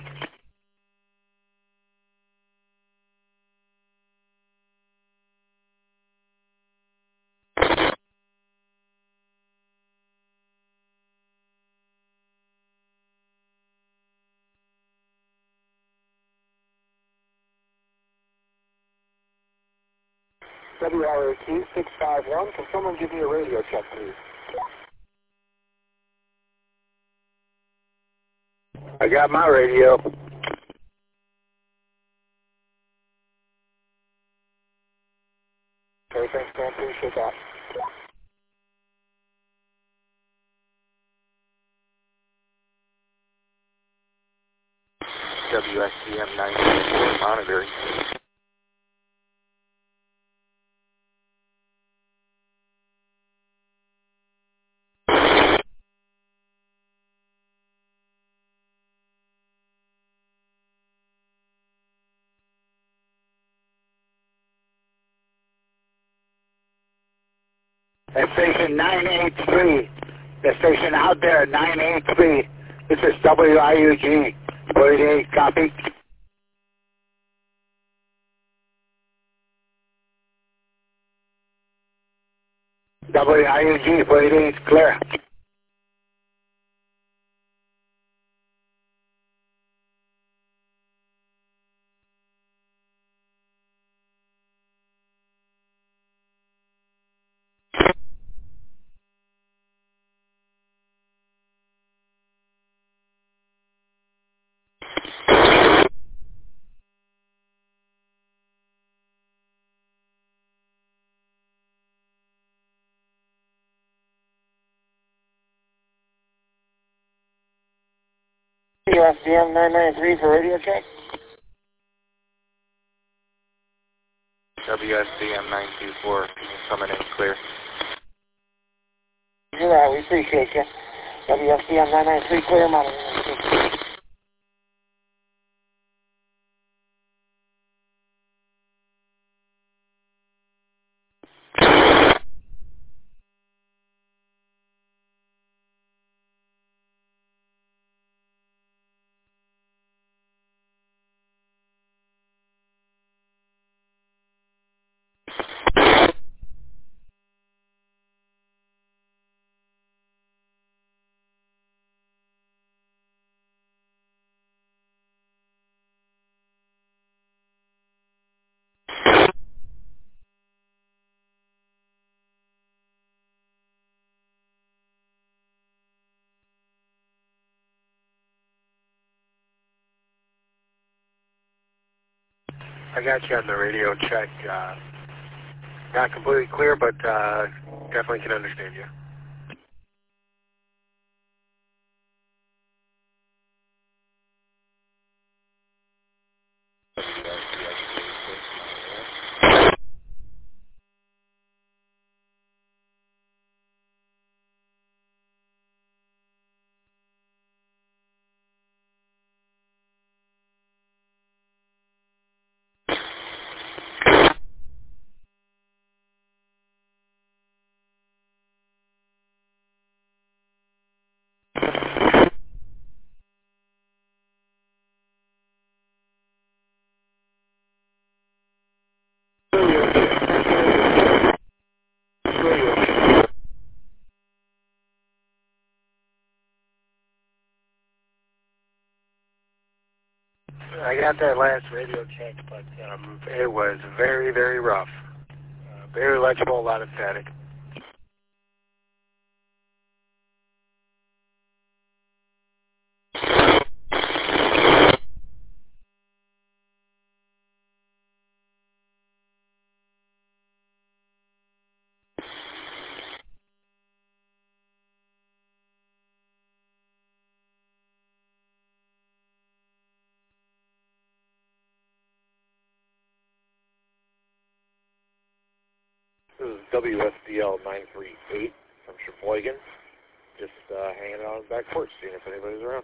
W R A Q six five one, can someone give me a radio check, please? I got my radio. Okay, thanks, man. Appreciate that. W S C M nine four monitoring. That's station nine eight three. The station out there, nine eight three. This is W I U G four eight eight, copy. W I U G four eight eight, clear. U S D M nine nine three for radio check. W S D M nine two four, coming in clear. Do that, we appreciate you. W S D M nine nine three, clear monitor. I got you on the radio check. Uh, not completely clear, but uh, definitely can understand you. I got that last radio check, but um, it was very, very rough. Uh, very legible, a lot of static. This is W S D L nine three eight from Sheboygan. Just uh, hanging out on the back porch, seeing if anybody's around.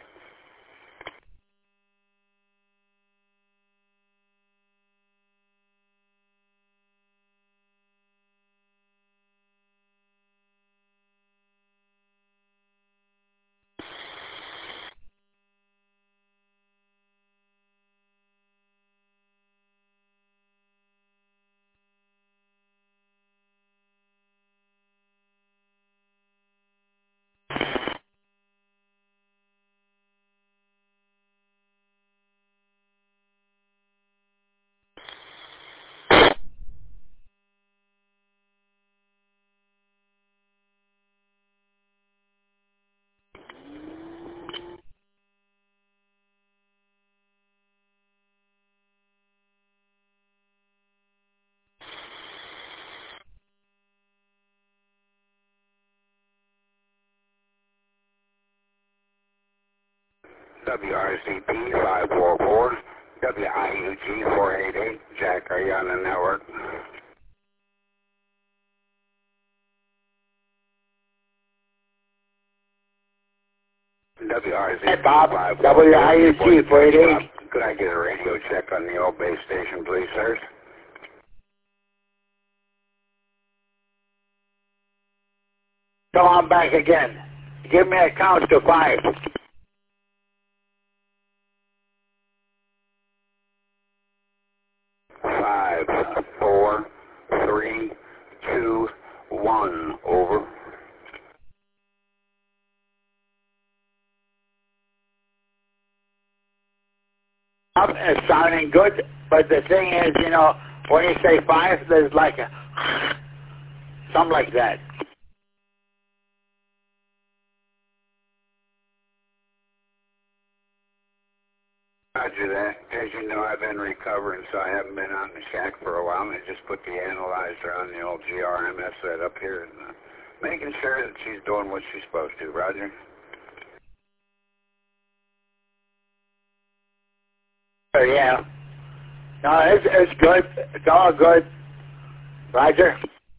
W R C P five four four, W I U G four eight eight. Jack, are you on the network? W R C P Hey, Bob, five four four, W I U G four eight eight. Could I get a radio check on the old base station, please, sirs? Come on back again. Give me a count to five. Five, four, three, two, one. Over. Up is sounding good, but the thing is, you know, when you say five, there's like a something like that. Roger that. As you know, I've been recovering, so I haven't been out in the shack for a while. And I just put the analyzer on the old G R M S set up here and uh, making sure that she's doing what she's supposed to. Roger. Uh, yeah. No, it's, it's good. It's all good. Roger.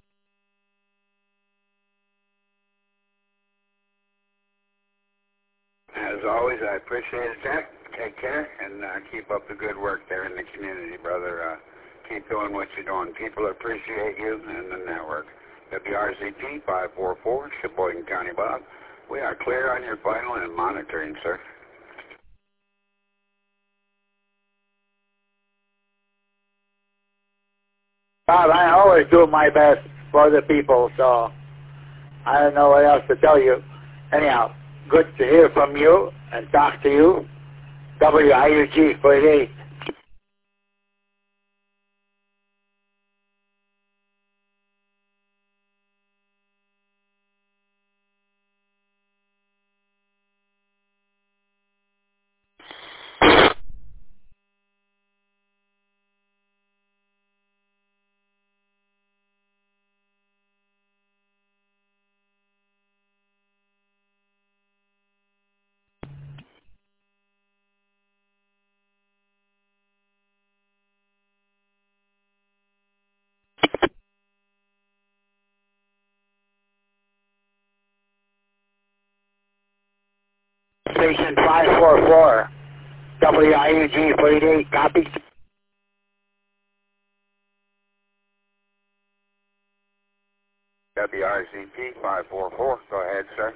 As always, I appreciate it, Jack. Take care and uh, keep up the good work there in the community, brother. Uh, keep doing what you're doing. People appreciate you and the network. W R C P five four four, Sheboygan County, Bob. We are clear on your vital and monitoring, sir. Bob, I always do my best for the people, so I don't know what else to tell you. Anyhow, good to hear from you and talk to you. W I U G four eight eight. station five four four, W I U G four eight eight, copy. W R Z P five four four, go ahead, sir.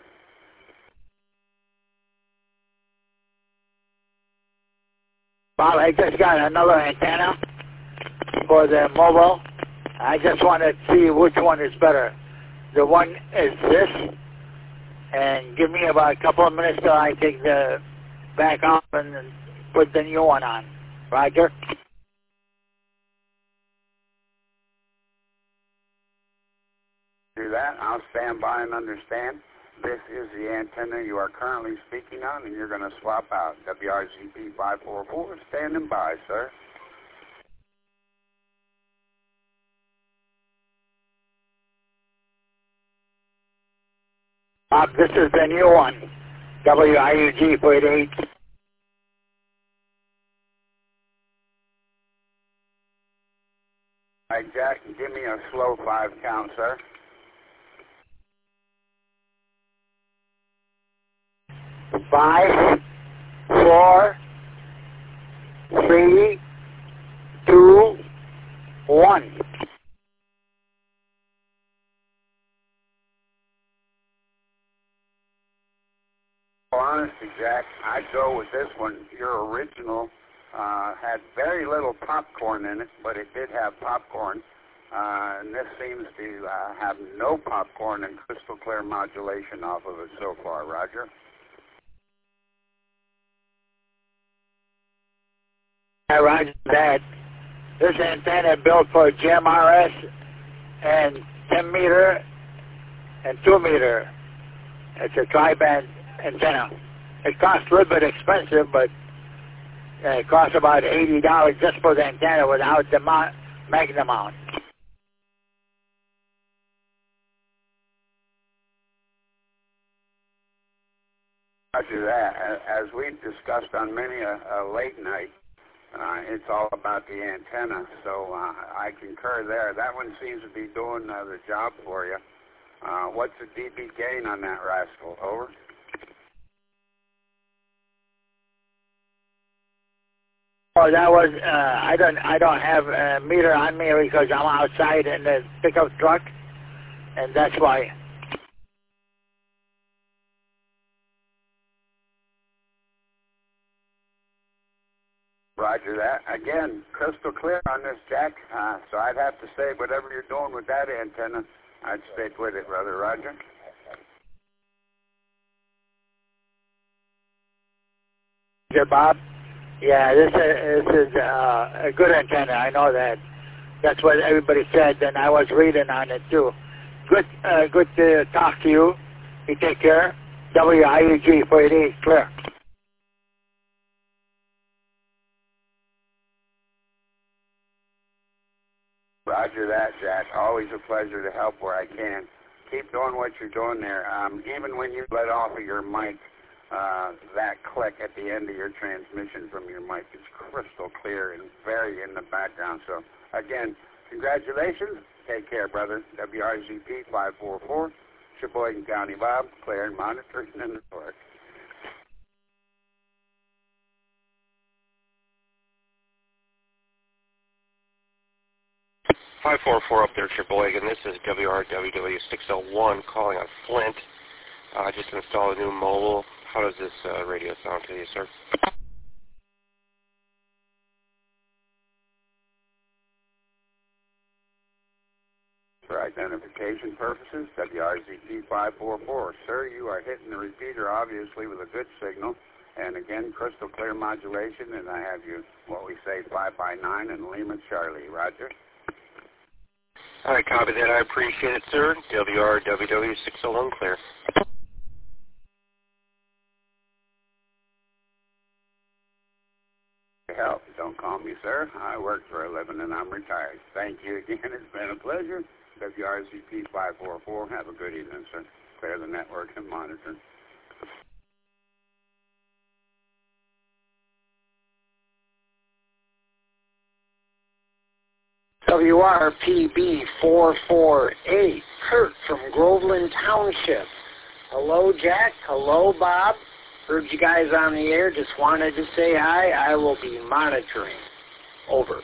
Bob, I just got another antenna for the mobile. I just want to see which one is better. The one is this, and give me about a couple of minutes till I take the back off and put the new one on. Roger? Do that. I'll stand by and understand. This is the antenna you are currently speaking on, and you're going to swap out. W R Z P five four four, standing by, sir. Bob, this is the new one. W I U G four eight eight. All right, Jack, give me a slow five count, sir. Five, four, three, two, one. Well, honestly, Jack, I'd go with this one. Your original uh, had very little popcorn in it, but it did have popcorn. Uh, and this seems to uh, have no popcorn and crystal clear modulation off of it so far, Roger. Yeah, Roger that. This antenna built for G M R S and ten meter and two meter. It's a tri-band antenna. It costs a little bit expensive, but uh, it costs about eighty dollars just for the antenna without the mount, magnet mount. Roger that. As we've discussed on many a, a late night, uh, it's all about the antenna, so uh, I concur there. That one seems to be doing uh, the job for you. Uh, what's the D B gain on that rascal? Over. Oh, that was uh, I don't I don't have a meter on me because I'm outside in the pickup truck, and that's why. Roger that. Again, crystal clear on this, Jack. Uh, so I'd have to say whatever you're doing with that antenna, I'd stick with it, brother. Roger. Yeah, Bob. Yeah, this is, this is uh, a good antenna. I know that. That's what everybody said, and I was reading on it too. Good, uh, good to talk to you. You take care. W I U G four eight eight, clear. Roger that, Jack. Always a pleasure to help where I can. Keep doing what you're doing there. Um, even when you let off of your mic, uh, that click at the end of your transmission from your mic is crystal clear and very in the background. So, again, congratulations. Take care, brother. W R Z P five four four, Sheboygan County Bob, clear and monitoring in the network. five four four up there, Sheboygan. This is W R W W six oh one calling on Flint. I uh, just installed a new mobile. How does this uh, radio sound to you, sir? For identification purposes, W R Z P five four four. Sir, you are hitting the repeater, obviously, with a good signal. And again, crystal clear modulation, and I have you, what we say, five by nine and Lima Charlie. Roger. All right, copy that. I appreciate it, sir. W R W W six oh one clear. Help. Don't call me, sir. I work for a living and I'm retired. Thank you again. It's been a pleasure. W R Z P five four four. Have a good evening, sir. Clear the network and monitor. W R P B four four eight, Kurt from Groveland Township. Hello, Jack. Hello, Bob. Heard you guys on the air. Just wanted to say hi. I will be monitoring. Over.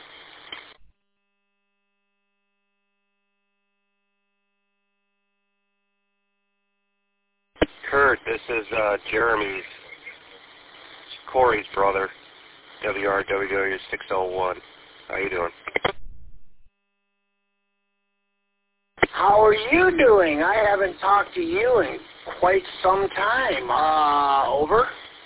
Kurt, this is uh, Jeremy's, Corey's brother, W R W W six oh one. How you doing? How are you doing? I haven't talked to you in quite some time. Uh, over?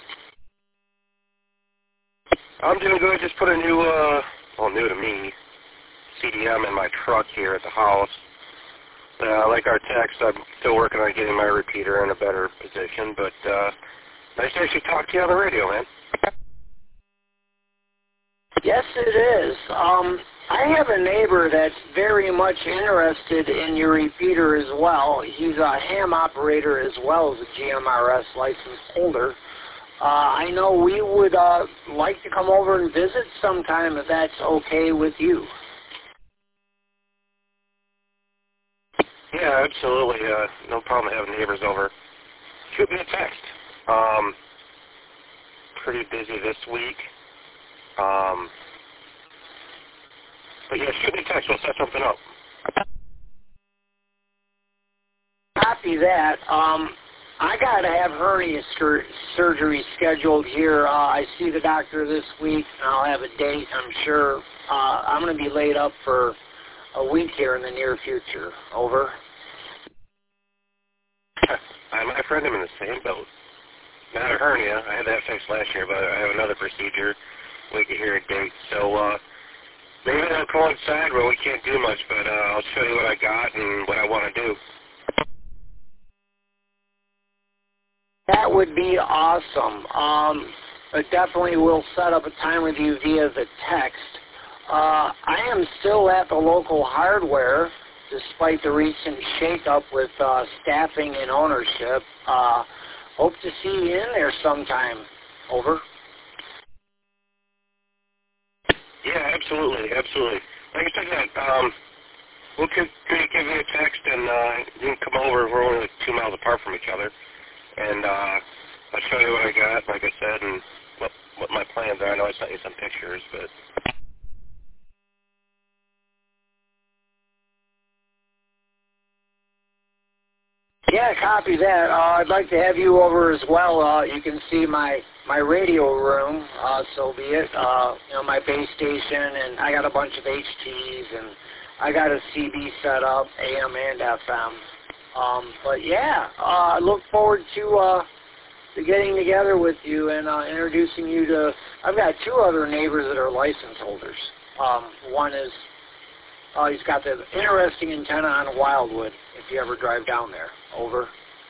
I'm doing good. Just put a new, uh, well, new to me, C D M in my truck here at the house. Uh, like our text, I'm still working on getting my repeater in a better position, but uh, nice to actually talk to you on the radio, man. Yes, it is. Um, I have a neighbor that's very much interested in your repeater as well. He's a ham operator as well as a G M R S license holder. Uh, I know we would uh, like to come over and visit sometime if that's okay with you. Yeah, absolutely. Uh, no problem having neighbors over. Shoot me a text. Um, pretty busy this week. Um, but yeah, shoot me a text. We'll set something up. Copy that. Um, I got to have hernia sur- surgery scheduled here. Uh, I see the doctor this week, and I'll have a date, I'm sure. Uh, I'm going to be laid up for a week here in the near future. Over. I, my friend, I'm in the same boat. Not a hernia. I had that fixed last year, but I have another procedure. We can hear a date. So uh, maybe that'll coincide where we can't do much, but uh, I'll show you what I got and what I want to do. That would be awesome. Um, I definitely will set up a time with you via the text. Uh, I am still at the local hardware, despite the recent shakeup with uh, staffing and ownership. Uh, hope to see you in there sometime. Over. Yeah, absolutely, absolutely. Like I said, that um, we'll give, give you a text, and uh, you can come over. We're only like two miles apart from each other, and uh, I'll show you what I got, like I said, and what, what my plans are. I know I sent you some pictures, but... Yeah, copy that. Uh, I'd like to have you over as well. Uh, you can see my, my radio room, uh, so be it. Uh, you know, my base station, and I got a bunch of H Ts, and I got a C B set up, A M and F M. Um, but yeah, uh, I look forward to, uh, to getting together with you and uh, introducing you to. I've got two other neighbors that are license holders. Um, one is uh, he's got the interesting antenna on Wildwood. If you ever drive down there. Over.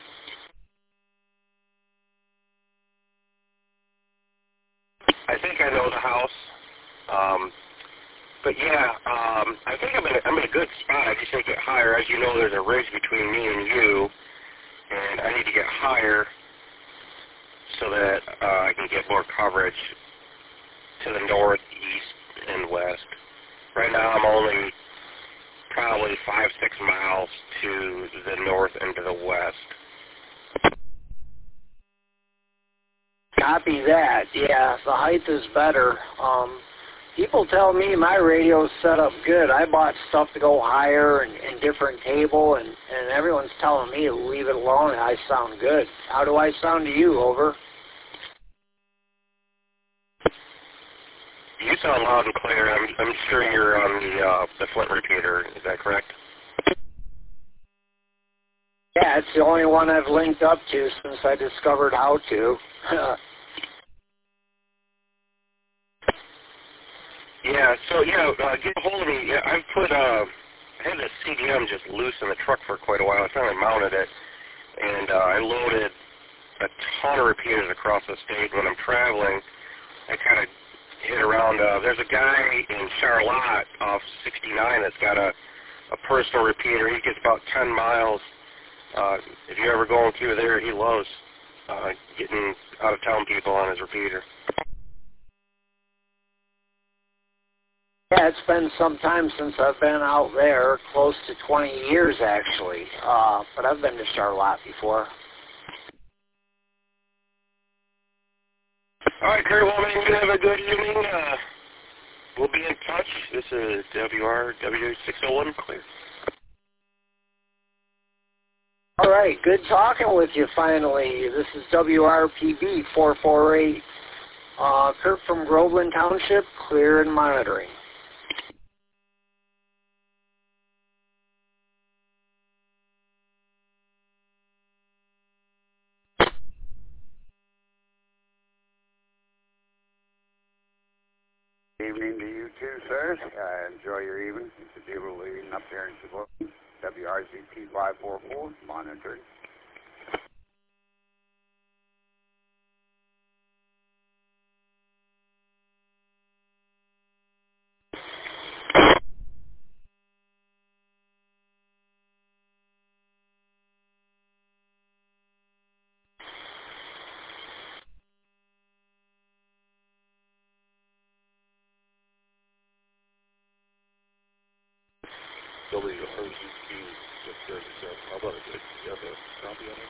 I think I know the house. Um, but yeah, um, I think I'm in, a, I'm in a good spot. I just need to get higher. As you know, there's a ridge between me and you, and I need to get higher so that uh, I can get more coverage to the north, east, and west. Right now I'm only probably five, six miles to the north and to the west. Copy that. Yeah, the height is better. Um, people tell me my radio's set up good. I bought stuff to go higher and, and different cable, and, and everyone's telling me to leave it alone, and I sound good. How do I sound to you? Over. You sound loud and clear. I'm, I'm sure you're on the uh, the Flint repeater. Is that correct? Yeah, it's the only one I've linked up to since I discovered how to. Yeah, so, yeah, uh, get a hold of me. Yeah, I've put, uh, I had this C D M just loose in the truck for quite a while. I finally mounted it, and uh, I loaded a ton of repeaters across the state. When I'm traveling, I kind of hit around. Uh, there's a guy in Charlotte off sixty-nine that's got a, a personal repeater. He gets about ten miles. Uh, if you're ever going through there, he loves uh, getting out-of-town people on his repeater. Yeah, it's been some time since I've been out there, close to twenty years actually. Uh, but I've been to Charlotte before. All right, Kurt. Well, man, you have a good evening. Uh, we'll be in touch. This is W R W six oh one clear. All right, good talking with you finally. This is W R P B four four eight. Uh, Kurt from Groveland Township, clear and monitoring. Evening to you too, sir. Uh, enjoy your evening. It's a beautiful evening up there in Sheboygan. W R Z P five four four, monitoring. W R Z P just thirty-seven. How about it? Do you have a copy on it?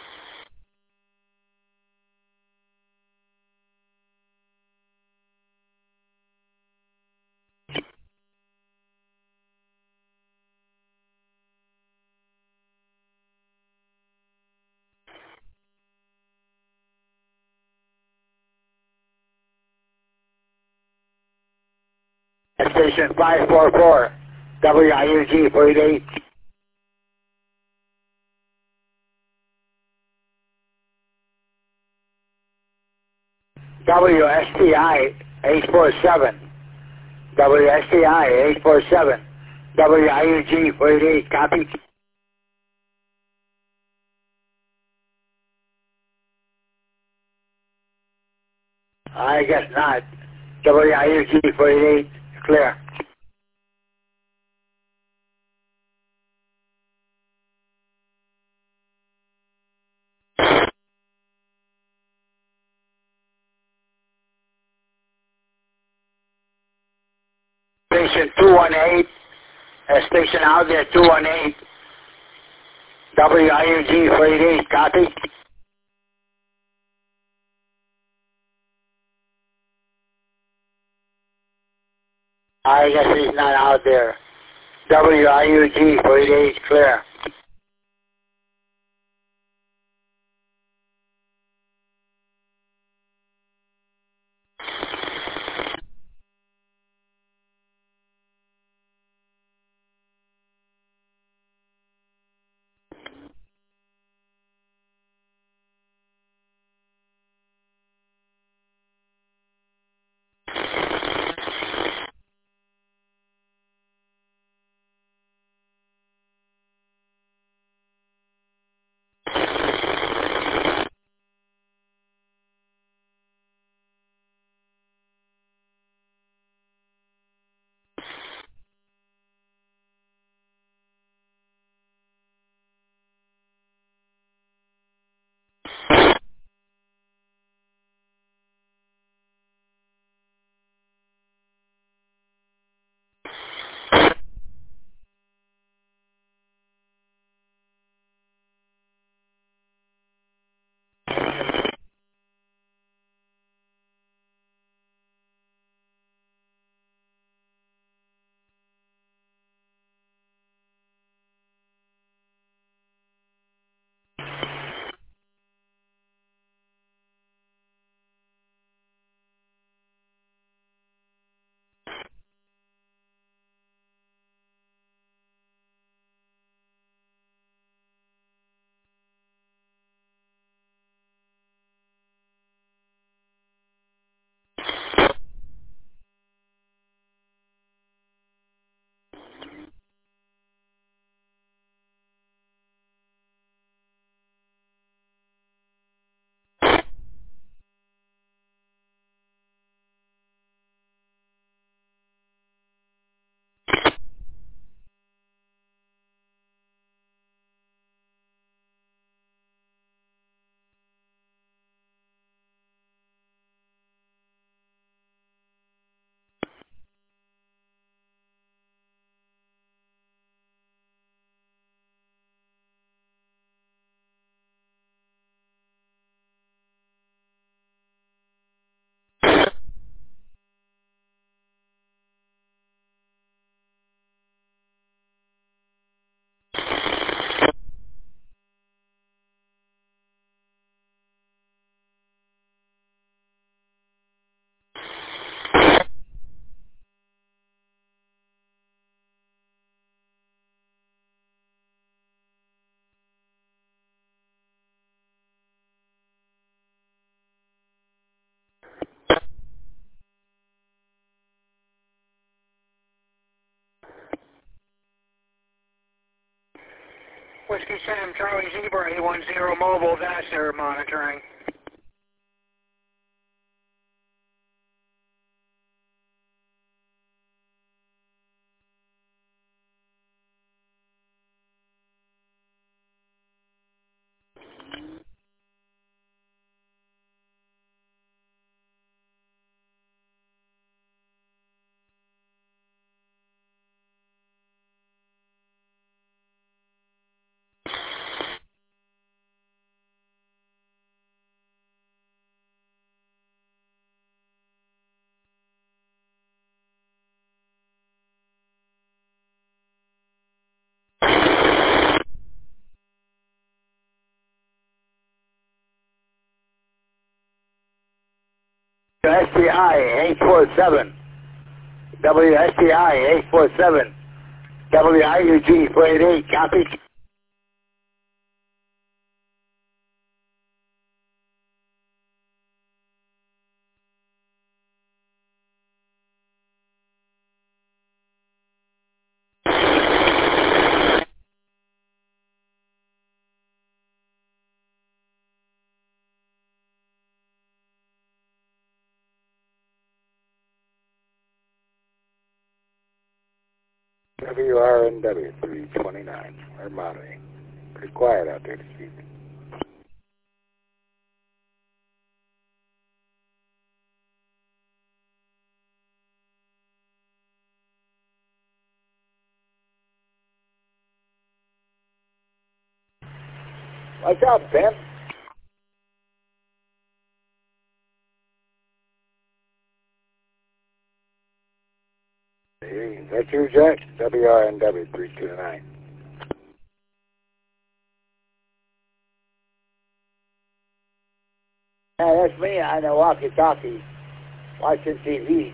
Station five four four, W I U G forty-eight. W S T I eight four seven, W S T I eight four seven, W I U G forty-eight, copy. I guess not. W I U G forty-eight, clear. Station two one eight, uh, station out there two one eight, W I U G forty-eight, copy. I guess he's not out there. W I U G forty-eight, clear. Whiskey Sam, Charlie Zebra, eight one zero mobile, dash air monitoring. S T I eight four seven, W S T I eight four seven, W I U G four eight eight, copy. W R N W three twenty-nine. We're monitoring. Pretty quiet out there this evening. What's up, Pimp? Hey, is that you, Jack? W R N W three two nine. Yeah, that's me on the walkie-talkie, watching T V.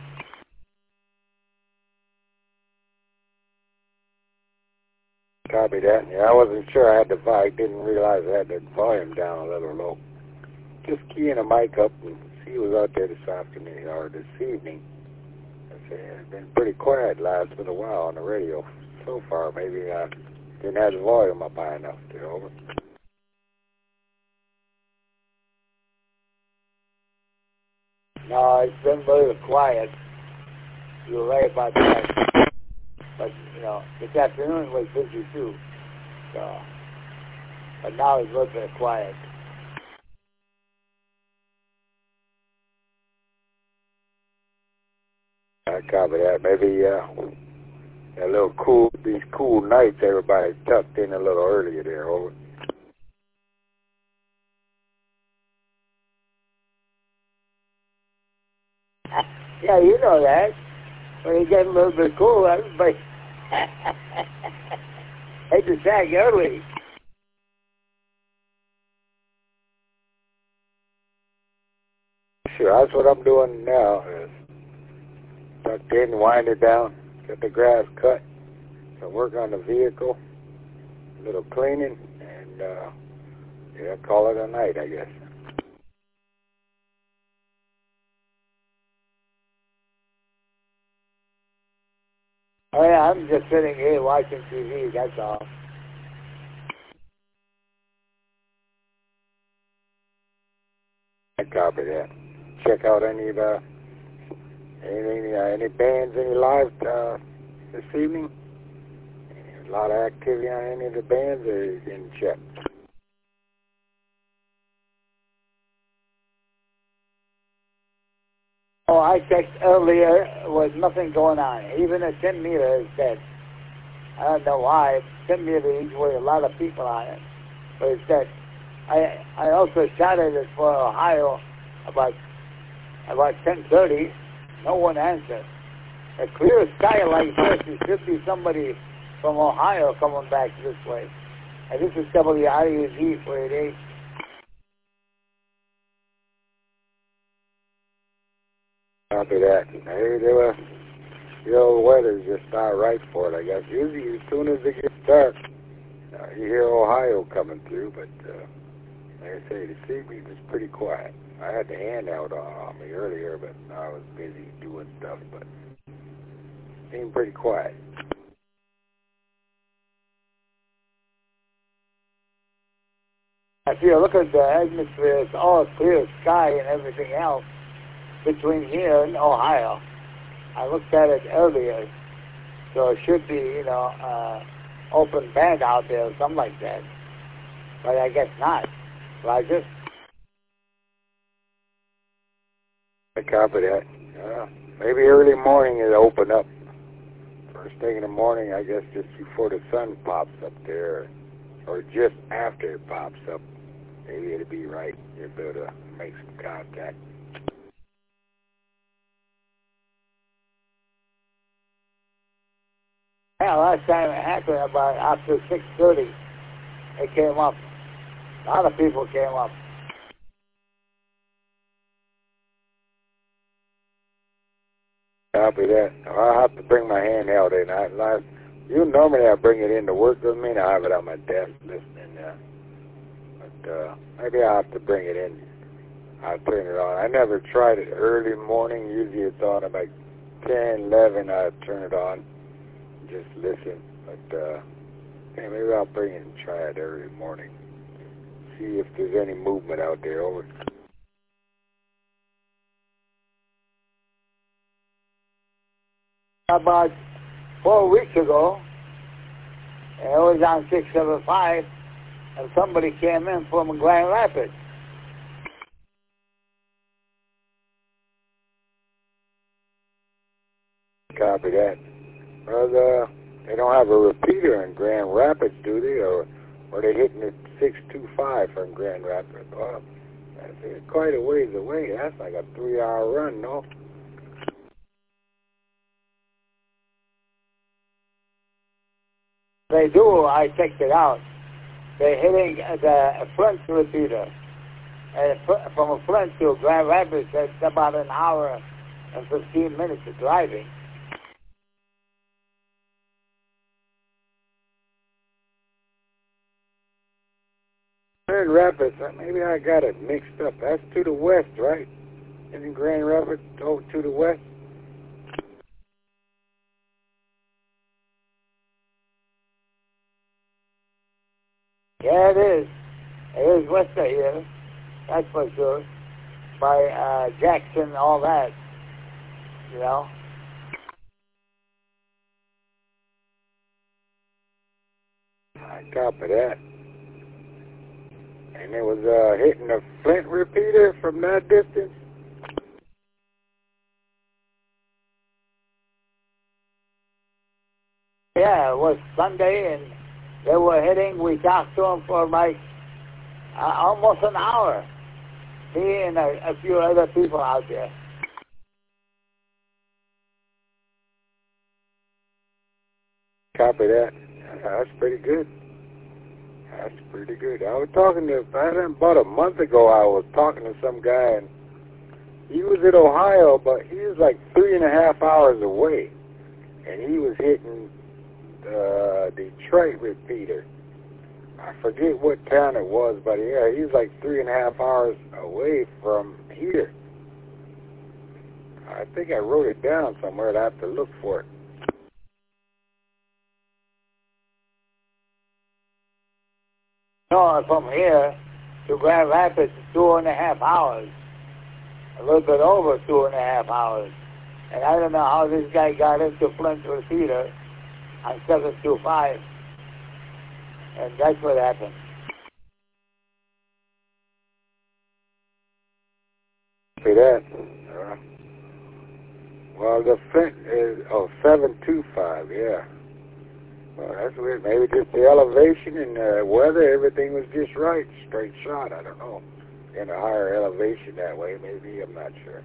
Copy that. Yeah, I wasn't sure I had the volume. Didn't realize I had the volume down a little low. Just keying a mic up and see who was out there this afternoon or this evening. I say it's been pretty quiet last little while on the radio so far. Maybe I didn't have the volume up high enough. To over. No, it's been very quiet. You're right about that. But, you know, this afternoon was busy too. So, but now it's a little bit quiet. I copy that. Maybe uh, a little cool, these cool nights, everybody tucked in a little earlier there, over. Yeah, you know that. When you get a little bit cool, everybody hate to sag early. Sure, that's what I'm doing now. Is tucked in, wind it down, get the grass cut, so work on the vehicle, a little cleaning, and uh, yeah, call it a night, I guess. Oh yeah, I'm just sitting here watching T V, that's all. I copy that. Check out any of the, any, uh, any bands, any live uh, this evening? A lot of activity on any of the bands, or you didn't check? Oh, I checked earlier, there was nothing going on. Even a ten meter is dead. I don't know why. ten meter usually a lot of people on it, but it's dead. I I also shouted it for Ohio about about ten thirty. No one answered. A clear sky like this, there should be somebody from Ohio coming back this way. And this is W I U G four eight eight. Copy that. Hey, they were, you know, the weather's just not right for it, I guess. Usually, as soon as it gets dark, uh, you hear Ohio coming through, but uh, like I say, this evening was pretty quiet. I had the hand out on me earlier, but I was busy doing stuff, but it seemed pretty quiet. If you look at the atmosphere, it's all clear sky and everything else between here and Ohio. I looked at it earlier, so it should be, you know, uh, open band out there or something like that. But I guess not. Roger? I copy that. Uh, maybe early morning it'll open up. First thing in the morning, I guess just before the sun pops up there, or just after it pops up. Maybe it'll be right. You'll be able to make some contact. Yeah, last time it happened about after six thirty, it came up. A lot of people came up. Copy that. I'll have to bring my handheld in. I, I, you normally I bring it in to work with me, and I have it on my desk listening. Uh, but uh, maybe I'll have to bring it in. I'll turn it on. I never tried it early morning. Usually it's on about ten, eleven. I'd turn it on, just listen. But uh, yeah, maybe I'll bring it and try it early morning. See if there's any movement out there. Over. About four weeks ago, it was on six seven five, and somebody came in from Grand Rapids. Copy that. Well, uh, they don't have a repeater in Grand Rapids, do they? Or are they hitting it six two five from Grand Rapids? Well, that's quite a ways away. That's like a three-hour run, no? They do. I checked it out. They're hitting the Flint repeater. And from Flint to Grand Rapids, that's about an hour and fifteen minutes of driving. Grand Rapids, maybe I got it mixed up. That's to the west, right? Isn't Grand Rapids over to the west? Yeah, it is. It is west of here. That's for sure. By uh, Jackson, all that. You know? I copy that. And it was uh, hitting the Flint repeater from that distance? Yeah, it was Sunday, and they were hitting. We talked to them for like uh, almost an hour. Me and a, a few other people out there. Copy that. That's pretty good. That's pretty good. I was talking to, about a month ago, I was talking to some guy, and he was in Ohio, but he was like three and a half hours away, and he was hitting the Detroit repeater. I forget what town it was, but yeah, he was like three and a half hours away from here. I think I wrote it down somewhere. I'd have to look for it. No, from here to Grand Rapids, two and a half hours. A little bit over two and a half hours. And I don't know how this guy got into Flint repeater on seven two five. And that's what happened. See that? Uh, well, the Flint is, oh, seven two five, yeah. Well, that's weird. Maybe just the elevation and the weather, everything was just right. Straight shot, I don't know. In a higher elevation that way, maybe, I'm not sure.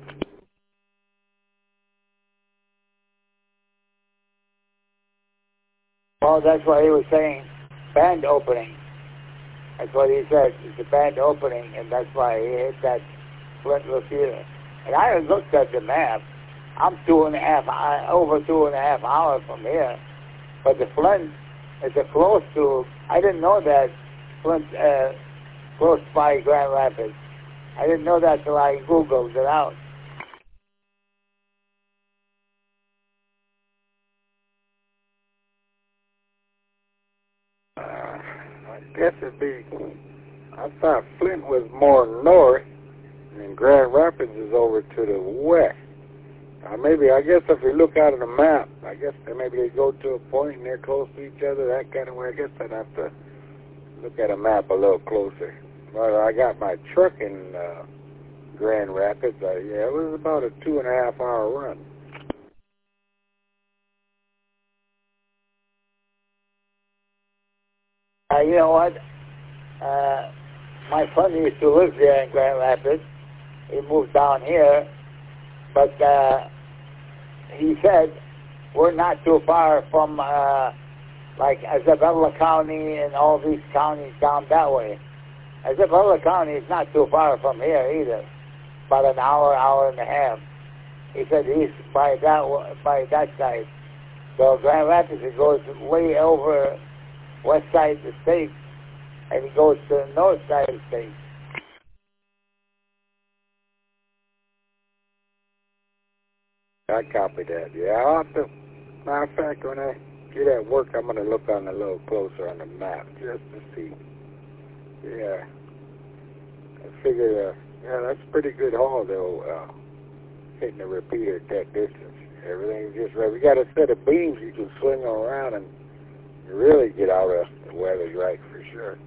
Well, that's what he was saying. Band opening. That's what he said. It's a band opening, and that's why he hit that Flint repeater. And I looked at the map. I'm two and a half, over two and a half hours from here. But the Flint is a close to, I didn't know that Flint, uh, close by Grand Rapids. I didn't know that till I Googled it out. Uh, I guess it'd be I thought Flint was more north, and Grand Rapids is over to the west. Uh, maybe, I guess if we look out at the map, I guess that maybe they go to a point and they're close to each other, that kind of way. I guess I'd have to look at a map a little closer. But I got my truck in uh, Grand Rapids. Uh, yeah, it was about a two and a half hour run. Uh, you know what? Uh, my son used to live there in Grand Rapids. He moved down here, but uh, he said we're not too far from uh, like Isabella County and all these counties down that way. Isabella County is not too far from here either. About an hour, hour and a half. He said he's by that by that side. So Grand Rapids, it goes way over west side of the state, and it goes to the north side of the state. I copy that. Yeah, I'll have to, matter of fact, when I get at work, I'm going to look on a little closer on the map just to see. Yeah. I figure, uh, yeah, that's a pretty good haul, though, uh, hitting the repeater at that distance. Everything's just right. We got a set of beams you can swing around and really get out of the weather's right for sure.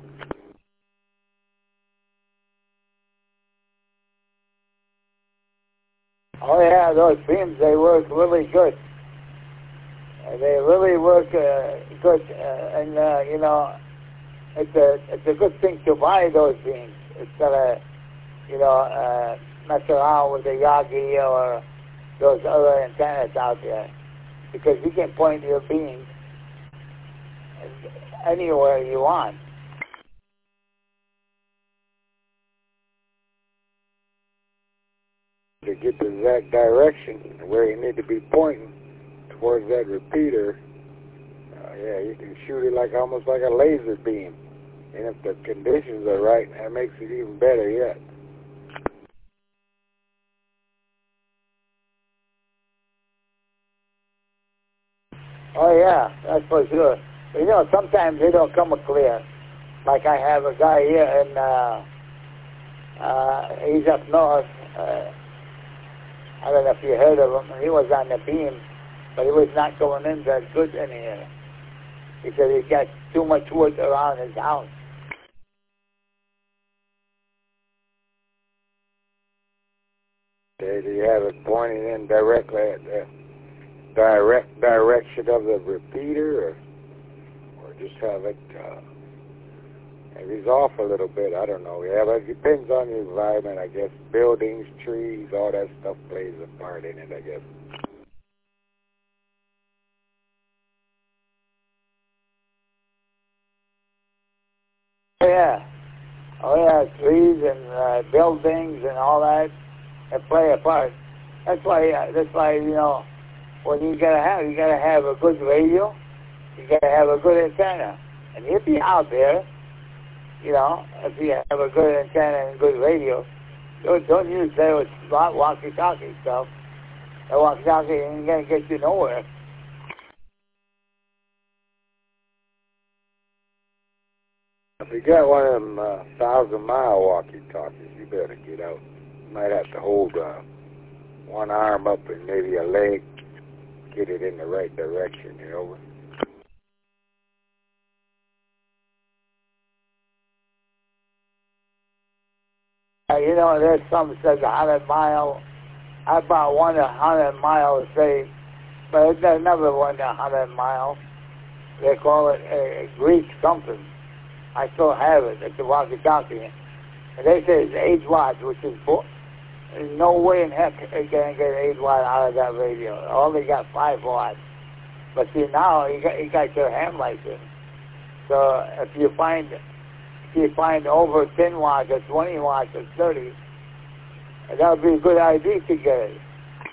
Oh yeah, those beams, they work really good. Uh, they really work uh, good, uh, and uh, you know, it's a it's a good thing to buy those beams instead of, you know, uh, mess around with the Yagi or those other antennas out there, because you can point your beams anywhere you want. To get the exact direction where you need to be pointing towards that repeater, uh, yeah, you can shoot it like almost like a laser beam. And if the conditions are right, that makes it even better yet. Oh yeah, that's for sure. But, you know, sometimes they don't come clear. Like I have a guy here, and uh, uh, he's up north. Uh, I don't know if you heard of him. He was on the beam, but he was not going in that good in here. He said he got too much wood around his house. Do you have it pointing in directly at the direct direction of the repeater, or, or just have it, uh, maybe it's off a little bit, I don't know. Yeah, but it depends on the environment, I guess. Buildings, trees, all that stuff plays a part in it, I guess. Oh yeah, oh yeah, trees and uh, buildings and all that, that play a part. That's why, uh, that's why, you know, what you gotta have, you gotta have a good radio, you gotta have a good antenna. And if you're out there, you know, if you have a good antenna and good radio, don't, don't use those walkie-talkie stuff. That walkie-talkie ain't gonna get you nowhere. If you got one of them uh, thousand mile walkie-talkies, you better get out. You might have to hold uh, one arm up and maybe a leg, get it in the right direction, you know. Uh, you know, there's some that says a hundred mile. I bought one a hundred mile say, but there's another one a hundred mile. They call it a, a Greek something. I still have it. It's a walkie-talkie. And they say it's eight watts, which is bo- there's no way in heck they can get eight watts out of that radio. All they got five watts. But see, now you got, you got your hand license. So if you find if you find over ten watts or twenty watts or thirty, that would be a good idea to get it.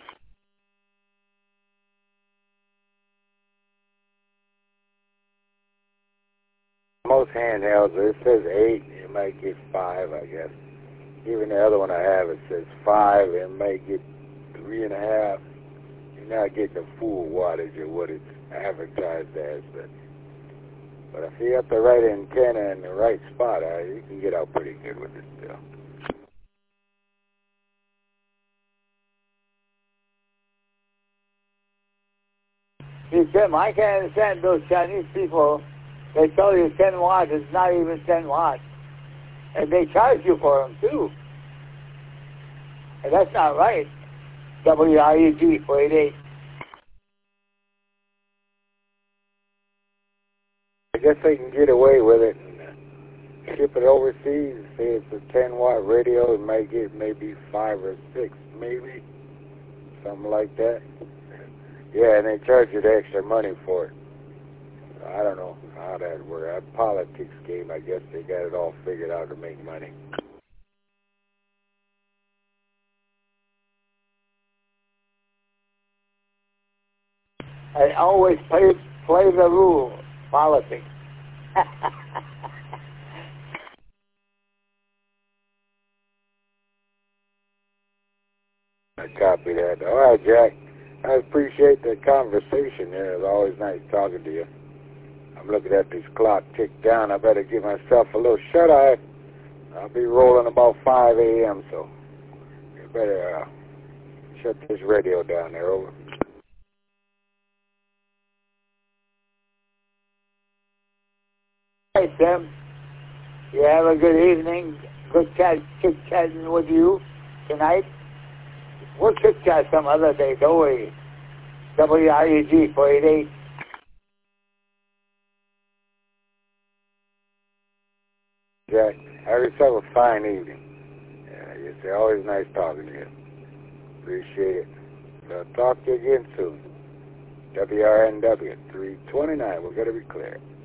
Most handhelds, it says eight, you might get five, I guess. Even the other one I have, it says five, and might get three and a half. You're not getting the full wattage of what it's advertised as, but But if you got the right antenna in the right spot, uh, you can get out pretty good with this deal. See, Tim, I can't understand those Chinese people. They tell you ten watts. It's not even ten watts. And they charge you for them, too. And that's not right. W I E G four eighty-eight. I guess they can get away with it and ship it overseas. Say it's a ten watt radio, it might get maybe five or six, maybe. Something like that. Yeah, and they charge you the extra money for it. I don't know how that works. That politics game, I guess they got it all figured out to make money. I always play play the rule, politics. I copy that. All right, Jack. I appreciate the conversation there. It's always nice talking to you. I'm looking at this clock tick down. I better give myself a little shut-eye. I'll be rolling about five A M, so you better uh, shut this radio down there. Over. Hey, Tim. You have a good evening. Good chat, chit-chatting with you tonight. We'll chit-chat some other day, don't worry. W I E G four eighty-eight. Jack, have yourself a fine evening. Yeah, it's always nice talking to you. Appreciate it. So talk to you again soon. W R N W three twenty-nine. We're going to be clear.